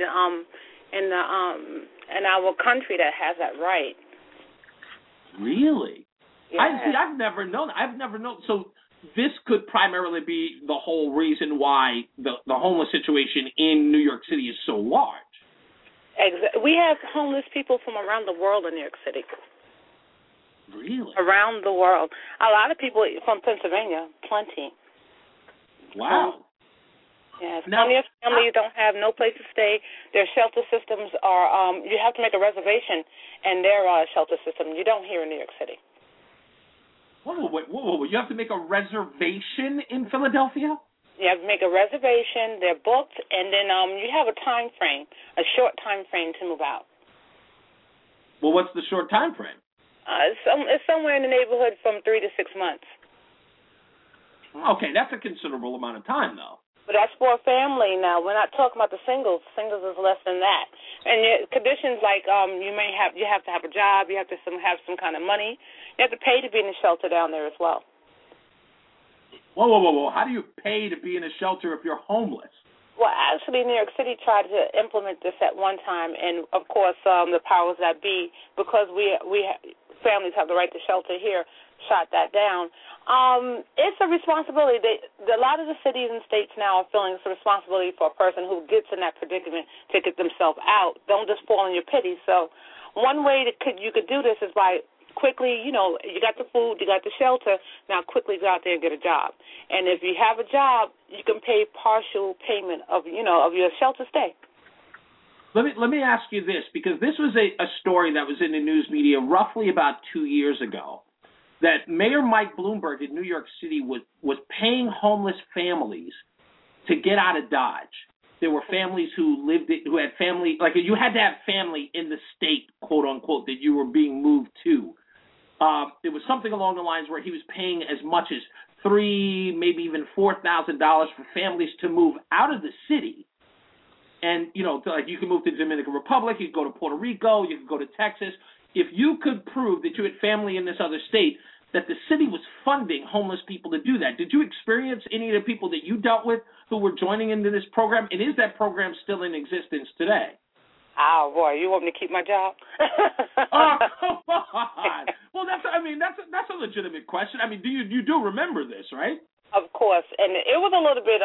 [SPEAKER 9] our country that has that right.
[SPEAKER 3] Really?
[SPEAKER 9] Yeah.
[SPEAKER 3] I've never known. So this could primarily be the whole reason why the homeless situation in New York City is so large.
[SPEAKER 9] We have homeless people from around the world in New York City.
[SPEAKER 3] Really?
[SPEAKER 9] Around the world. A lot of people from Pennsylvania, plenty.
[SPEAKER 3] Wow.
[SPEAKER 9] Yes. Plenty of families don't have no place to stay. Their shelter systems are, you have to make a reservation in their shelter system. You don't here in New York City.
[SPEAKER 3] Whoa. You have to make a reservation in Philadelphia?
[SPEAKER 9] You have to make a reservation. They're booked, and then you have a time frame, a short time frame to move out.
[SPEAKER 3] Well, what's the short time frame?
[SPEAKER 9] It's somewhere in the neighborhood from 3 to 6 months.
[SPEAKER 3] Okay, that's a considerable amount of time, though.
[SPEAKER 9] But that's for a family now. We're not talking about the singles. Singles is less than that. And conditions like you have to have a job, you have to have some kind of money, you have to pay to be in the shelter down there as well.
[SPEAKER 3] Whoa. How do you pay to be in a shelter if you're homeless?
[SPEAKER 9] Well, actually, New York City tried to implement this at one time, and, of course, the powers that be, because we families have the right to shelter here, shot that down. It's a responsibility. A lot of the cities and states now are feeling it's a responsibility for a person who gets in that predicament to get themselves out. Don't just fall in your pity. So one way you could do this is by quickly, you got the food, you got the shelter, now quickly go out there and get a job. And if you have a job, you can pay partial payment of your shelter stay.
[SPEAKER 3] Let me ask you this, because this was a story that was in the news media roughly about 2 years ago, that Mayor Mike Bloomberg in New York City was paying homeless families to get out of Dodge. There were families who had family, like you had to have family in the state, quote unquote, that you were being moved to. It was something along the lines where he was paying as much as $3,000, maybe even $4,000 for families to move out of the city. And, like you can move to the Dominican Republic, you could go to Puerto Rico, you could go to Texas. If you could prove that you had family in this other state, that the city was funding homeless people to do that. Did you experience any of the people that you dealt with who were joining into this program? And is that program still in existence today?
[SPEAKER 9] Oh, boy, you want me to keep my job?
[SPEAKER 3] Oh, come on. Well, that's a legitimate question. I mean, you do remember this, right?
[SPEAKER 9] Of course, and it was a little bit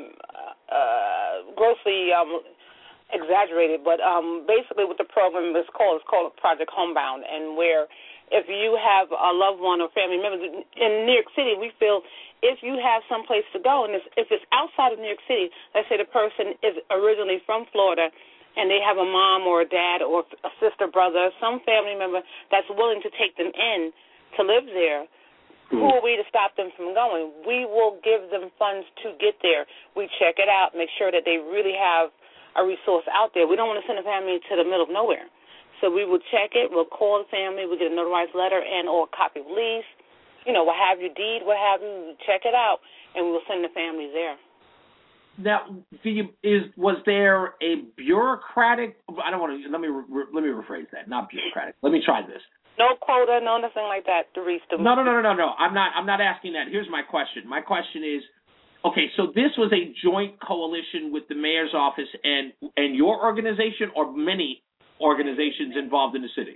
[SPEAKER 9] grossly exaggerated, but basically what the program is called Project Homebound, and where if you have a loved one or family member in New York City, we feel if you have some place to go, and if it's outside of New York City, let's say the person is originally from Florida, and they have a mom or a dad or a sister, brother, some family member that's willing to take them in to live there, who are we to stop them from going? We will give them funds to get there. We check it out, make sure that they really have a resource out there. We don't want to send a family to the middle of nowhere. So we will check it. We'll call the family. We'll get a notarized letter and or a copy of lease, what have you, deed, what have you. Check it out, and we'll send the families there.
[SPEAKER 3] Now, was there a bureaucratic? I don't want to. Let me rephrase that. Not bureaucratic. Let me try this.
[SPEAKER 9] No quota, no nothing like that.
[SPEAKER 3] No. I'm not asking that. Here's my question. My question is, okay, so this was a joint coalition with the mayor's office and your organization, or many organizations involved in the city?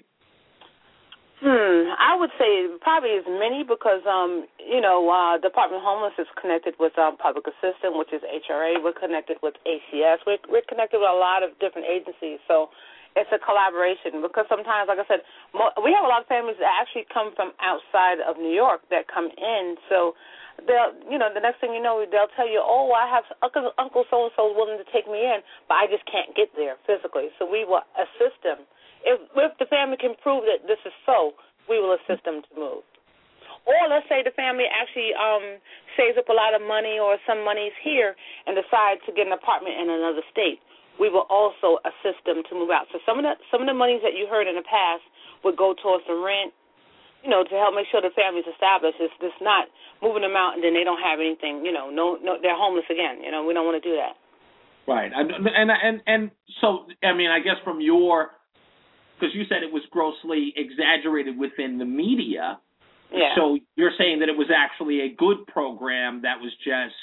[SPEAKER 9] I would say probably as many, because Department of Homeless is connected with Public Assistance, which is HRA. We're connected with ACS. We're connected with a lot of different agencies. So it's a collaboration, because sometimes, like I said, we have a lot of families that actually come from outside of New York that come in. So they'll, the next thing you know, they'll tell you, oh, I have Uncle so-and-so willing to take me in, but I just can't get there physically. So we will assist them. If the family can prove that this is so, we will assist them to move. Or let's say the family actually saves up a lot of money or some monies here and decides to get an apartment in another state. We will also assist them to move out. So some of the monies that you heard in the past would go towards the rent, to help make sure the family's established. It's just not moving them out and then they don't have anything. No, they're homeless again. We don't want to do that.
[SPEAKER 3] Right. And so, I mean, I guess from your, because you said it was grossly exaggerated within the media.
[SPEAKER 9] Yeah.
[SPEAKER 3] So you're saying that it was actually a good program that was just,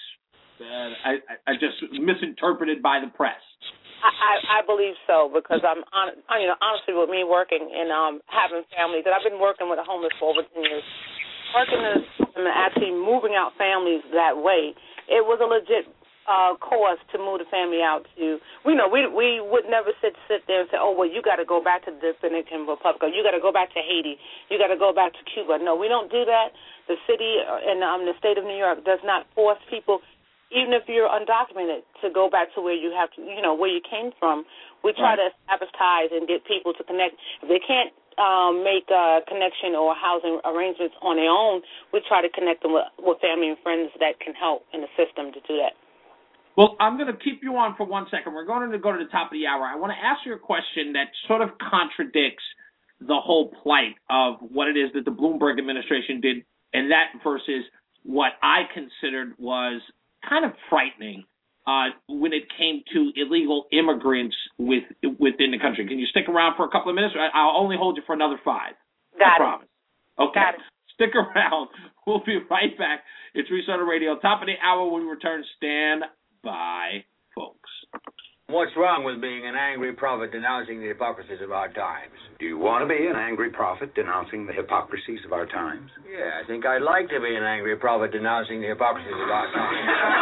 [SPEAKER 3] I just misinterpreted by the press.
[SPEAKER 9] I believe so, because I'm honestly, with me working and having families, and I've been working with the homeless for over 10 years, working and actually moving out families that way. It was a legit cause to move the family out to. We would never sit there and say, oh, well, you got to go back to the Dominican Republic, or you got to go back to Haiti, you got to go back to Cuba. No, we don't do that. The city and the state of New York does not force people, even if you're undocumented, to go back to where you have to, where you came from. We try to establish ties and get people to connect. If they can't make a connection or housing arrangements on their own, we try to connect them with family and friends that can help in the system to do that.
[SPEAKER 3] Well, I'm going to keep you on for 1 second. We're going to go to the top of the hour. I want to ask you a question that sort of contradicts the whole plight of what it is that the Bloomberg administration did, and that versus what I considered was kind of frightening when it came to illegal immigrants within the country. Can you stick around for a couple of minutes? I'll only hold you for another 5. I promise. Okay.
[SPEAKER 9] Got it.
[SPEAKER 3] Stick around. We'll be right back. It's Reese on the Radio. Top of the hour when we return. Stand by, folks.
[SPEAKER 10] What's wrong with being an angry prophet denouncing the hypocrisies of our times?
[SPEAKER 15] Do you want to be an angry prophet denouncing the hypocrisies of our times?
[SPEAKER 10] Yeah, I think I'd like to be an angry prophet denouncing the hypocrisies of our times.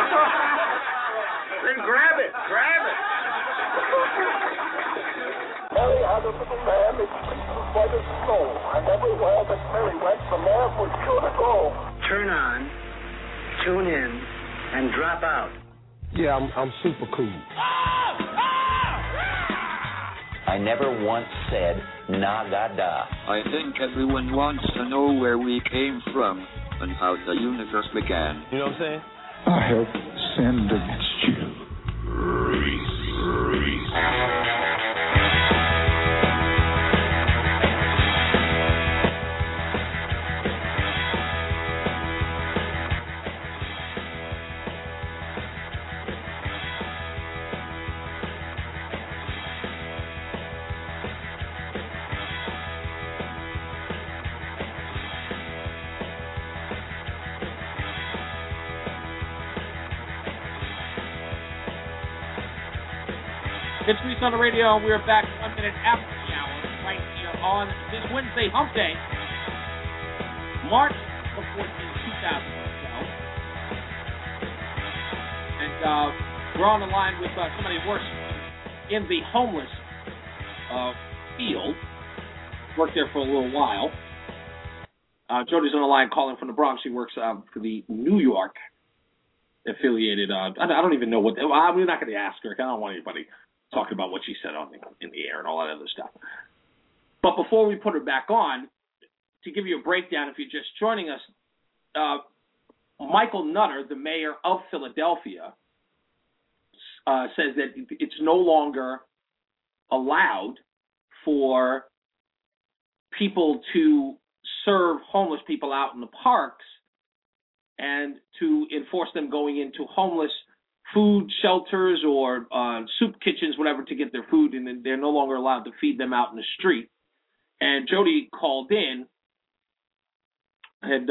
[SPEAKER 7] Then grab it.
[SPEAKER 14] Mary had a little lamb, its fleece was white as snow, and everywhere that Mary went, the lamb was sure to go.
[SPEAKER 16] Turn on, tune in, and drop out.
[SPEAKER 14] Yeah, I'm super cool.
[SPEAKER 17] I never once said nagada.
[SPEAKER 22] I think everyone wants to know where we came from and how the universe began.
[SPEAKER 14] You know what I'm saying? I have sinned against you.
[SPEAKER 3] It's Reese on the Radio, and we're back 1 minute after the hour, right here on this Wednesday, Hump Day, March the 14th, 2012. And we're on the line with somebody who works in the homeless field. Worked there for a little while. Jody's on the line calling from the Bronx. She works for the New York affiliated. I don't even know what. We're not going to ask her. I don't want anybody talking about what she said in the air and all that other stuff. But before we put her back on, to give you a breakdown, if you're just joining us, Michael Nutter, the mayor of Philadelphia, says that it's no longer allowed for people to serve homeless people out in the parks and to enforce them going into homeless food shelters or soup kitchens, whatever, to get their food, and then they're no longer allowed to feed them out in the street. And Jody called in, and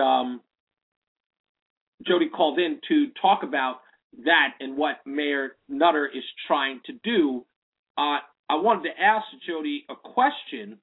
[SPEAKER 3] to talk about that and what Mayor Nutter is trying to do. I wanted to ask Jody a question,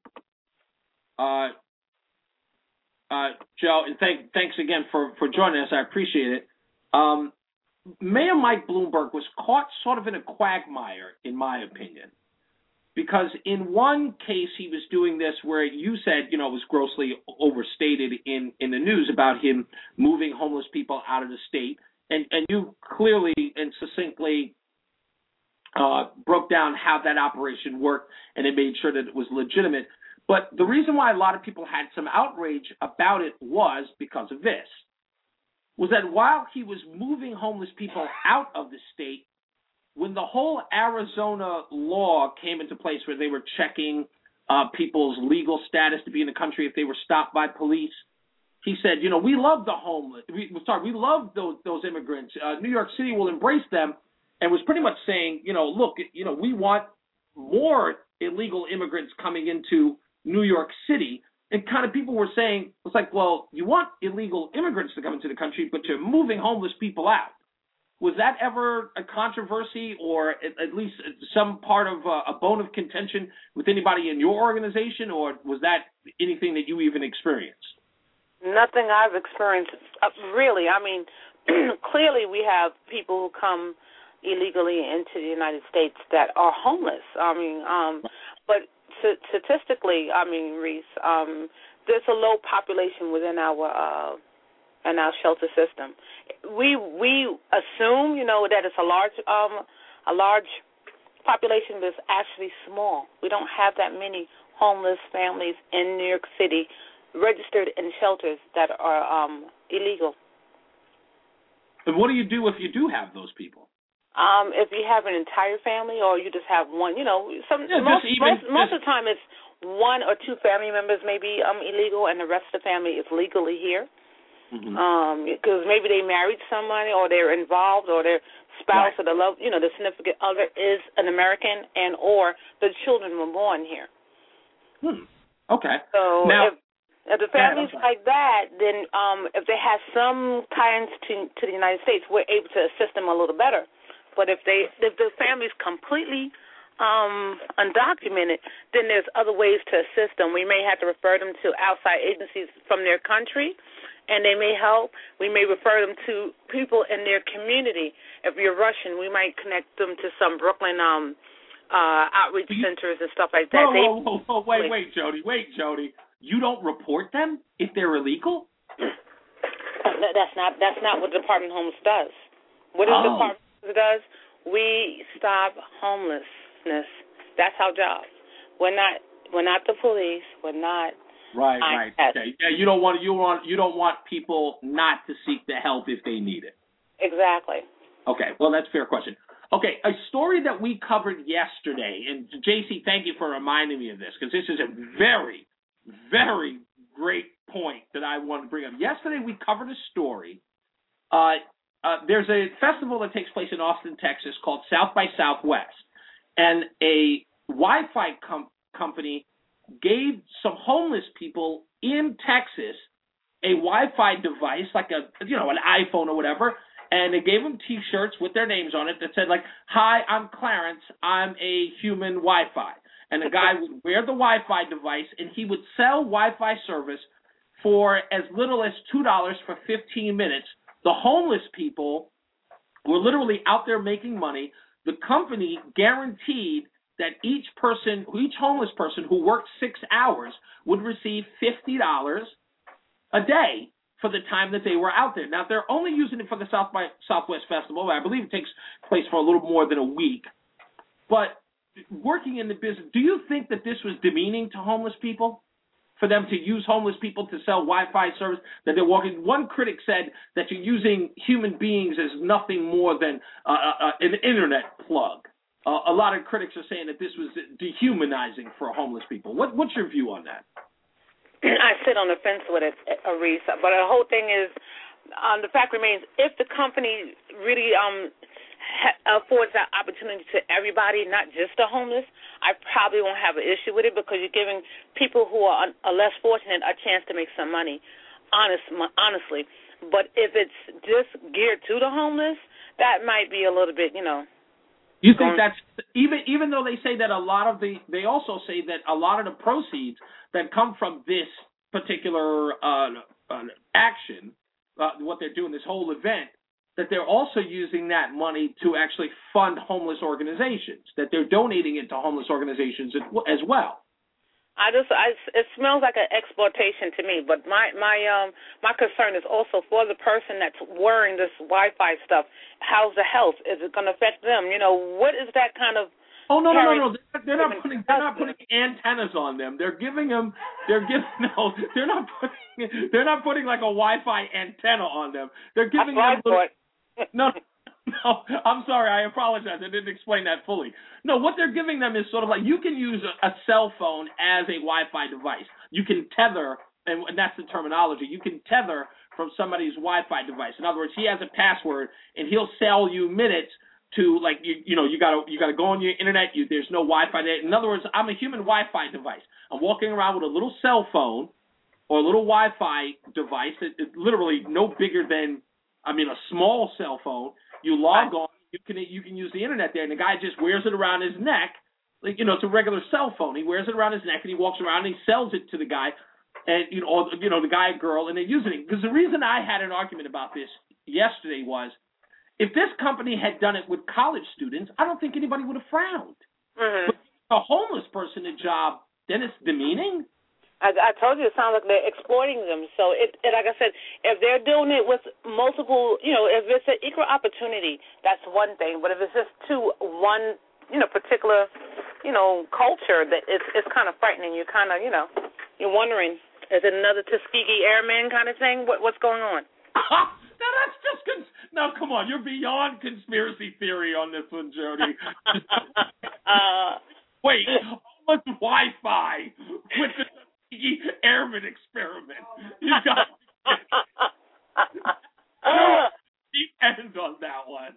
[SPEAKER 3] Joe, and thanks again for joining us. I appreciate it. Mayor Mike Bloomberg was caught sort of in a quagmire, in my opinion, because in one case he was doing this where you said, it was grossly overstated in the news about him moving homeless people out of the state, and you clearly and succinctly broke down how that operation worked, and it made sure that it was legitimate. But the reason why a lot of people had some outrage about it was because of this. Was that while he was moving homeless people out of the state, when the whole Arizona law came into place where they were checking people's legal status to be in the country if they were stopped by police, he said, we love the homeless. We love those immigrants. New York City will embrace them, and was pretty much saying, look, we want more illegal immigrants coming into New York City. And kind of people were saying, it's like, well, you want illegal immigrants to come into the country, but you're moving homeless people out. Was that ever a controversy or at least some part of a bone of contention with anybody in your organization, or was that anything that you even experienced?
[SPEAKER 9] Nothing I've experienced, really. I mean, clearly we have people who come illegally into the United States that are homeless. I mean, but statistically, Reese, there's a low population within our shelter system. We assume, that it's a large population, but it's actually small. We don't have that many homeless families in New York City registered in shelters that are illegal.
[SPEAKER 3] And what do you do if you do have those people?
[SPEAKER 9] If you have an entire family or you just have one, most of the time it's one or two family members maybe illegal and the rest of the family is legally here. Because maybe they married somebody, or they're involved, or their spouse or the the significant other is an American, and or the children were born here.
[SPEAKER 3] Okay.
[SPEAKER 9] So
[SPEAKER 3] now,
[SPEAKER 9] if the family's like that, then if they have some ties to the United States, we're able to assist them a little better. But if the family's completely undocumented, then there's other ways to assist them. We may have to refer them to outside agencies from their country, and they may help. We may refer them to people in their community. If you're Russian, we might connect them to some Brooklyn outreach centers and stuff like that.
[SPEAKER 3] Wait, Jody. You don't report them if they're illegal?
[SPEAKER 9] That's not what the Department of Homelessness does. What the Department of Homelessness does? We stop homelessness. That's our job. We're not the police. We're not.
[SPEAKER 3] Right. Okay. Yeah, you don't want people not to seek the help if they need it.
[SPEAKER 9] Exactly.
[SPEAKER 3] Okay. Well, that's a fair question. Okay, a story that we covered yesterday, and JC, thank you for reminding me of this, because this is a very, very great point that I want to bring up. Yesterday we covered a story. There's a festival that takes place in Austin, Texas, called South by Southwest, and a Wi-Fi company gave some homeless people in Texas a Wi-Fi device, like an iPhone or whatever, and they gave them T-shirts with their names on it that said, like, "Hi, I'm Clarence. I'm a human Wi-Fi." And the guy would wear the Wi-Fi device, and he would sell Wi-Fi service for as little as $2 for 15 minutes. The homeless people were literally out there making money. The company guaranteed that each homeless person who worked 6 hours would receive $50 a day for the time that they were out there. Now, they're only using it for the South by Southwest Festival. I believe it takes place for a little more than a week. But working in the business, do you think that this was demeaning to homeless people? For them to use homeless people to sell Wi-Fi service, that they're walking. One critic said that you're using human beings as nothing more than an internet plug. A lot of critics are saying that this was dehumanizing for homeless people. What's your view on that?
[SPEAKER 9] I sit on the fence with it, Reese. But the whole thing is, the fact remains, if the company really affords that opportunity to everybody, not just the homeless, I probably won't have an issue with it, because you're giving people who are less fortunate a chance to make some money, honestly. But if it's just geared to the homeless, that might be a little bit,
[SPEAKER 3] You think that's even though they say that they also say that a lot of the proceeds that come from this particular action, what they're doing, this whole event, that they're also using that money to actually fund homeless organizations, that they're donating it to homeless organizations as well.
[SPEAKER 9] It smells like an exploitation to me. But my concern is also for the person that's wearing this Wi-Fi stuff. How's the health? Is it going to affect them? What is that kind of? Oh no!
[SPEAKER 3] They're not putting antennas on them. They're not putting like a Wi-Fi antenna on them. They're giving them No, I'm sorry. I apologize. I didn't explain that fully. No, what they're giving them is sort of like, you can use a cell phone as a Wi-Fi device. You can tether, and that's the terminology. You can tether from somebody's Wi-Fi device. In other words, he has a password, and he'll sell you minutes to, like, you gotta go on your internet. There's no Wi-Fi there. In other words, I'm a human Wi-Fi device. I'm walking around with a little cell phone or a little Wi-Fi device that is literally no bigger than, a small cell phone. You log on, you can use the internet there, and the guy just wears it around his neck, like, it's a regular cell phone. He wears it around his neck, and he walks around and he sells it to the guy, and the guy or girl, and they're using it. Because the reason I had an argument about this yesterday was, if this company had done it with college students, I don't think anybody would have frowned.
[SPEAKER 9] Mm-hmm.
[SPEAKER 3] But a homeless person a job, then it's demeaning.
[SPEAKER 9] I told you it sounds like they're exploiting them. So, like I said, if they're doing it with multiple, if it's an equal opportunity, that's one thing. But if it's just to one, particular, culture, that it's kind of frightening. You're kind of, you're wondering, is it another Tuskegee Airmen kind of thing? What's going on?
[SPEAKER 3] Now that's just now. Come on, you're beyond conspiracy theory on this one, Jody. Wait, what's Wi-Fi with the Tuskegee Airmen experiment? You got depends on that one.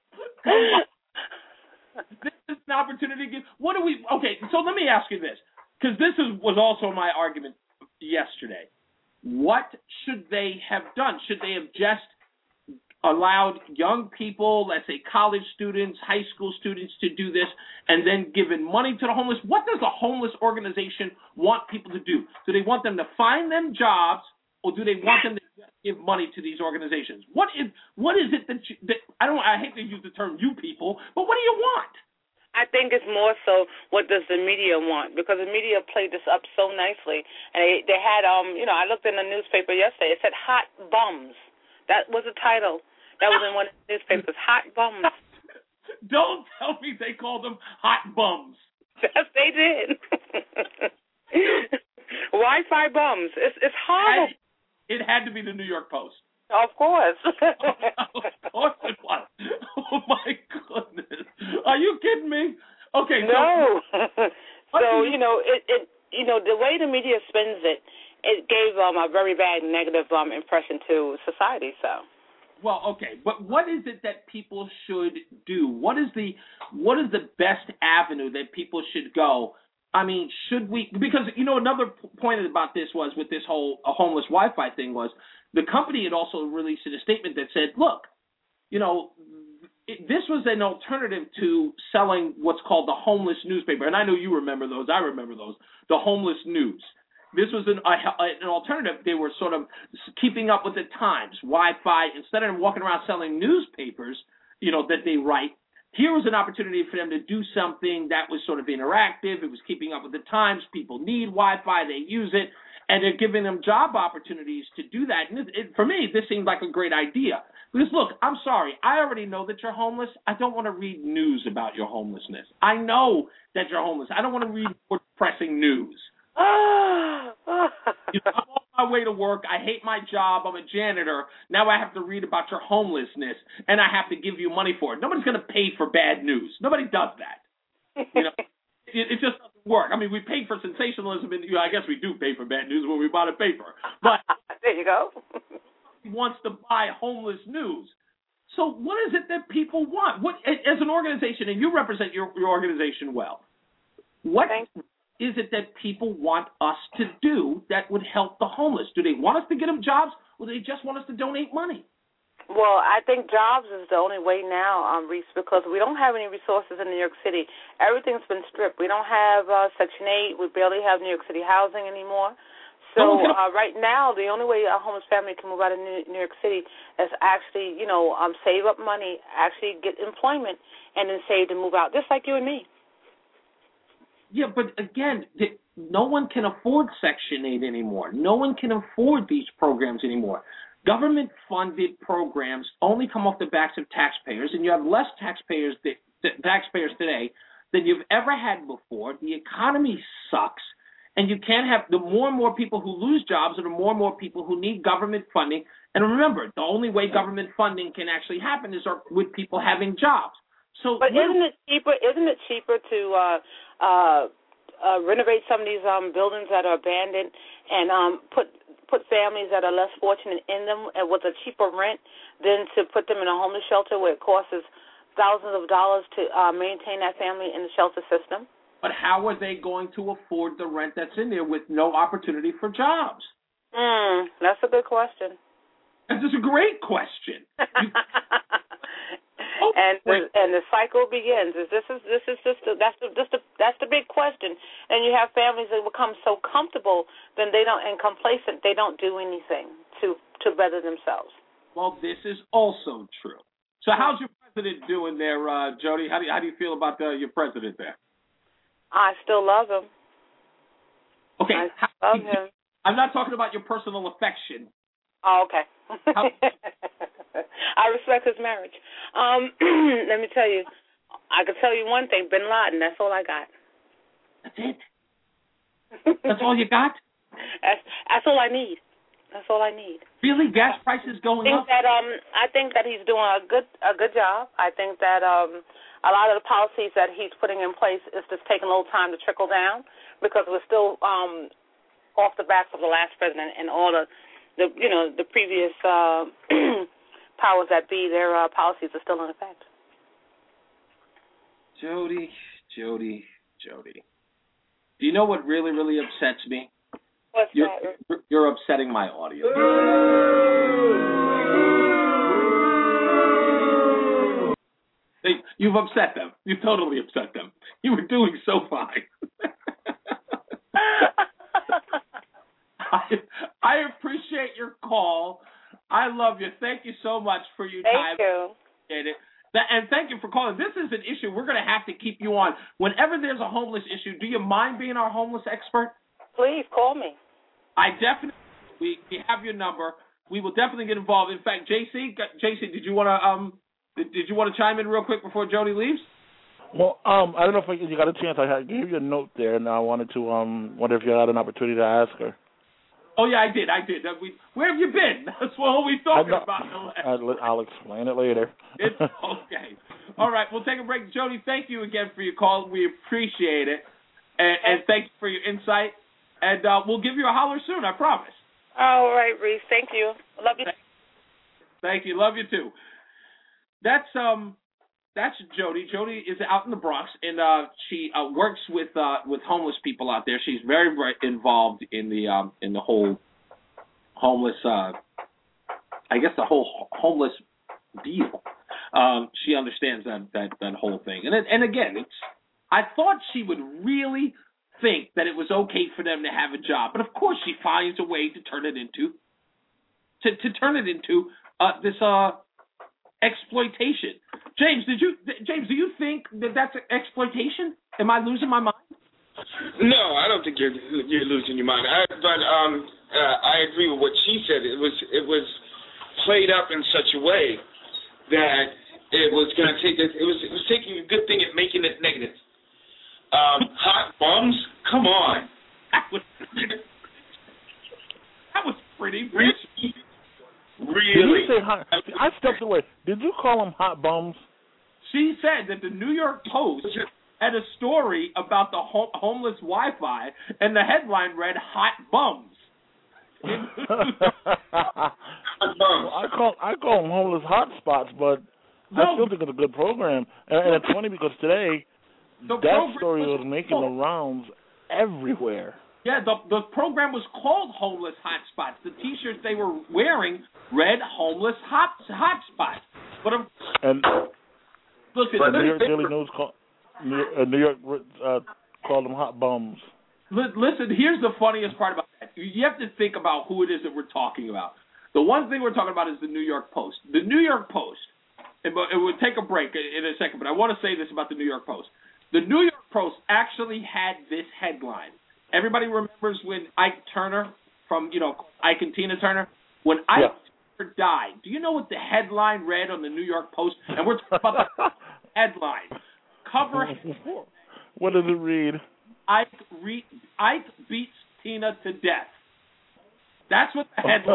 [SPEAKER 3] This is an opportunity to give. What do we? Okay, so let me ask you this, because this was also my argument yesterday. What should they have done? Should they have just allowed young people, let's say college students, high school students, to do this and then given money to the homeless? What does the homeless organization want people to do? Do they want them to find them jobs, or do they want them to give money to these organizations? What is it that I hate to use the term "you people," but what do you want?
[SPEAKER 9] I think it's more so what does the media want, because the media played this up so nicely. And they had, I looked in the newspaper yesterday. It said "hot bums." That was the title. That was in one of the newspapers. Hot bums.
[SPEAKER 3] Don't tell me they called them hot bums.
[SPEAKER 9] Yes, they did. Wi-Fi bums. It's horrible.
[SPEAKER 3] It had to be the New York Post.
[SPEAKER 9] Of course.
[SPEAKER 3] Of course it was. Oh, my goodness. Are you kidding me? Okay.
[SPEAKER 9] No. So, the way the media spins it, it gave a very bad negative impression to society, so.
[SPEAKER 3] Well, okay, but what is it that people should do? What is the best avenue that people should go? I mean, should we? Because another point about this was with this whole homeless Wi-Fi thing was the company had also released a statement that said, look, this was an alternative to selling what's called the homeless newspaper, and I know you remember those. I remember those. The homeless news. This was an alternative. They were sort of keeping up with the times, Wi-Fi. Instead of walking around selling newspapers, that they write, here was an opportunity for them to do something that was sort of interactive. It was keeping up with the times. People need Wi-Fi. They use it. And they're giving them job opportunities to do that. And for me, this seemed like a great idea. Because, look, I'm sorry. I already know that you're homeless. I don't want to read news about your homelessness. I know that you're homeless. I don't want to read more depressing news. I'm on my way to work. I hate my job. I'm a janitor. Now I have to read about your homelessness, and I have to give you money for it. Nobody's going to pay for bad news. Nobody does that. It just doesn't work. I mean, we pay for sensationalism, and I guess we do pay for bad news when we buy the paper. But
[SPEAKER 9] there you go.
[SPEAKER 3] Wants to buy homeless news. So what is it that people want? What, as an organization, and you represent your organization well, what is it that people want us to do that would help the homeless? Do they want us to get them jobs, or do they just want us to donate money?
[SPEAKER 9] Well, I think jobs is the only way now, Reese, because we don't have any resources in New York City. Everything's been stripped. We don't have Section 8. We barely have New York City housing anymore. So right now, the only way a homeless family can move out of New York City is actually, save up money, actually get employment, and then save to move out, just like you and me.
[SPEAKER 3] Yeah, but again, no one can afford Section 8 anymore. No one can afford these programs anymore. Government-funded programs only come off the backs of taxpayers, and you have less taxpayers today than you've ever had before. The economy sucks, and you can't have the more and more people who lose jobs are the more and more people who need government funding. And remember, the only way government funding can actually happen is with people having jobs. So,
[SPEAKER 9] but isn't it cheaper to renovate some of these buildings that are abandoned and put families that are less fortunate in them with a cheaper rent than to put them in a homeless shelter where it costs thousands of dollars to maintain that family in the shelter system?
[SPEAKER 3] But how are they going to afford the rent that's in there with no opportunity for jobs?
[SPEAKER 9] That's a good question.
[SPEAKER 3] This is a great question.
[SPEAKER 9] And the cycle begins. That's the big question. And you have families that become so comfortable, then they don't, and complacent, they don't do anything to better themselves.
[SPEAKER 3] Well, this is also true. So how's your president doing there, Jody? How do you feel about your president there?
[SPEAKER 9] I still love him.
[SPEAKER 3] Okay.
[SPEAKER 9] I love him.
[SPEAKER 3] I'm not talking about your personal affection.
[SPEAKER 9] Oh, okay. I respect his marriage. Let me tell you, I can tell you one thing, Bin Laden, that's all I got.
[SPEAKER 3] That's it? That's all you got?
[SPEAKER 9] That's all I need. That's all I need.
[SPEAKER 3] Really? Gas prices going up?
[SPEAKER 9] I think that he's doing a good job. I think that a lot of the policies that he's putting in place is just taking a little time to trickle down because we're still off the backs of the last president and all the previous powers that be, their policies are still in effect.
[SPEAKER 3] Jody. Do you know what really, really upsets me?
[SPEAKER 9] What's that?
[SPEAKER 3] You're upsetting my audience. You've upset them. You've totally upset them. You were doing so fine. I appreciate your call. I love you. Thank you so much for your time.
[SPEAKER 9] Thank you.
[SPEAKER 3] Appreciate it. And thank you for calling. This is an issue we're going to have to keep you on. Whenever there's a homeless issue, do you mind being our homeless expert?
[SPEAKER 9] Please call me.
[SPEAKER 3] I definitely. We have your number. We will definitely get involved. In fact, JC, did you want to chime in real quick before Jody leaves?
[SPEAKER 12] Well, I don't know if you got a chance. I gave you a note there, and I wanted to wonder if you had an opportunity to ask her.
[SPEAKER 3] Oh yeah, I did. Where have you been? That's what we're talking about.
[SPEAKER 12] I'll explain it later.
[SPEAKER 3] It's okay. All right, we'll take a break. Jody, thank you again for your call. We appreciate it, and thank you for your insight. And we'll give you a holler soon. I promise.
[SPEAKER 9] All right, Reese. Thank you. Love you.
[SPEAKER 3] Thank you. Love you too. That's Jody. Jody is out in the Bronx, and she works with homeless people out there. She's very, very involved in the whole homeless, I guess the whole homeless deal. She understands that whole thing. And again, I thought she would really think that it was okay for them to have a job, but of course she finds a way to turn it into this exploitation. James, do you think that that's exploitation? Am I losing my mind?
[SPEAKER 7] No, I don't think you're losing your mind. But I agree with what she said. It was played up in such a way that it was going to take it. It was taking a good thing and making it negative. Hot bums? Come on.
[SPEAKER 3] That was pretty
[SPEAKER 7] risky. Really?
[SPEAKER 12] Did you say hot? I stepped away. Did you call them hot bums?
[SPEAKER 3] She said that the New York Post had a story about the homeless Wi-Fi, and the headline read "Hot Bums."
[SPEAKER 12] I call them homeless hot spots, but I still think it's a good program. And it's funny because today that story was making the rounds everywhere.
[SPEAKER 3] Yeah, the program was called Homeless Hotspots. The T-shirts they were wearing read Homeless Hotspots. But
[SPEAKER 12] New York Daily News New York called them hot bums.
[SPEAKER 3] Listen, here's the funniest part about that. You have to think about who it is that we're talking about. The one thing we're talking about is the New York Post. The New York Post, and we'll take a break in a second, but I want to say this about the New York Post. The New York Post actually had this headline. Everybody remembers when Ike Turner from, Ike and Tina Turner? When Ike Turner died, do you know what the headline read on the New York Post? And we're talking about the headline. Cover.
[SPEAKER 12] What does it read?
[SPEAKER 3] Ike beats Tina to death. That's what the headline.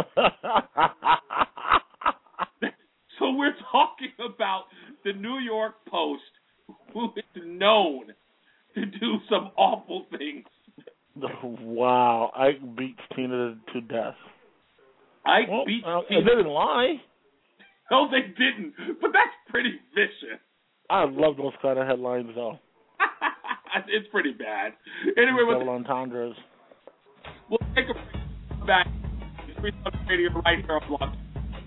[SPEAKER 3] So we're talking about the New York Post, who is known to do some awful things.
[SPEAKER 12] Wow, Ike beats Tina to death.
[SPEAKER 3] Ike beats Tina.
[SPEAKER 12] They didn't lie.
[SPEAKER 3] No, they didn't. But that's pretty vicious.
[SPEAKER 12] I love those kind of headlines, though.
[SPEAKER 3] It's pretty bad. Anyway,
[SPEAKER 12] double entendres.
[SPEAKER 3] We'll take a break. Back. It's Free Talk Radio right here on Blog.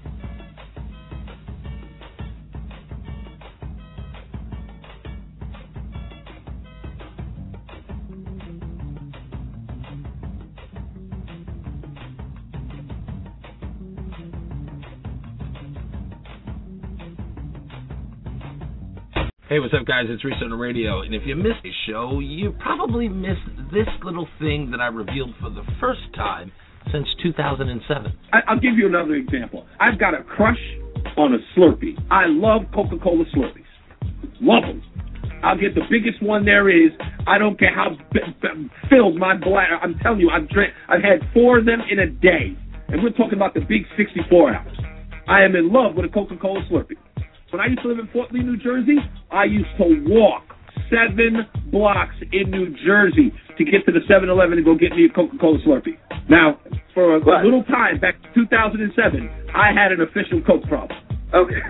[SPEAKER 8] Hey, what's up, guys? It's Reese on the radio, and if you missed the show, you probably missed this little thing that I revealed for the first time since 2007.
[SPEAKER 4] I'll give you another example. I've got a crush on a Slurpee. I love Coca-Cola Slurpees. Love them. I'll get the biggest one there is. I don't care how filled my bladder. I'm telling you, I've had 4 of them in a day, and we're talking about the big 64 ounce. I am in love with a Coca-Cola Slurpee. When I used to live in Fort Lee, New Jersey, I used to walk 7 blocks in New Jersey to get to the 7-Eleven and go get me a Coca-Cola Slurpee. Now, for a little time, back in 2007, I had an official Coke problem.
[SPEAKER 2] Okay.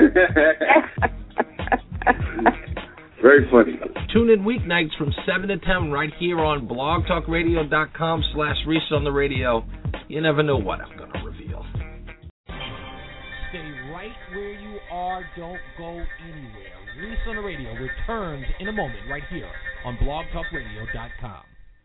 [SPEAKER 2] Very funny.
[SPEAKER 8] Tune in weeknights from 7 to 10 right here on blogtalkradio.com/Reese on the radio. You never know what I'm going to reveal. Stay right where you are. Don't go anywhere. Reese on the radio returns in a moment right here on blogtalkradio.com.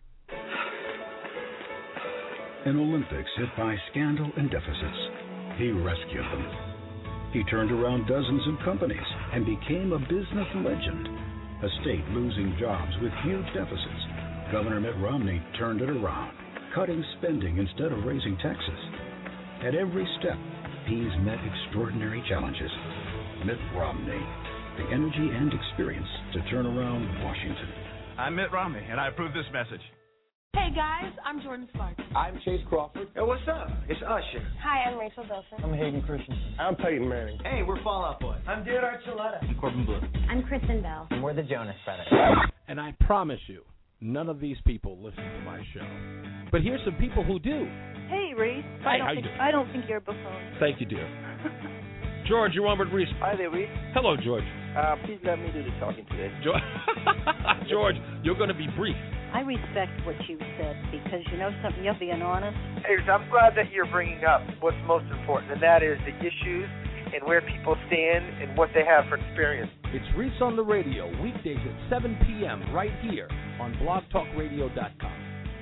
[SPEAKER 29] In Olympics hit by scandal and deficits, he rescued them. He turned around dozens of companies and became a business legend. A state losing jobs with huge deficits. Governor Mitt Romney turned it around, cutting spending instead of raising taxes. At every step, he's met extraordinary challenges. Mitt Romney, the energy and experience to turn around Washington.
[SPEAKER 13] I'm Mitt Romney, and I approve this message.
[SPEAKER 18] Hey guys, I'm Jordan Sparks.
[SPEAKER 13] I'm Chase Crawford.
[SPEAKER 10] Hey, what's up? It's Usher.
[SPEAKER 18] Hi, I'm Rachel Bilson.
[SPEAKER 13] I'm Hayden Christensen. I'm Peyton Manning.
[SPEAKER 10] Hey, we're Fall Out Boy.
[SPEAKER 18] I'm David Archuleta.
[SPEAKER 8] I'm Corbin Blue.
[SPEAKER 18] I'm Kristen Bell.
[SPEAKER 10] And we're the Jonas Brothers.
[SPEAKER 8] And I promise you, none of these people listen to my show. But here's some people who do.
[SPEAKER 18] Hey, Reese.
[SPEAKER 8] Hi, how you doing?
[SPEAKER 18] I don't think you're a buffoon.
[SPEAKER 8] Thank you, dear. George, you're on with Reese.
[SPEAKER 19] Hi there, Reese.
[SPEAKER 8] Hello, George.
[SPEAKER 19] Please let me do the talking today.
[SPEAKER 8] George, you're going to be brief.
[SPEAKER 18] I respect what you said because you know something, you're being honest.
[SPEAKER 19] Hey, I'm glad that you're bringing up what's most important, and that is the issues and where people stand and what they have for experience.
[SPEAKER 8] It's Reese on the radio, weekdays at 7 p.m. right here on blogtalkradio.com.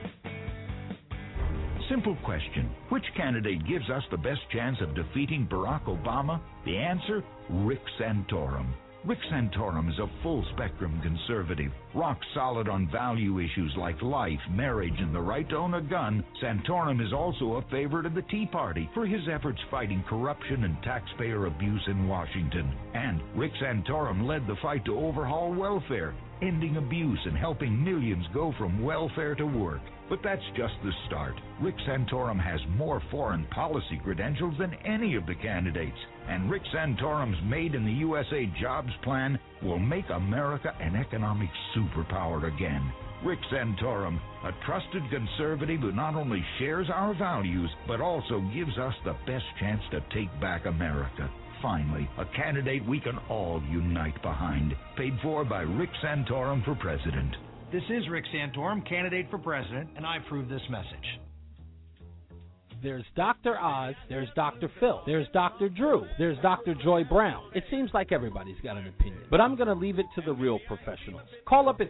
[SPEAKER 20] Simple question. Which candidate gives us the best chance of defeating Barack Obama? The answer, Rick Santorum. Rick Santorum is a full-spectrum conservative, rock-solid on value issues like life, marriage, and the right to own a gun. Santorum is also a favorite of the Tea Party for his efforts fighting corruption and taxpayer abuse in Washington. And Rick Santorum led the fight to overhaul welfare, ending abuse and helping millions go from welfare to work. But that's just the start. Rick Santorum has more foreign policy credentials than any of the candidates. And Rick Santorum's Made in the USA jobs plan will make America an economic superpower again. Rick Santorum, a trusted conservative who not only shares our values, but also gives us the best chance to take back America. Finally, a candidate we can all unite behind. Paid for by Rick Santorum for president.
[SPEAKER 28] This is Rick Santorum, candidate for president, and I approve this message.
[SPEAKER 8] There's Dr. Oz, there's Dr. Phil, there's Dr. Drew, there's Dr. Joy Brown. It seems like everybody's got an opinion, but I'm going to leave it to the real professionals. Call up at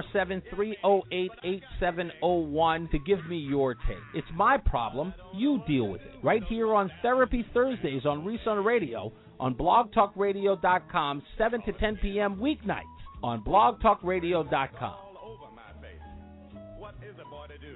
[SPEAKER 8] 347-308-8701 to give me your take. It's my problem. You deal with it. Right here on Therapy Thursdays on Reese on the Radio on blogtalkradio.com, 7 to 10 p.m. weeknights on blogtalkradio.com.
[SPEAKER 13] What is a boy to do?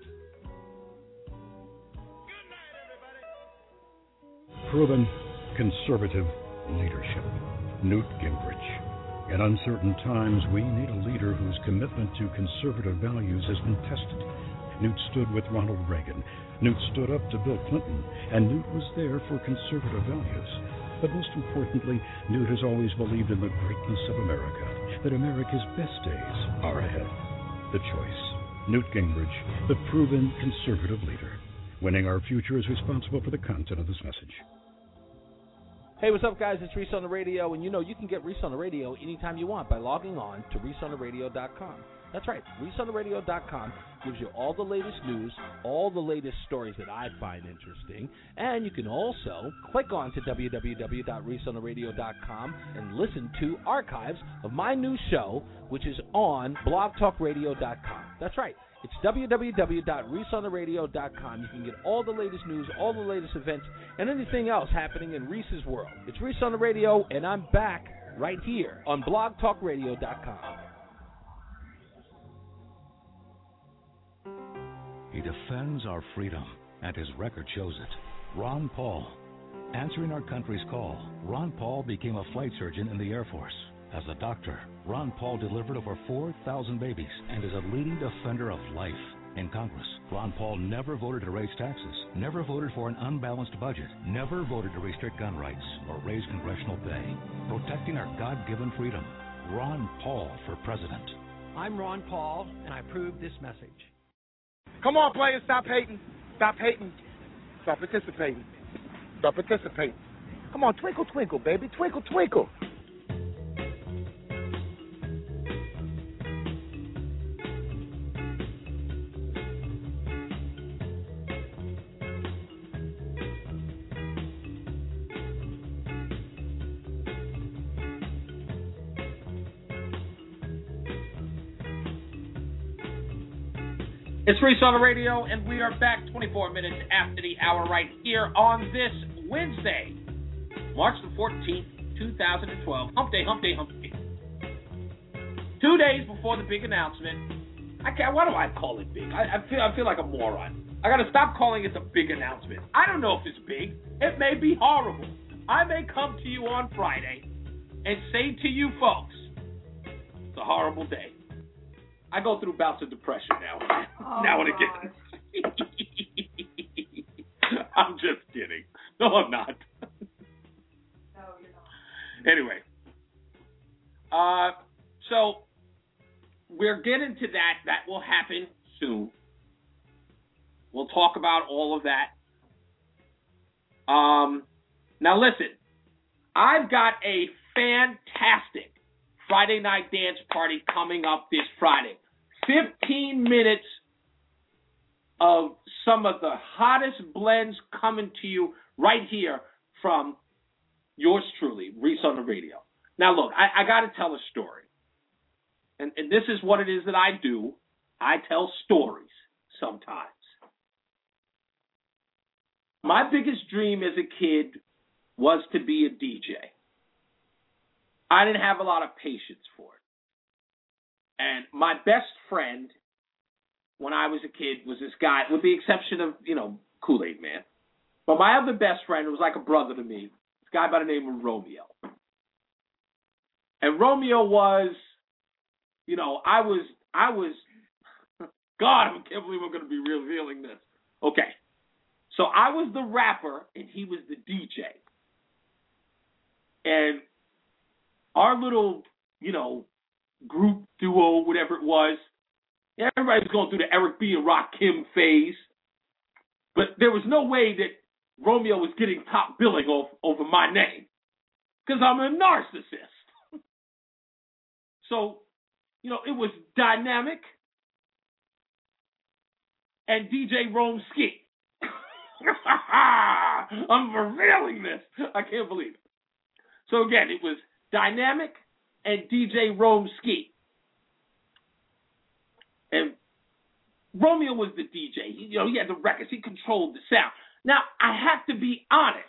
[SPEAKER 29] Proven conservative leadership. Newt Gingrich. In uncertain times, we need a leader whose commitment to conservative values has been tested. Newt stood with Ronald Reagan. Newt stood up to Bill Clinton. And Newt was there for conservative values. But most importantly, Newt has always believed in the greatness of America, that America's best days are ahead. The choice. Newt Gingrich, the proven conservative leader. Winning our future is responsible for the content of this message.
[SPEAKER 8] Hey, what's up, guys? It's Reese on the radio, and you know you can get Reese on the radio anytime you want by logging on to ReeseOnTheRadio.com. That's right, ReeseOnTheRadio.com gives you all the latest news, all the latest stories that I find interesting, and you can also click on to www.ReeseOnTheRadio.com and listen to archives of my new show, which is on BlogTalkRadio.com. That's right. It's www.ReeseOnTheRadio.com. You can get all the latest news, all the latest events, and anything else happening in Reese's world. It's Reese on the Radio, and I'm back right here on BlogTalkRadio.com.
[SPEAKER 29] He defends our freedom, and his record shows it. Ron Paul. Answering our country's call, Ron Paul became a flight surgeon in the Air Force. As a doctor, Ron Paul delivered over 4,000 babies and is a leading defender of life. In Congress, Ron Paul never voted to raise taxes, never voted for an unbalanced budget, never voted to restrict gun rights or raise congressional pay. Protecting our God-given freedom. Ron Paul for president.
[SPEAKER 28] I'm Ron Paul, and I approve this message.
[SPEAKER 1] Come on, players, stop hating. Stop hating. Start participating. Start participating. Come on, twinkle, twinkle, baby. Twinkle, twinkle.
[SPEAKER 3] It's Reese on the radio, and we are back 24 minutes after the hour right here on this Wednesday, March the 14th, 2012. Hump day, hump day, hump day. 2 days before the big announcement. Why do I call it big? I feel like a moron. I got to stop calling it the big announcement. I don't know if it's big. It may be horrible. I may come to you on Friday and say to you folks, it's a horrible day. I go through bouts of depression now. Now and again. I'm just kidding. No, I'm not.
[SPEAKER 5] No, you're not.
[SPEAKER 3] Anyway. So we're getting to that. That will happen soon. We'll talk about all of that. Now listen. I've got a fantastic Friday night dance party coming up this Friday. 15 minutes of some of the hottest blends coming to you right here from yours truly, Reese on the radio. Now, look, I got to tell a story. And this is what it is that I do. I tell stories sometimes. My biggest dream as a kid was to be a DJ. I didn't have a lot of patience for it. And my best friend when I was a kid was this guy, with the exception of, Kool-Aid Man. But my other best friend was like a brother to me, this guy by the name of Romeo. And Romeo was, I was, God, I can't believe I'm going to be revealing this. Okay. So I was the rapper and he was the DJ. And our little, group, duo, whatever it was, everybody was going through the Eric B. and Rakim phase. But there was no way that Romeo was getting top billing over my name. Because I'm a narcissist. So, it was Dynamic and DJ Rome Ski. I'm revealing this. I can't believe it. So again, it was Dynamic and DJ Rome Ski. And Romeo was the DJ. He had the records. He controlled the sound. Now, I have to be honest.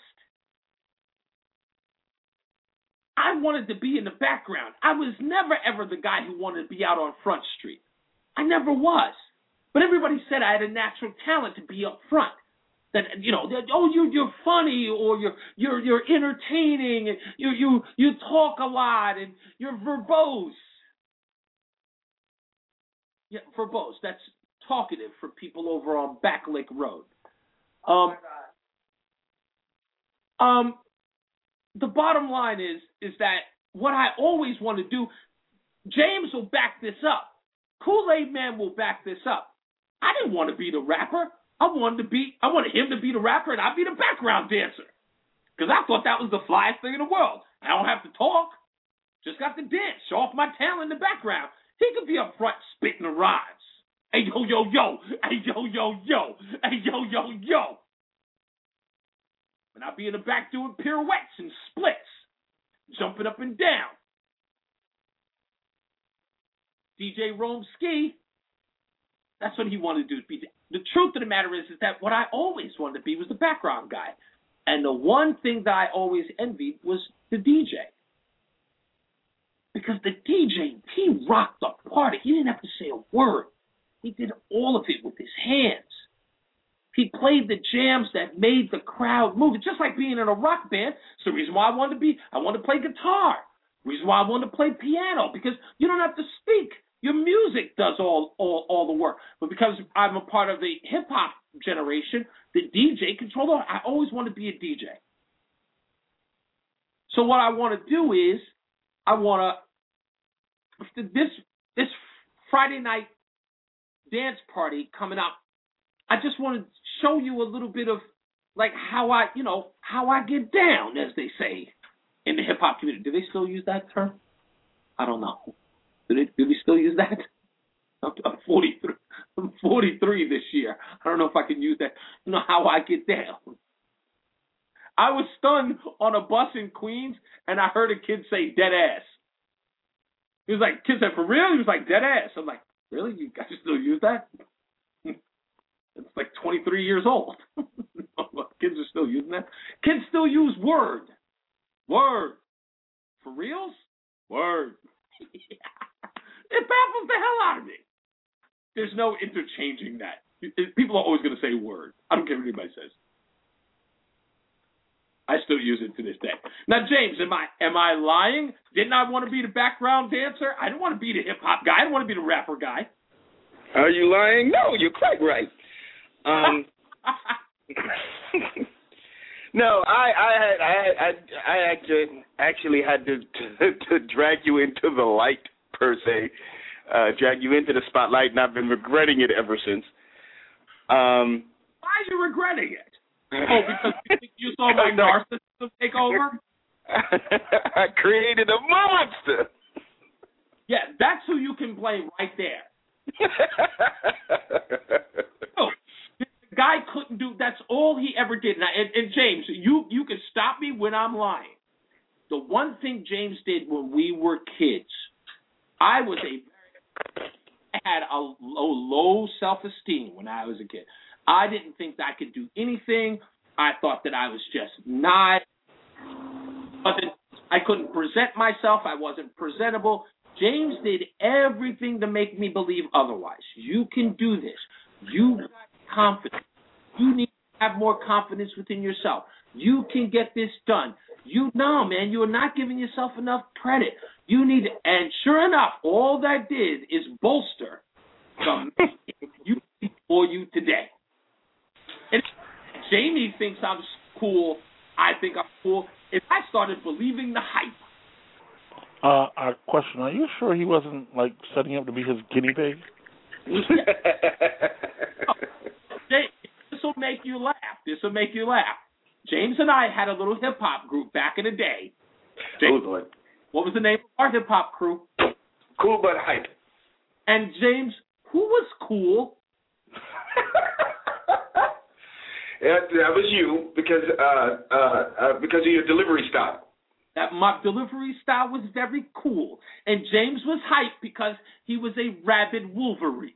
[SPEAKER 3] I wanted to be in the background. I was never, ever the guy who wanted to be out on Front Street. I never was. But everybody said I had a natural talent to be up front. That you're funny, or you're entertaining, and you talk a lot, and you're verbose. Yeah, verbose. That's talkative for people over on Back Lake Road. The bottom line is that what I always want to do, James will back this up. Kool-Aid Man will back this up. I didn't want to be the rapper. I wanted him to be the rapper and I'd be the background dancer. Because I thought that was the flyest thing in the world. I don't have to talk. Just got to dance. Show off my talent in the background. He could be up front spitting the rhymes. Hey, yo, yo, yo. Hey, yo, yo, yo. Hey, yo, yo, yo. And I'd be in the back doing pirouettes and splits. Jumping up and down. DJ Rome Ski. That's what he wanted to do. The truth of the matter is that what I always wanted to be was the background guy. And the one thing that I always envied was the DJ. Because the DJ, he rocked the party. He didn't have to say a word. He did all of it with his hands. He played the jams that made the crowd move. It's just like being in a rock band. It's the reason why I wanted to play guitar. The reason why I wanted to play piano. Because you don't have to speak. Your music does all the work. But because I'm a part of the hip-hop generation, the DJ controller, I always want to be a DJ. So what I want to do is, this Friday night dance party coming up, I just want to show you a little bit of like how I get down, as they say in the hip hop community. Do they still use that term? I don't know. Do we still use that? I'm 43. I'm 43 this year. I don't know if I can use that. You know how I get down. I was stunned on a bus in Queens, and I heard a kid say "dead ass." He was like, "Kid said for real?" He was like, "Dead ass." I'm like, "Really? You guys still use that?" It's like 23 years old. Kids are still using that. Kids still use word. Word. For reals? Word. It baffles the hell out of me. There's no interchanging that. People are always going to say word. I don't care what anybody says. I still use it to this day. Now, James, am I lying? Didn't I want to be the background dancer? I didn't want to be the hip hop guy. I didn't want to be the rapper guy.
[SPEAKER 2] Are you lying? No, you're quite right. No, I actually had to drag you into the light, per se, drag you into the spotlight, and I've been regretting it ever since.
[SPEAKER 3] Why are you regretting it? Oh, because you think you saw my narcissism take over?
[SPEAKER 2] I created a monster.
[SPEAKER 3] Yeah, that's who you can blame right there. No, the guy couldn't do. That's all he ever did. And James, you can stop me when I'm lying. The one thing James did when we were kids, I had a low self-esteem when I was a kid. I didn't think that I could do anything. I thought that I was just not. I couldn't present myself. I wasn't presentable. James did everything to make me believe otherwise. You can do this. You got confidence. You need to have more confidence within yourself. You can get this done. Man, you are not giving yourself enough credit. You need, and sure enough, all that did is bolster the you for you today. And Jamie thinks I'm cool. I think I'm cool. If I started believing the hype.
[SPEAKER 12] A question: are you sure he wasn't like setting up to be his guinea pig? This will make you laugh. James and I had a little hip hop group back in the day. James, what was the name of our hip hop crew?
[SPEAKER 2] Cool but hype.
[SPEAKER 3] And James, who was cool?
[SPEAKER 2] That was you because of your delivery style.
[SPEAKER 3] That my delivery style was very cool, and James was hyped because he was a rabid Wolverine.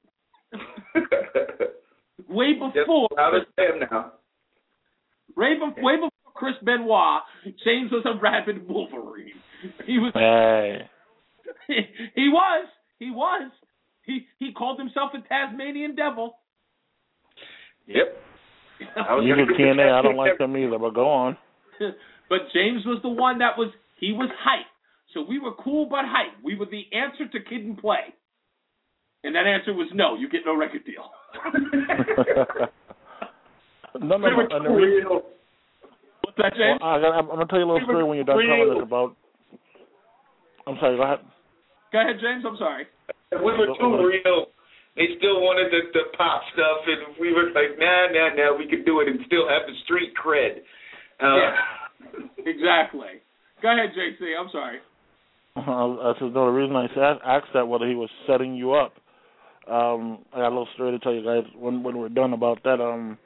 [SPEAKER 3] Way before.
[SPEAKER 2] I understand now.
[SPEAKER 3] Way before Chris Benoit, James was a rabid Wolverine. He was.
[SPEAKER 12] Hey.
[SPEAKER 3] He was. He called himself a Tasmanian devil.
[SPEAKER 2] Yep.
[SPEAKER 12] You can TNA. I don't like them either, but go on.
[SPEAKER 3] But James was the one he was hype. So we were cool but hype. We were the answer to Kid and Play. And that answer was no, you get no record deal.
[SPEAKER 12] No.
[SPEAKER 3] What's that, James?
[SPEAKER 12] I'm going to tell you a little story when you're done telling us about... I'm sorry, go ahead.
[SPEAKER 3] Go ahead, James, I'm sorry.
[SPEAKER 2] We were too real. They still wanted the pop stuff, and we were like, nah, we could do it and still have the street cred.
[SPEAKER 3] Exactly. Go ahead, JC. I'm sorry.
[SPEAKER 12] I said, no, the reason I asked that, whether he was setting you up, I got a little story to tell you guys when we're done about that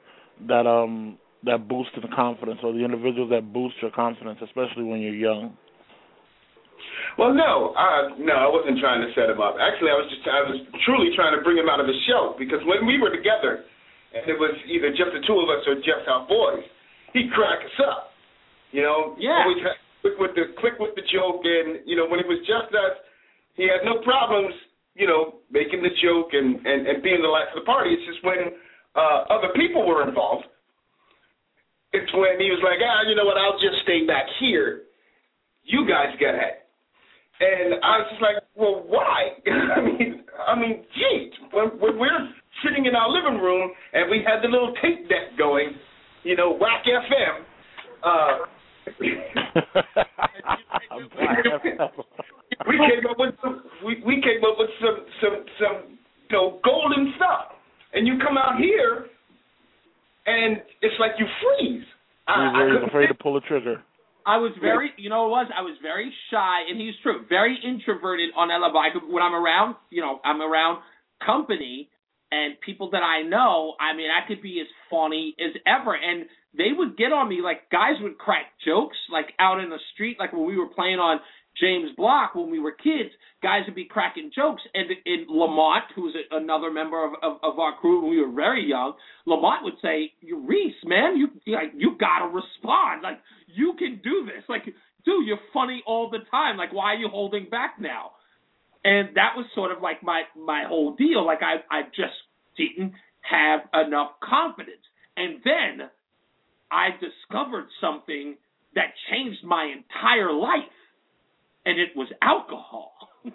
[SPEAKER 12] boost in confidence, or the individuals that boost your confidence, especially when you're young.
[SPEAKER 2] Well, no, I wasn't trying to set him up. Actually, I was truly trying to bring him out of the show, because when we were together, and it was either just the two of us or just our boys, he'd crack us up. You know, always quick with the joke, and you know, when it was just us, he had no problems, you know, making the joke and being the life of the party. It's just when other people were involved, it's when he was like, you know what, I'll just stay back here. You guys go ahead. And I was just like, well, why? I mean, geez, when we're sitting in our living room and we had the little tape deck going, you know, Whack FM. We came up with some you know, golden stuff. And you come out here
[SPEAKER 7] and it's like you freeze.
[SPEAKER 12] He was afraid to pull the trigger.
[SPEAKER 3] I was very, you know what it was? I was very shy, and he's true, very introverted on that level. When I'm around, I'm around company and people that I know, I mean, I could be as funny as ever. And they would get on me, like guys would crack jokes, like out in the street, like when we were playing on James Block when we were kids, guys would be cracking jokes. And in Lamont, who's another member of our crew when we were very young, Lamont would say, Reese, man, you got to respond. Like, you can do this. Like, dude, you're funny all the time. Like, why are you holding back now? And that was sort of like my whole deal. Like, I just didn't have enough confidence. And then I discovered something that changed my entire life. And it was alcohol.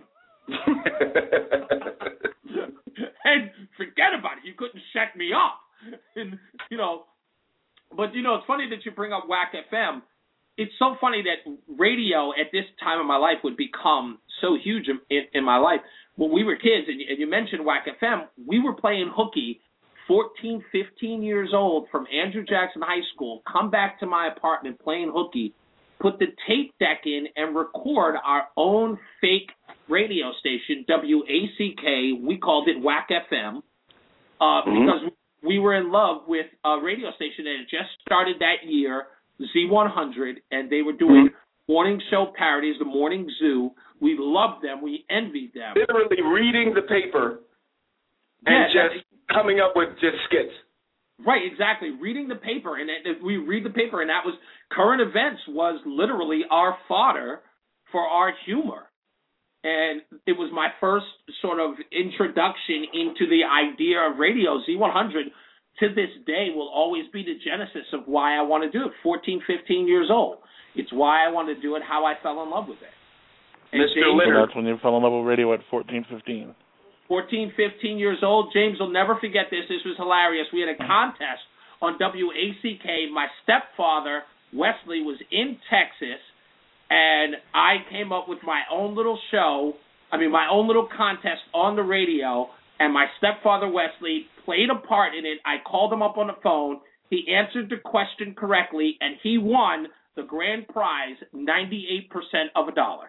[SPEAKER 3] And forget about it. You couldn't shut me up. And, but, it's funny that you bring up WAC FM. It's so funny that radio at this time of my life would become so huge in my life. When we were kids, and you mentioned WAC FM, we were playing hooky, 14, 15 years old, from Andrew Jackson High School, come back to my apartment playing hooky, put the tape deck in, and record our own fake radio station, WACK. We called it WAC FM because we were in love with a radio station that had just started that year, Z100, and they were doing morning show parodies, the Morning Zoo. We loved them. We envied them.
[SPEAKER 7] Literally reading the paper and just coming up with just skits.
[SPEAKER 3] Right, exactly. Reading the paper, and we read the paper, and that was current events was literally our fodder for our humor. And it was my first sort of introduction into the idea of radio. Z100, to this day, will always be the genesis of why I want to do it. 14, 15 years old. It's why I want to do it, how I fell in love with it. And
[SPEAKER 7] Mr. Leonard.
[SPEAKER 12] That's when you fell in love with radio at 14, 15.
[SPEAKER 3] 14, 15 years old. James will never forget this. This was hilarious. We had a contest on WACK. My stepfather, Wesley, was in Texas, and I came up with my own little my own little contest on the radio, and my stepfather, Wesley, played a part in it. I called him up on the phone. He answered the question correctly, and he won the grand prize, 98% of $1.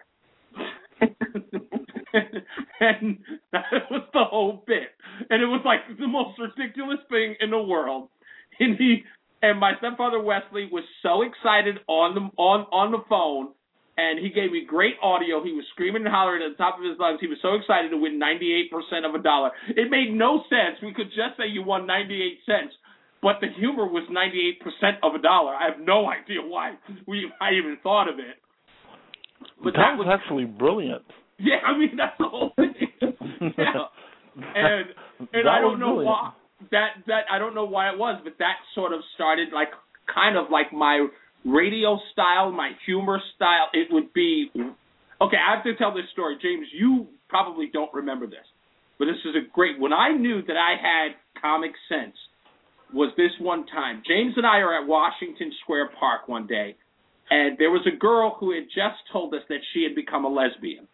[SPEAKER 3] And that was the whole bit. And it was like the most ridiculous thing in the world. And my stepfather Wesley was so excited on the phone, and he gave me great audio. He was screaming and hollering at the top of his lungs. He was so excited to win 98% of $1. It made no sense. We could just say you won 98 cents, but the humor was 98% of $1. I have no idea why I even thought of it. But
[SPEAKER 12] that was actually brilliant.
[SPEAKER 3] Yeah, I mean, that's the whole thing. Yeah. And I don't know why I don't know why it was, but that sort of started like kind of like my radio style, my humor style. It would be okay. I have to tell this story, James. You probably don't remember this, but this is a great. When I knew that I had comic sense, was this one time. James and I are at Washington Square Park one day, and there was a girl who had just told us that she had become a lesbian.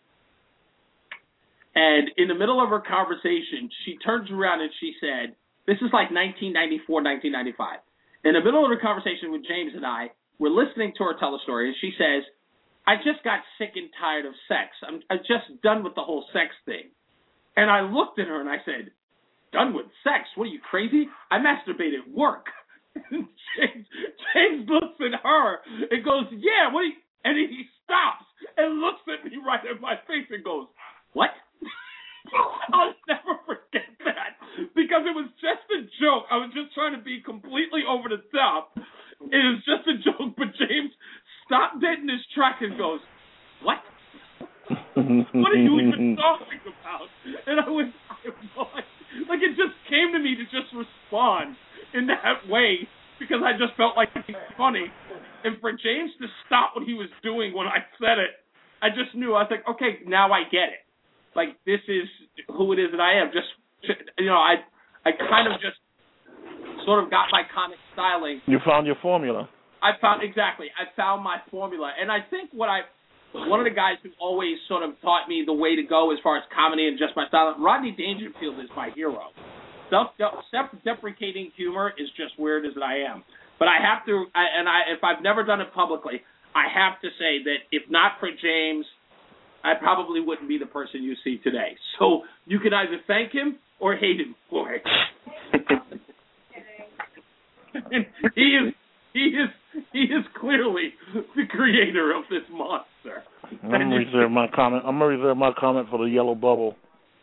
[SPEAKER 3] And in the middle of her conversation, she turns around and she said, this is like 1994, 1995. In the middle of her conversation with James and I, we're listening to her tell a story, and she says, I just got sick and tired of sex. I'm just done with the whole sex thing. And I looked at her and I said, done with sex? What are you, crazy? I masturbate at work. And James looks at her and goes, yeah, what? And he stops and looks at me right in my face and goes, what? I'll never forget that because it was just a joke. I was just trying to be completely over the top. It was just a joke, but James stopped dead in his track and goes, what? What are you even talking about? And I was like, it just came to me to just respond in that way because I just felt like it was funny. And for James to stop what he was doing when I said it, I just knew. I was like, okay, now I get it. Like, this is who it is that I am. Just, I kind of just sort of got my comic styling.
[SPEAKER 12] You found your formula.
[SPEAKER 3] I found my formula. And I think one of the guys who always sort of taught me the way to go as far as comedy and just my style, Rodney Dangerfield is my hero. self-deprecating humor is just weird as I am. But I have to, if I've never done it publicly, I have to say that if not for James, I probably wouldn't be the person you see today. So you can either thank him or hate him for it. He is clearly the creator of this monster.
[SPEAKER 12] I'm gonna reserve my comment for the yellow bubble.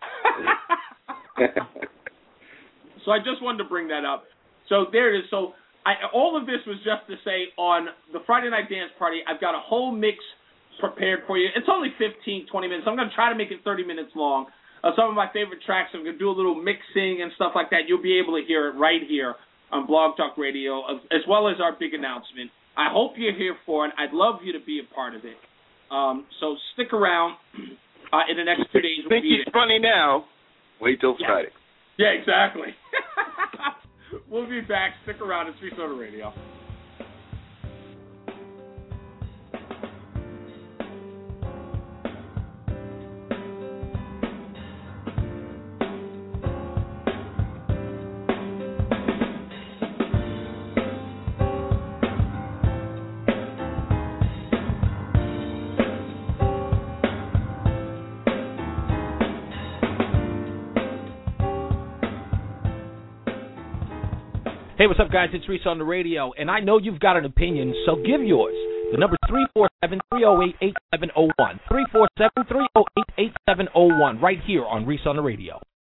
[SPEAKER 3] So I just wanted to bring that up. So there it is. So all of this was just to say on the Friday Night Dance Party, I've got a whole mix prepared for you. It's only 15, 20 minutes. I'm going to try to make it 30 minutes long. Some of my favorite tracks. I'm going to do a little mixing and stuff like that. You'll be able to hear it right here on Blog Talk Radio, as well as our big announcement. I hope you're here for it. I'd love you to be a part of it. So stick around. In the next 2 days,
[SPEAKER 7] we'll think he's funny now. Wait till Friday.
[SPEAKER 3] Yeah, exactly. We'll be back. Stick around. It's Free Soda Radio.
[SPEAKER 8] Hey, what's up, guys? It's Reese on the radio, and I know you've got an opinion, so give yours. The number's 347-308-8701. 347-308-8701, right here on Reese on the radio.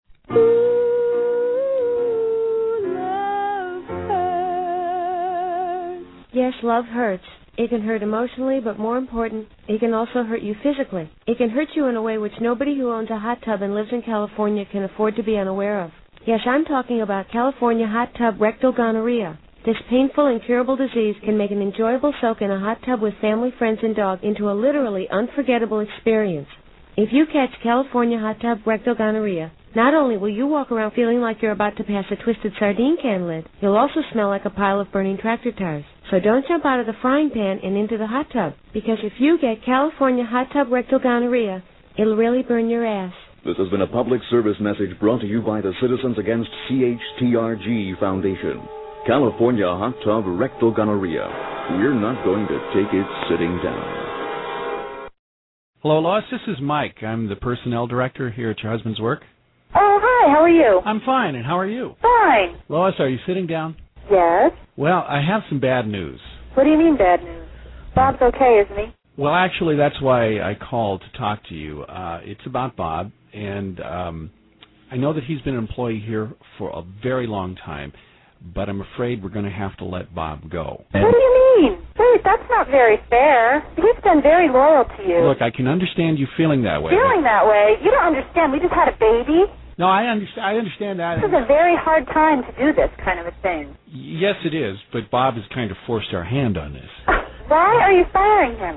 [SPEAKER 6] Yes, love hurts. It can hurt emotionally, but more important, it can also hurt you physically. It can hurt you in a way which nobody who owns a hot tub and lives in California can afford to be unaware of. Yes, I'm talking about California hot tub rectal gonorrhea. This painful, incurable disease can make an enjoyable soak in a hot tub with family, friends, and dog into a literally unforgettable experience. If you catch California hot tub rectal gonorrhea, not only will you walk around feeling like you're about to pass a twisted sardine can lid, you'll also smell like a pile of burning tractor tires. So don't jump out of the frying pan and into the hot tub, because if you get California hot tub rectal gonorrhea, it'll really burn your ass.
[SPEAKER 11] This has been a public service message brought to you by the Citizens Against CHTRG Foundation. California hot tub rectal gonorrhea. We're not going to take it sitting down.
[SPEAKER 15] Hello, Lois. This is Mike. I'm the personnel director here at your husband's work.
[SPEAKER 5] Oh, hi. How are you?
[SPEAKER 15] I'm fine, and how are you?
[SPEAKER 5] Fine.
[SPEAKER 15] Lois, are you sitting down?
[SPEAKER 5] Yes.
[SPEAKER 15] Well, I have some bad news.
[SPEAKER 5] What do you mean bad news? Bob's okay, isn't he?
[SPEAKER 15] Well, actually, that's why I called to talk to you. It's about Bob, and I know that he's been an employee here for a very long time, but I'm afraid we're going to have to let Bob go.
[SPEAKER 5] What do you mean? Wait, that's not very fair. He's been very loyal to you.
[SPEAKER 15] Look, I can understand you feeling that way.
[SPEAKER 5] Feeling that way? You don't understand. We just had a baby.
[SPEAKER 15] No, I understand that.
[SPEAKER 5] This is a very hard time to do this kind of a thing.
[SPEAKER 15] Yes, it is, but Bob has kind of forced our hand on this.
[SPEAKER 5] Why are you firing him?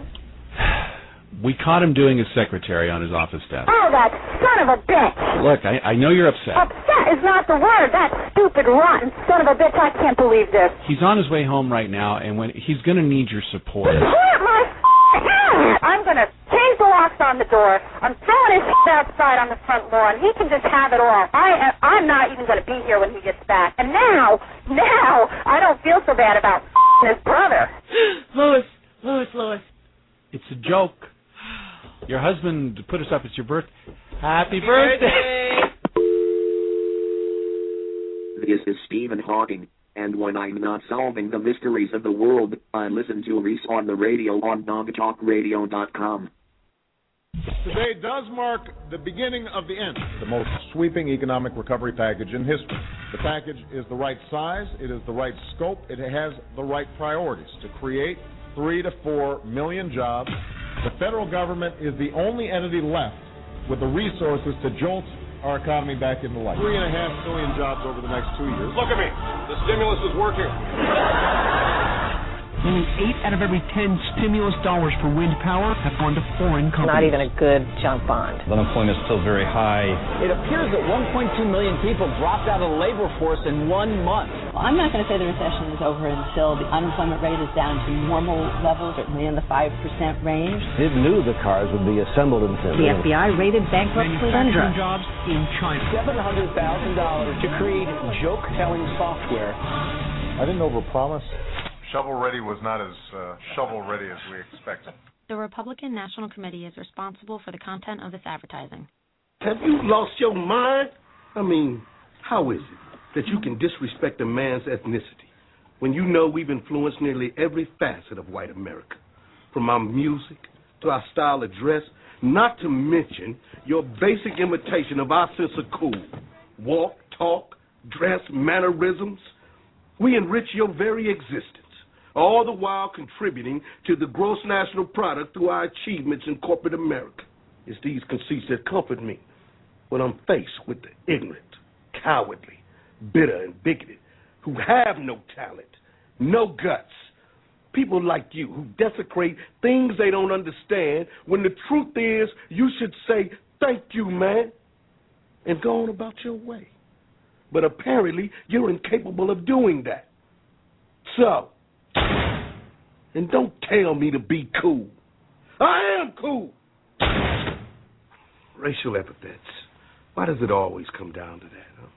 [SPEAKER 15] We caught him doing his secretary on his office desk.
[SPEAKER 5] Oh, that son of a bitch!
[SPEAKER 15] Look, I know you're upset.
[SPEAKER 5] Upset is not the word. That stupid, rotten son of a bitch. I can't believe this.
[SPEAKER 15] He's on his way home right now, and he's going to need your support.
[SPEAKER 5] Support my ass! I'm going to change the locks on the door. I'm throwing his outside on the front lawn. He can just have it all. I'm not even going to be here when he gets back. And now, I don't feel so bad about his brother.
[SPEAKER 15] Lois. It's a joke. Your husband put us up. It's your birthday. Happy birthday!
[SPEAKER 21] This is Stephen Hawking, and when I'm not solving the mysteries of the world, I listen to Reese on the radio on blogtalkradio.com.
[SPEAKER 23] Today does mark the beginning of the end. The most sweeping economic recovery package in history. The package is the right size, it is the right scope, it has the right priorities to create 3 to 4 million jobs. The federal government is the only entity left with the resources to jolt our economy back into life. 3.5 million jobs over the next 2 years.
[SPEAKER 13] Look at me. The stimulus is working.
[SPEAKER 9] Only 8 out of every 10 stimulus dollars for wind power have gone to foreign companies.
[SPEAKER 14] Not even a good junk bond.
[SPEAKER 16] Unemployment is still very high.
[SPEAKER 17] It appears that 1.2 million people dropped out of the labor force in 1 month.
[SPEAKER 22] Well, I'm not going to say the recession is over until the unemployment rate is down to normal levels, certainly in the 5% range.
[SPEAKER 24] It knew the cars would be assembled in
[SPEAKER 14] The FBI raided bankrupt Sundra.
[SPEAKER 9] Jobs in China.
[SPEAKER 17] $700,000 to create joke-telling software.
[SPEAKER 23] I didn't overpromise. Shovel-ready was not as shovel-ready as we expected.
[SPEAKER 25] The Republican National Committee is responsible for the content of this advertising.
[SPEAKER 26] Have you lost your mind? I mean, how is it that you can disrespect a man's ethnicity when you know we've influenced nearly every facet of white America, from our music to our style of dress, not to mention your basic imitation of our sense of cool, walk, talk, dress, mannerisms? We enrich your very existence, all the while contributing to the gross national product through our achievements in corporate America. It's these conceits that comfort me when I'm faced with the ignorant, cowardly, bitter, and bigoted who have no talent, no guts. People like you who desecrate things they don't understand when the truth is you should say, thank you, man, and go on about your way. But apparently you're incapable of doing that. So, and don't tell me to be cool. I am cool. Racial epithets. Why does it always come down to that, huh?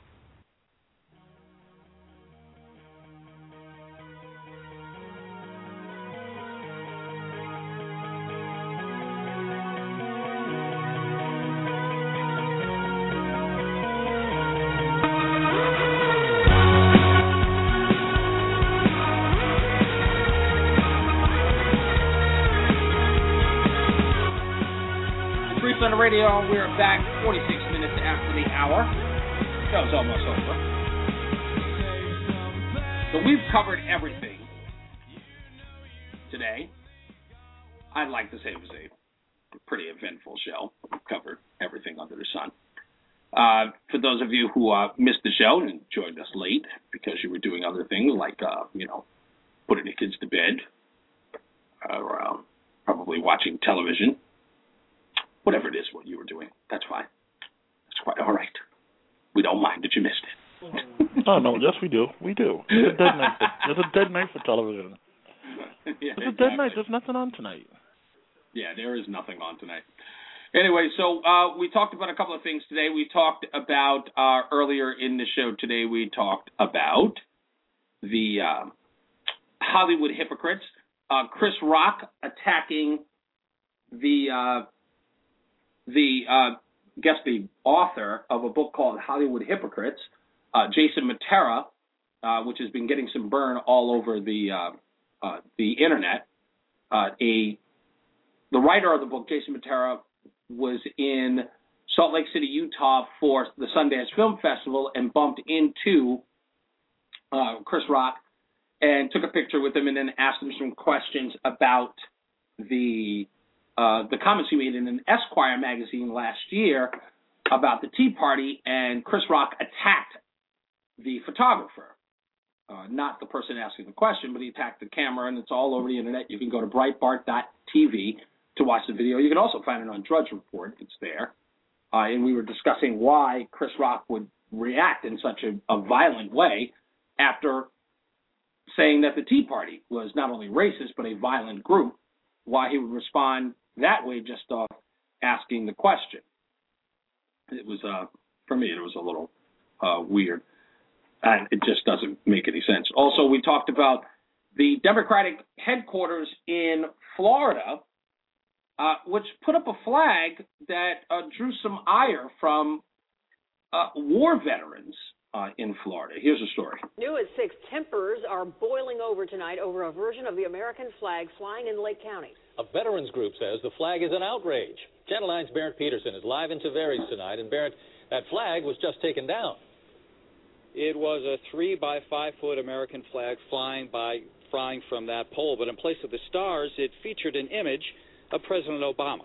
[SPEAKER 3] Radio, we're back 46 minutes after the hour. Show's almost over. So we've covered everything today. I'd like to say it was a pretty eventful show. We've covered everything under the sun. For those of you who missed the show and joined us late because you were doing other things like, putting the kids to bed or probably watching television, whatever it is what you were doing, that's fine. That's quite all right. We don't mind that you missed it.
[SPEAKER 12] Oh, no, yes, we do. We do. It's a dead night. It's a dead night for television.
[SPEAKER 3] Yeah,
[SPEAKER 12] it's a dead night. There's nothing on tonight.
[SPEAKER 3] Yeah, there is nothing on tonight. Anyway, so we talked about a couple of things today. We talked about, earlier in the show today, we talked about the Hollywood hypocrites. Chris Rock attacking the author of a book called Hollywood Hypocrites, Jason Matera, which has been getting some burn all over the internet. The writer of the book, Jason Matera, was in Salt Lake City, Utah for the Sundance Film Festival and bumped into Chris Rock and took a picture with him and then asked him some questions about the comments he made in an Esquire magazine last year about the Tea Party, and Chris Rock attacked the photographer, not the person asking the question, but he attacked the camera, and it's all over the internet. You can go to Breitbart.tv to watch the video. You can also find it on Drudge Report. It's there. And we were discussing why Chris Rock would react in such a violent way after saying that the Tea Party was not only racist but a violent group, why he would respond that way just off asking the question. It was, for me, it was a little weird, and it just doesn't make any sense. Also, we talked about the Democratic headquarters in Florida, which put up a flag that drew some ire from war veterans in Florida. Here's a story.
[SPEAKER 27] New at 6, tempers are boiling over tonight over a version of the American flag flying in Lake County.
[SPEAKER 30] A veterans group says the flag is an outrage. Channel 9's Barrett Peterson is live in Tavares tonight. And Barrett, that flag was just taken down.
[SPEAKER 31] It was a 3 by 5 foot American flag flying from that pole. But in place of the stars, it featured an image of President Obama.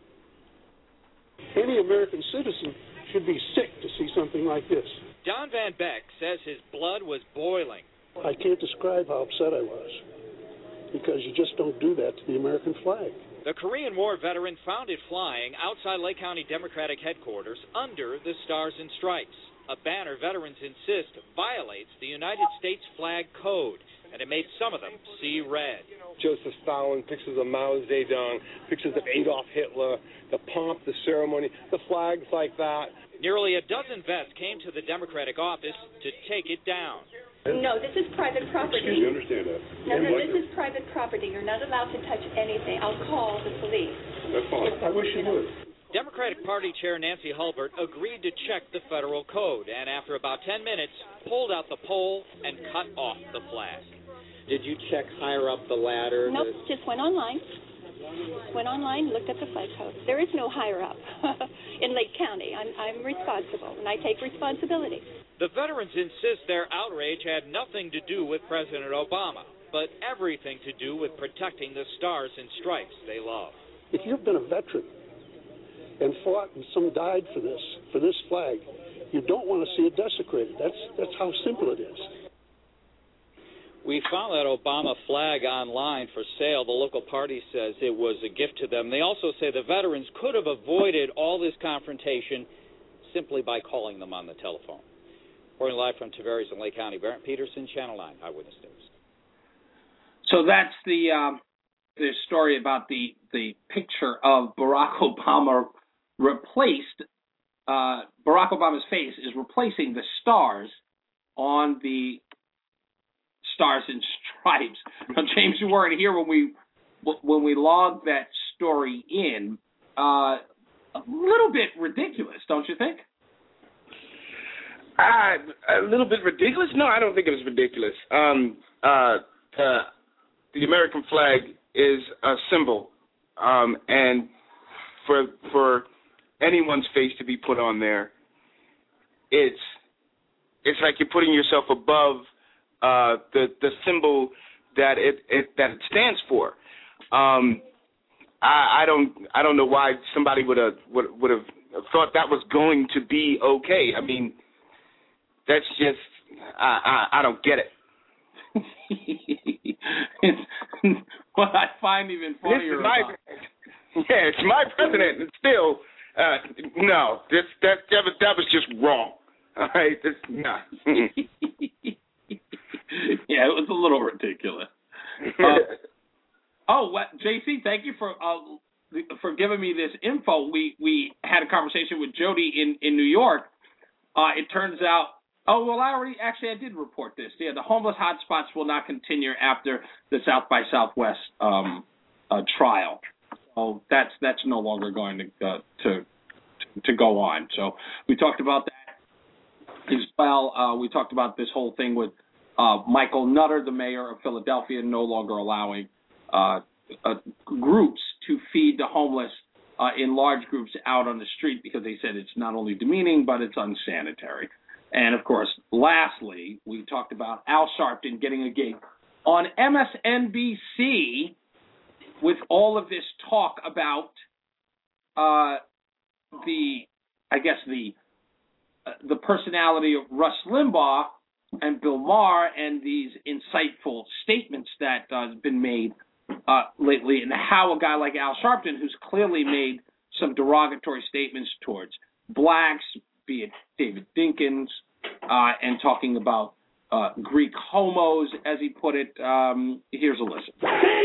[SPEAKER 32] Any American citizen should be sick to see something like this.
[SPEAKER 31] John Van Beck says his blood was boiling.
[SPEAKER 32] I can't describe how upset I was. because you just don't do that to the American flag.
[SPEAKER 31] The Korean War veteran found it flying outside Lake County Democratic headquarters under the Stars and Stripes, a banner veterans insist violates the United States flag code, and it made some of them see red.
[SPEAKER 1] Joseph Stalin, pictures of Mao Zedong, pictures of Adolf Hitler, the pomp, the ceremony, the flags like that.
[SPEAKER 31] Nearly a dozen vets came to the Democratic office to take it down.
[SPEAKER 2] No, this is private property.
[SPEAKER 1] Excuse me, understand that.
[SPEAKER 2] No, this is private property. You're not allowed to touch anything. I'll call the police.
[SPEAKER 1] That's fine. I wish you would.
[SPEAKER 31] Democratic Party Chair Nancy Hulbert agreed to check the federal code and after about 10 minutes pulled out the pole and cut off the flag.
[SPEAKER 1] Did you check higher up the ladder?
[SPEAKER 2] Nope, just went online. Looked at the flag code. There is no higher up in Lake County. I'm responsible, and I take responsibility.
[SPEAKER 31] The veterans insist their outrage had nothing to do with President Obama, but everything to do with protecting the Stars and Stripes they love.
[SPEAKER 32] If you've been a veteran and fought and some died for this flag, you don't want to see it desecrated. That's how simple it is.
[SPEAKER 31] We found that Obama flag online for sale. The local party says it was a gift to them. They also say the veterans could have avoided all this confrontation simply by calling them on the telephone. Reporting live from Tavares in Lake County, Barrett Peterson, Channel 9 Eyewitness News.
[SPEAKER 3] So that's the story about the picture of Barack Obama replaced. Barack Obama's face is replacing the stars on the Stars and Stripes. Now, James, you weren't here when we logged that story in. A little bit ridiculous, don't you think?
[SPEAKER 4] A little bit ridiculous? No, I don't think it was ridiculous. The American flag is a symbol, and for anyone's face to be put on there, it's like you're putting yourself above the symbol that it stands for. I don't know why somebody would have thought that was going to be okay. I mean, that's just I don't get it.
[SPEAKER 3] What I find even funnier
[SPEAKER 4] it's my president, and still no, that was just wrong. All right, no.
[SPEAKER 3] Yeah, it was a little ridiculous. JC, thank you for giving me this info. We had a conversation with Jody in New York. It turns out, I did report this. Yeah, the homeless hotspots will not continue after the South by Southwest trial. So that's no longer going to go on. So we talked about that as well. We talked about this whole thing with Michael Nutter, the mayor of Philadelphia, no longer allowing groups to feed the homeless in large groups out on the street because they said it's not only demeaning, but it's unsanitary. And, of course, lastly, we talked about Al Sharpton getting a gig on MSNBC with all of this talk about the personality of Rush Limbaugh and Bill Maher and these insightful statements that have been made lately, and how a guy like Al Sharpton, who's clearly made some derogatory statements towards blacks, be it David Dinkins, and talking about Greek homos, as he put it. Here's a listen.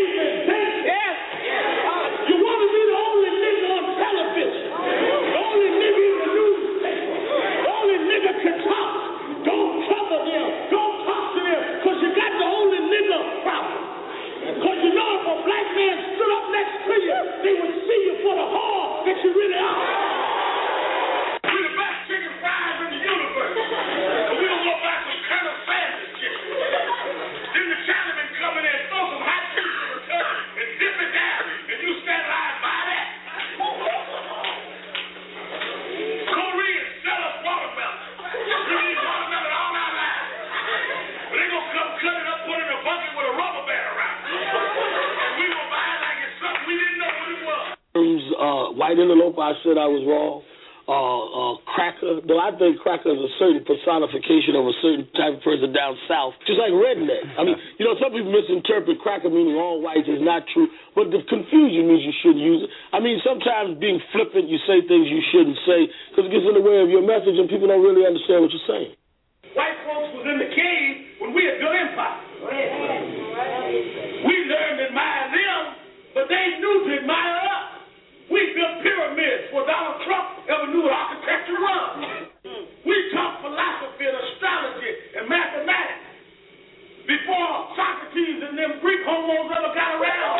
[SPEAKER 6] You want to be the only nigga on television, the only nigga in the newspaper, the only nigga can talk. Don't trouble them. Don't talk to them, because you got the only nigga problem. Because you know if a black man stood up next to you, they would see you for the whore that you really are. We're the best chicken fries in the universe. And we don't go back with Colonel Sanders chicken. Then the Chinamen come in and throw some hot chicken in return and dip it down, and you stand alive by that. Koreans sell us watermelon. We need watermelon all our lives. But they gonna come cut it up, put it in a bucket with a rubber band around it. And we gonna buy it like it's something we didn't know what it was.
[SPEAKER 32] White Interloper, I said I was wrong. cracker. No, I think cracker is a certain personification of a certain type of person down south, just like redneck. I mean, some people misinterpret cracker meaning all whites is not true, but the confusion means you shouldn't use it. I mean, sometimes being flippant, you say things you shouldn't say because it gets in the way of your message and people don't really understand what you're saying.
[SPEAKER 6] White folks was in the cave when we had built empire. We learned to admire them, but they knew to admire us. We built pyramids before Donald Trump ever knew what architecture was. We taught philosophy and astrology and mathematics before Socrates and them Greek homos ever got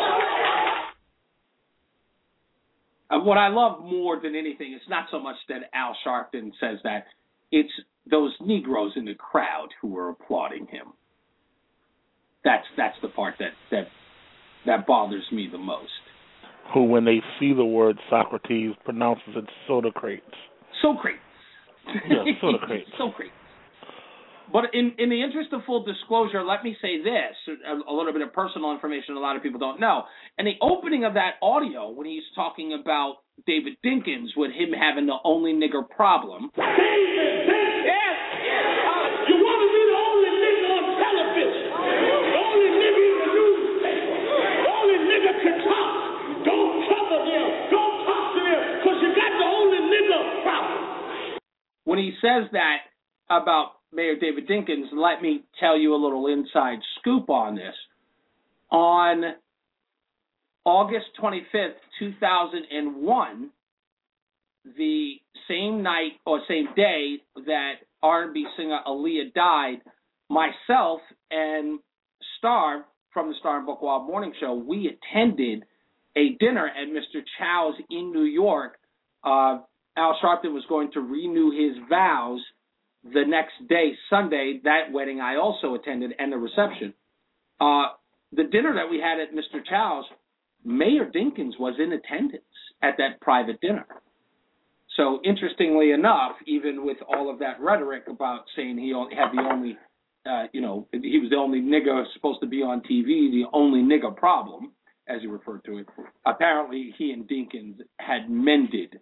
[SPEAKER 6] around.
[SPEAKER 3] What I love more than anything, it's not so much that Al Sharpton says that, it's those Negroes in the crowd who are applauding him. That's the part that bothers me the most.
[SPEAKER 12] Who, when they see the word Socrates, pronounces it Socrates.
[SPEAKER 3] Socrates.
[SPEAKER 12] Yeah, Socrates.
[SPEAKER 3] Socrates. But in the interest of full disclosure, let me say this, a little bit of personal information a lot of people don't know. In the opening of that audio, when he's talking about David Dinkins with him having the only nigger problem.
[SPEAKER 6] David Dinkins! Yes! You want to be the only nigger on television. The only nigger in the newspaper. The only nigger can talk. Don't trouble them. Don't talk to them because you got the only nigger problem.
[SPEAKER 3] When he says that about Mayor David Dinkins, let me tell you a little inside scoop on this. On August 25th, 2001, the same night or same day that R&B singer Aaliyah died, myself and Star from the Star and Buckwild Morning Show, we attended a dinner at Mr. Chow's in New York. Al Sharpton was going to renew his vows the next day, Sunday. That wedding I also attended, and the reception. The dinner that we had at Mr. Chow's, Mayor Dinkins was in attendance at that private dinner. So interestingly enough, even with all of that rhetoric about saying he had the only, he was the only nigger supposed to be on TV, the only nigger problem, as he referred to it, apparently he and Dinkins had mended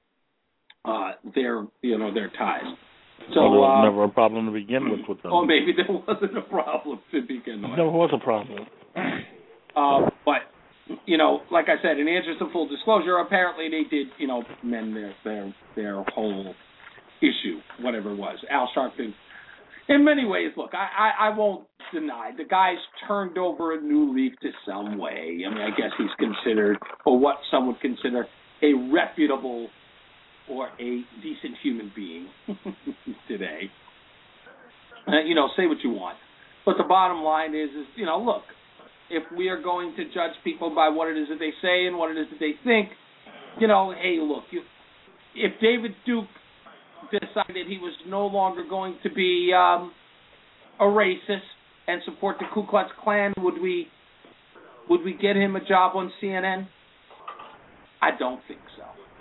[SPEAKER 3] their ties. So
[SPEAKER 12] there was never a problem to begin with them.
[SPEAKER 3] Oh, maybe there wasn't a problem to begin with.
[SPEAKER 12] There was a problem.
[SPEAKER 3] But, like I said, in the interest of full disclosure, apparently they did, mend their whole issue, whatever it was. Al Sharpton, in many ways, look, I won't deny, the guy's turned over a new leaf to some way. I mean, I guess he's considered, or what some would consider, a reputable or a decent human being today. Say what you want. But the bottom line is, look, if we are going to judge people by what it is that they say and what it is that they think, hey, look, if David Duke decided he was no longer going to be a racist and support the Ku Klux Klan, would we get him a job on CNN? I don't think so.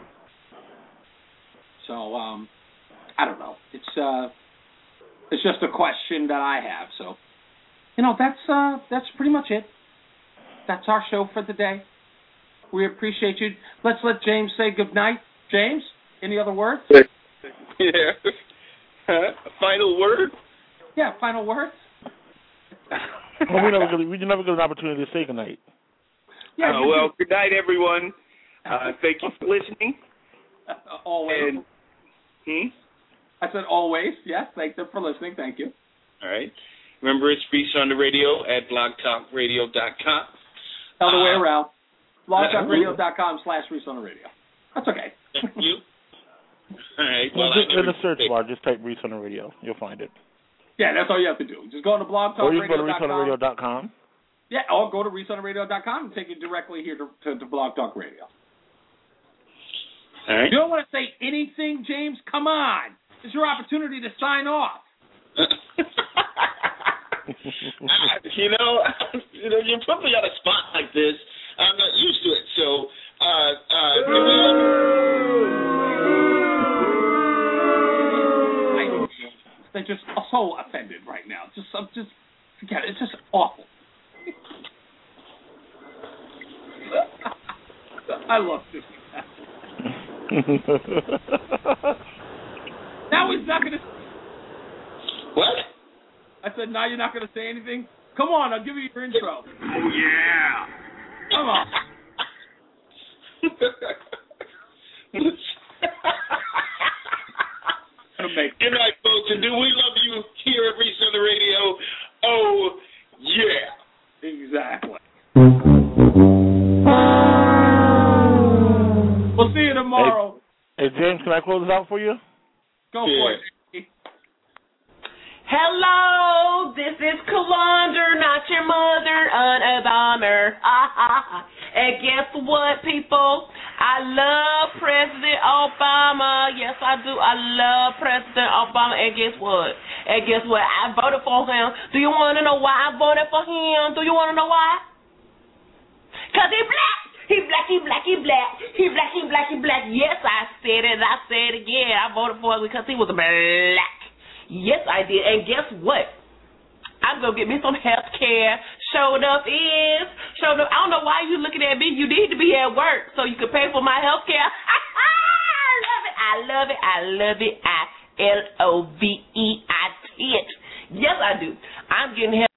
[SPEAKER 3] So, I don't know. It's just a question that I have. So, that's pretty much it. That's our show for the day. We appreciate you. Let's let James say goodnight. James, any other words?
[SPEAKER 4] Yeah. Final word?
[SPEAKER 3] Yeah, final words.
[SPEAKER 12] Well, we never get an opportunity to say goodnight.
[SPEAKER 4] Yeah. Well, good night, everyone. Thank you for listening.
[SPEAKER 3] Always. I said always. Yes, thank them for listening. Thank you.
[SPEAKER 4] All right. Remember, it's Reese on the Radio at blogtalkradio.com.
[SPEAKER 3] Other way around. blogtalkradio.com/Reese on the Radio. That's okay.
[SPEAKER 4] Thank you. All right.
[SPEAKER 12] Well, in the search bar, just type Reese on the Radio. You'll find it.
[SPEAKER 3] Yeah, that's all you have to do. Just go to blogtalkradio.com.
[SPEAKER 12] Or you can go to ReeseOnTheRadio.com.
[SPEAKER 3] Yeah, or go to ReeseOnTheRadio.com and take you directly here to Blog Talk Radio.
[SPEAKER 4] All right.
[SPEAKER 3] You don't want to say anything, James? Come on. It's your opportunity to sign off.
[SPEAKER 4] You put me on a spot like this. I'm not used to it. So,
[SPEAKER 3] They're just so offended right now. Just forget it. It's just awful. I love this. Now he's not going to.
[SPEAKER 32] What?
[SPEAKER 3] I said, now you're not going to say anything? Come on, I'll give you your intro.
[SPEAKER 32] Oh, yeah.
[SPEAKER 3] Come on.
[SPEAKER 32] Good night, folks. And do we love you here at Reach on the Radio? Oh, yeah.
[SPEAKER 3] Exactly. We'll see you tomorrow.
[SPEAKER 12] Hey, James, can I close it out for you?
[SPEAKER 3] Go for it.
[SPEAKER 5] Hello, this is Colander, not your mother, Unabomber. And guess what, people? I love President Obama. Yes, I do. I love President Obama. And guess what? I voted for him. Do you want to know why I voted for him? Do you want to know why? Because he's black. He black. Yes, I said it. I said it again. I voted for him because he was black. Yes, I did. And guess what? I'm going to get me some health care. Showed up. I don't know why you looking at me. You need to be at work so you can pay for my health care. I love it. LOVEIT. Yes, I do. I'm getting help.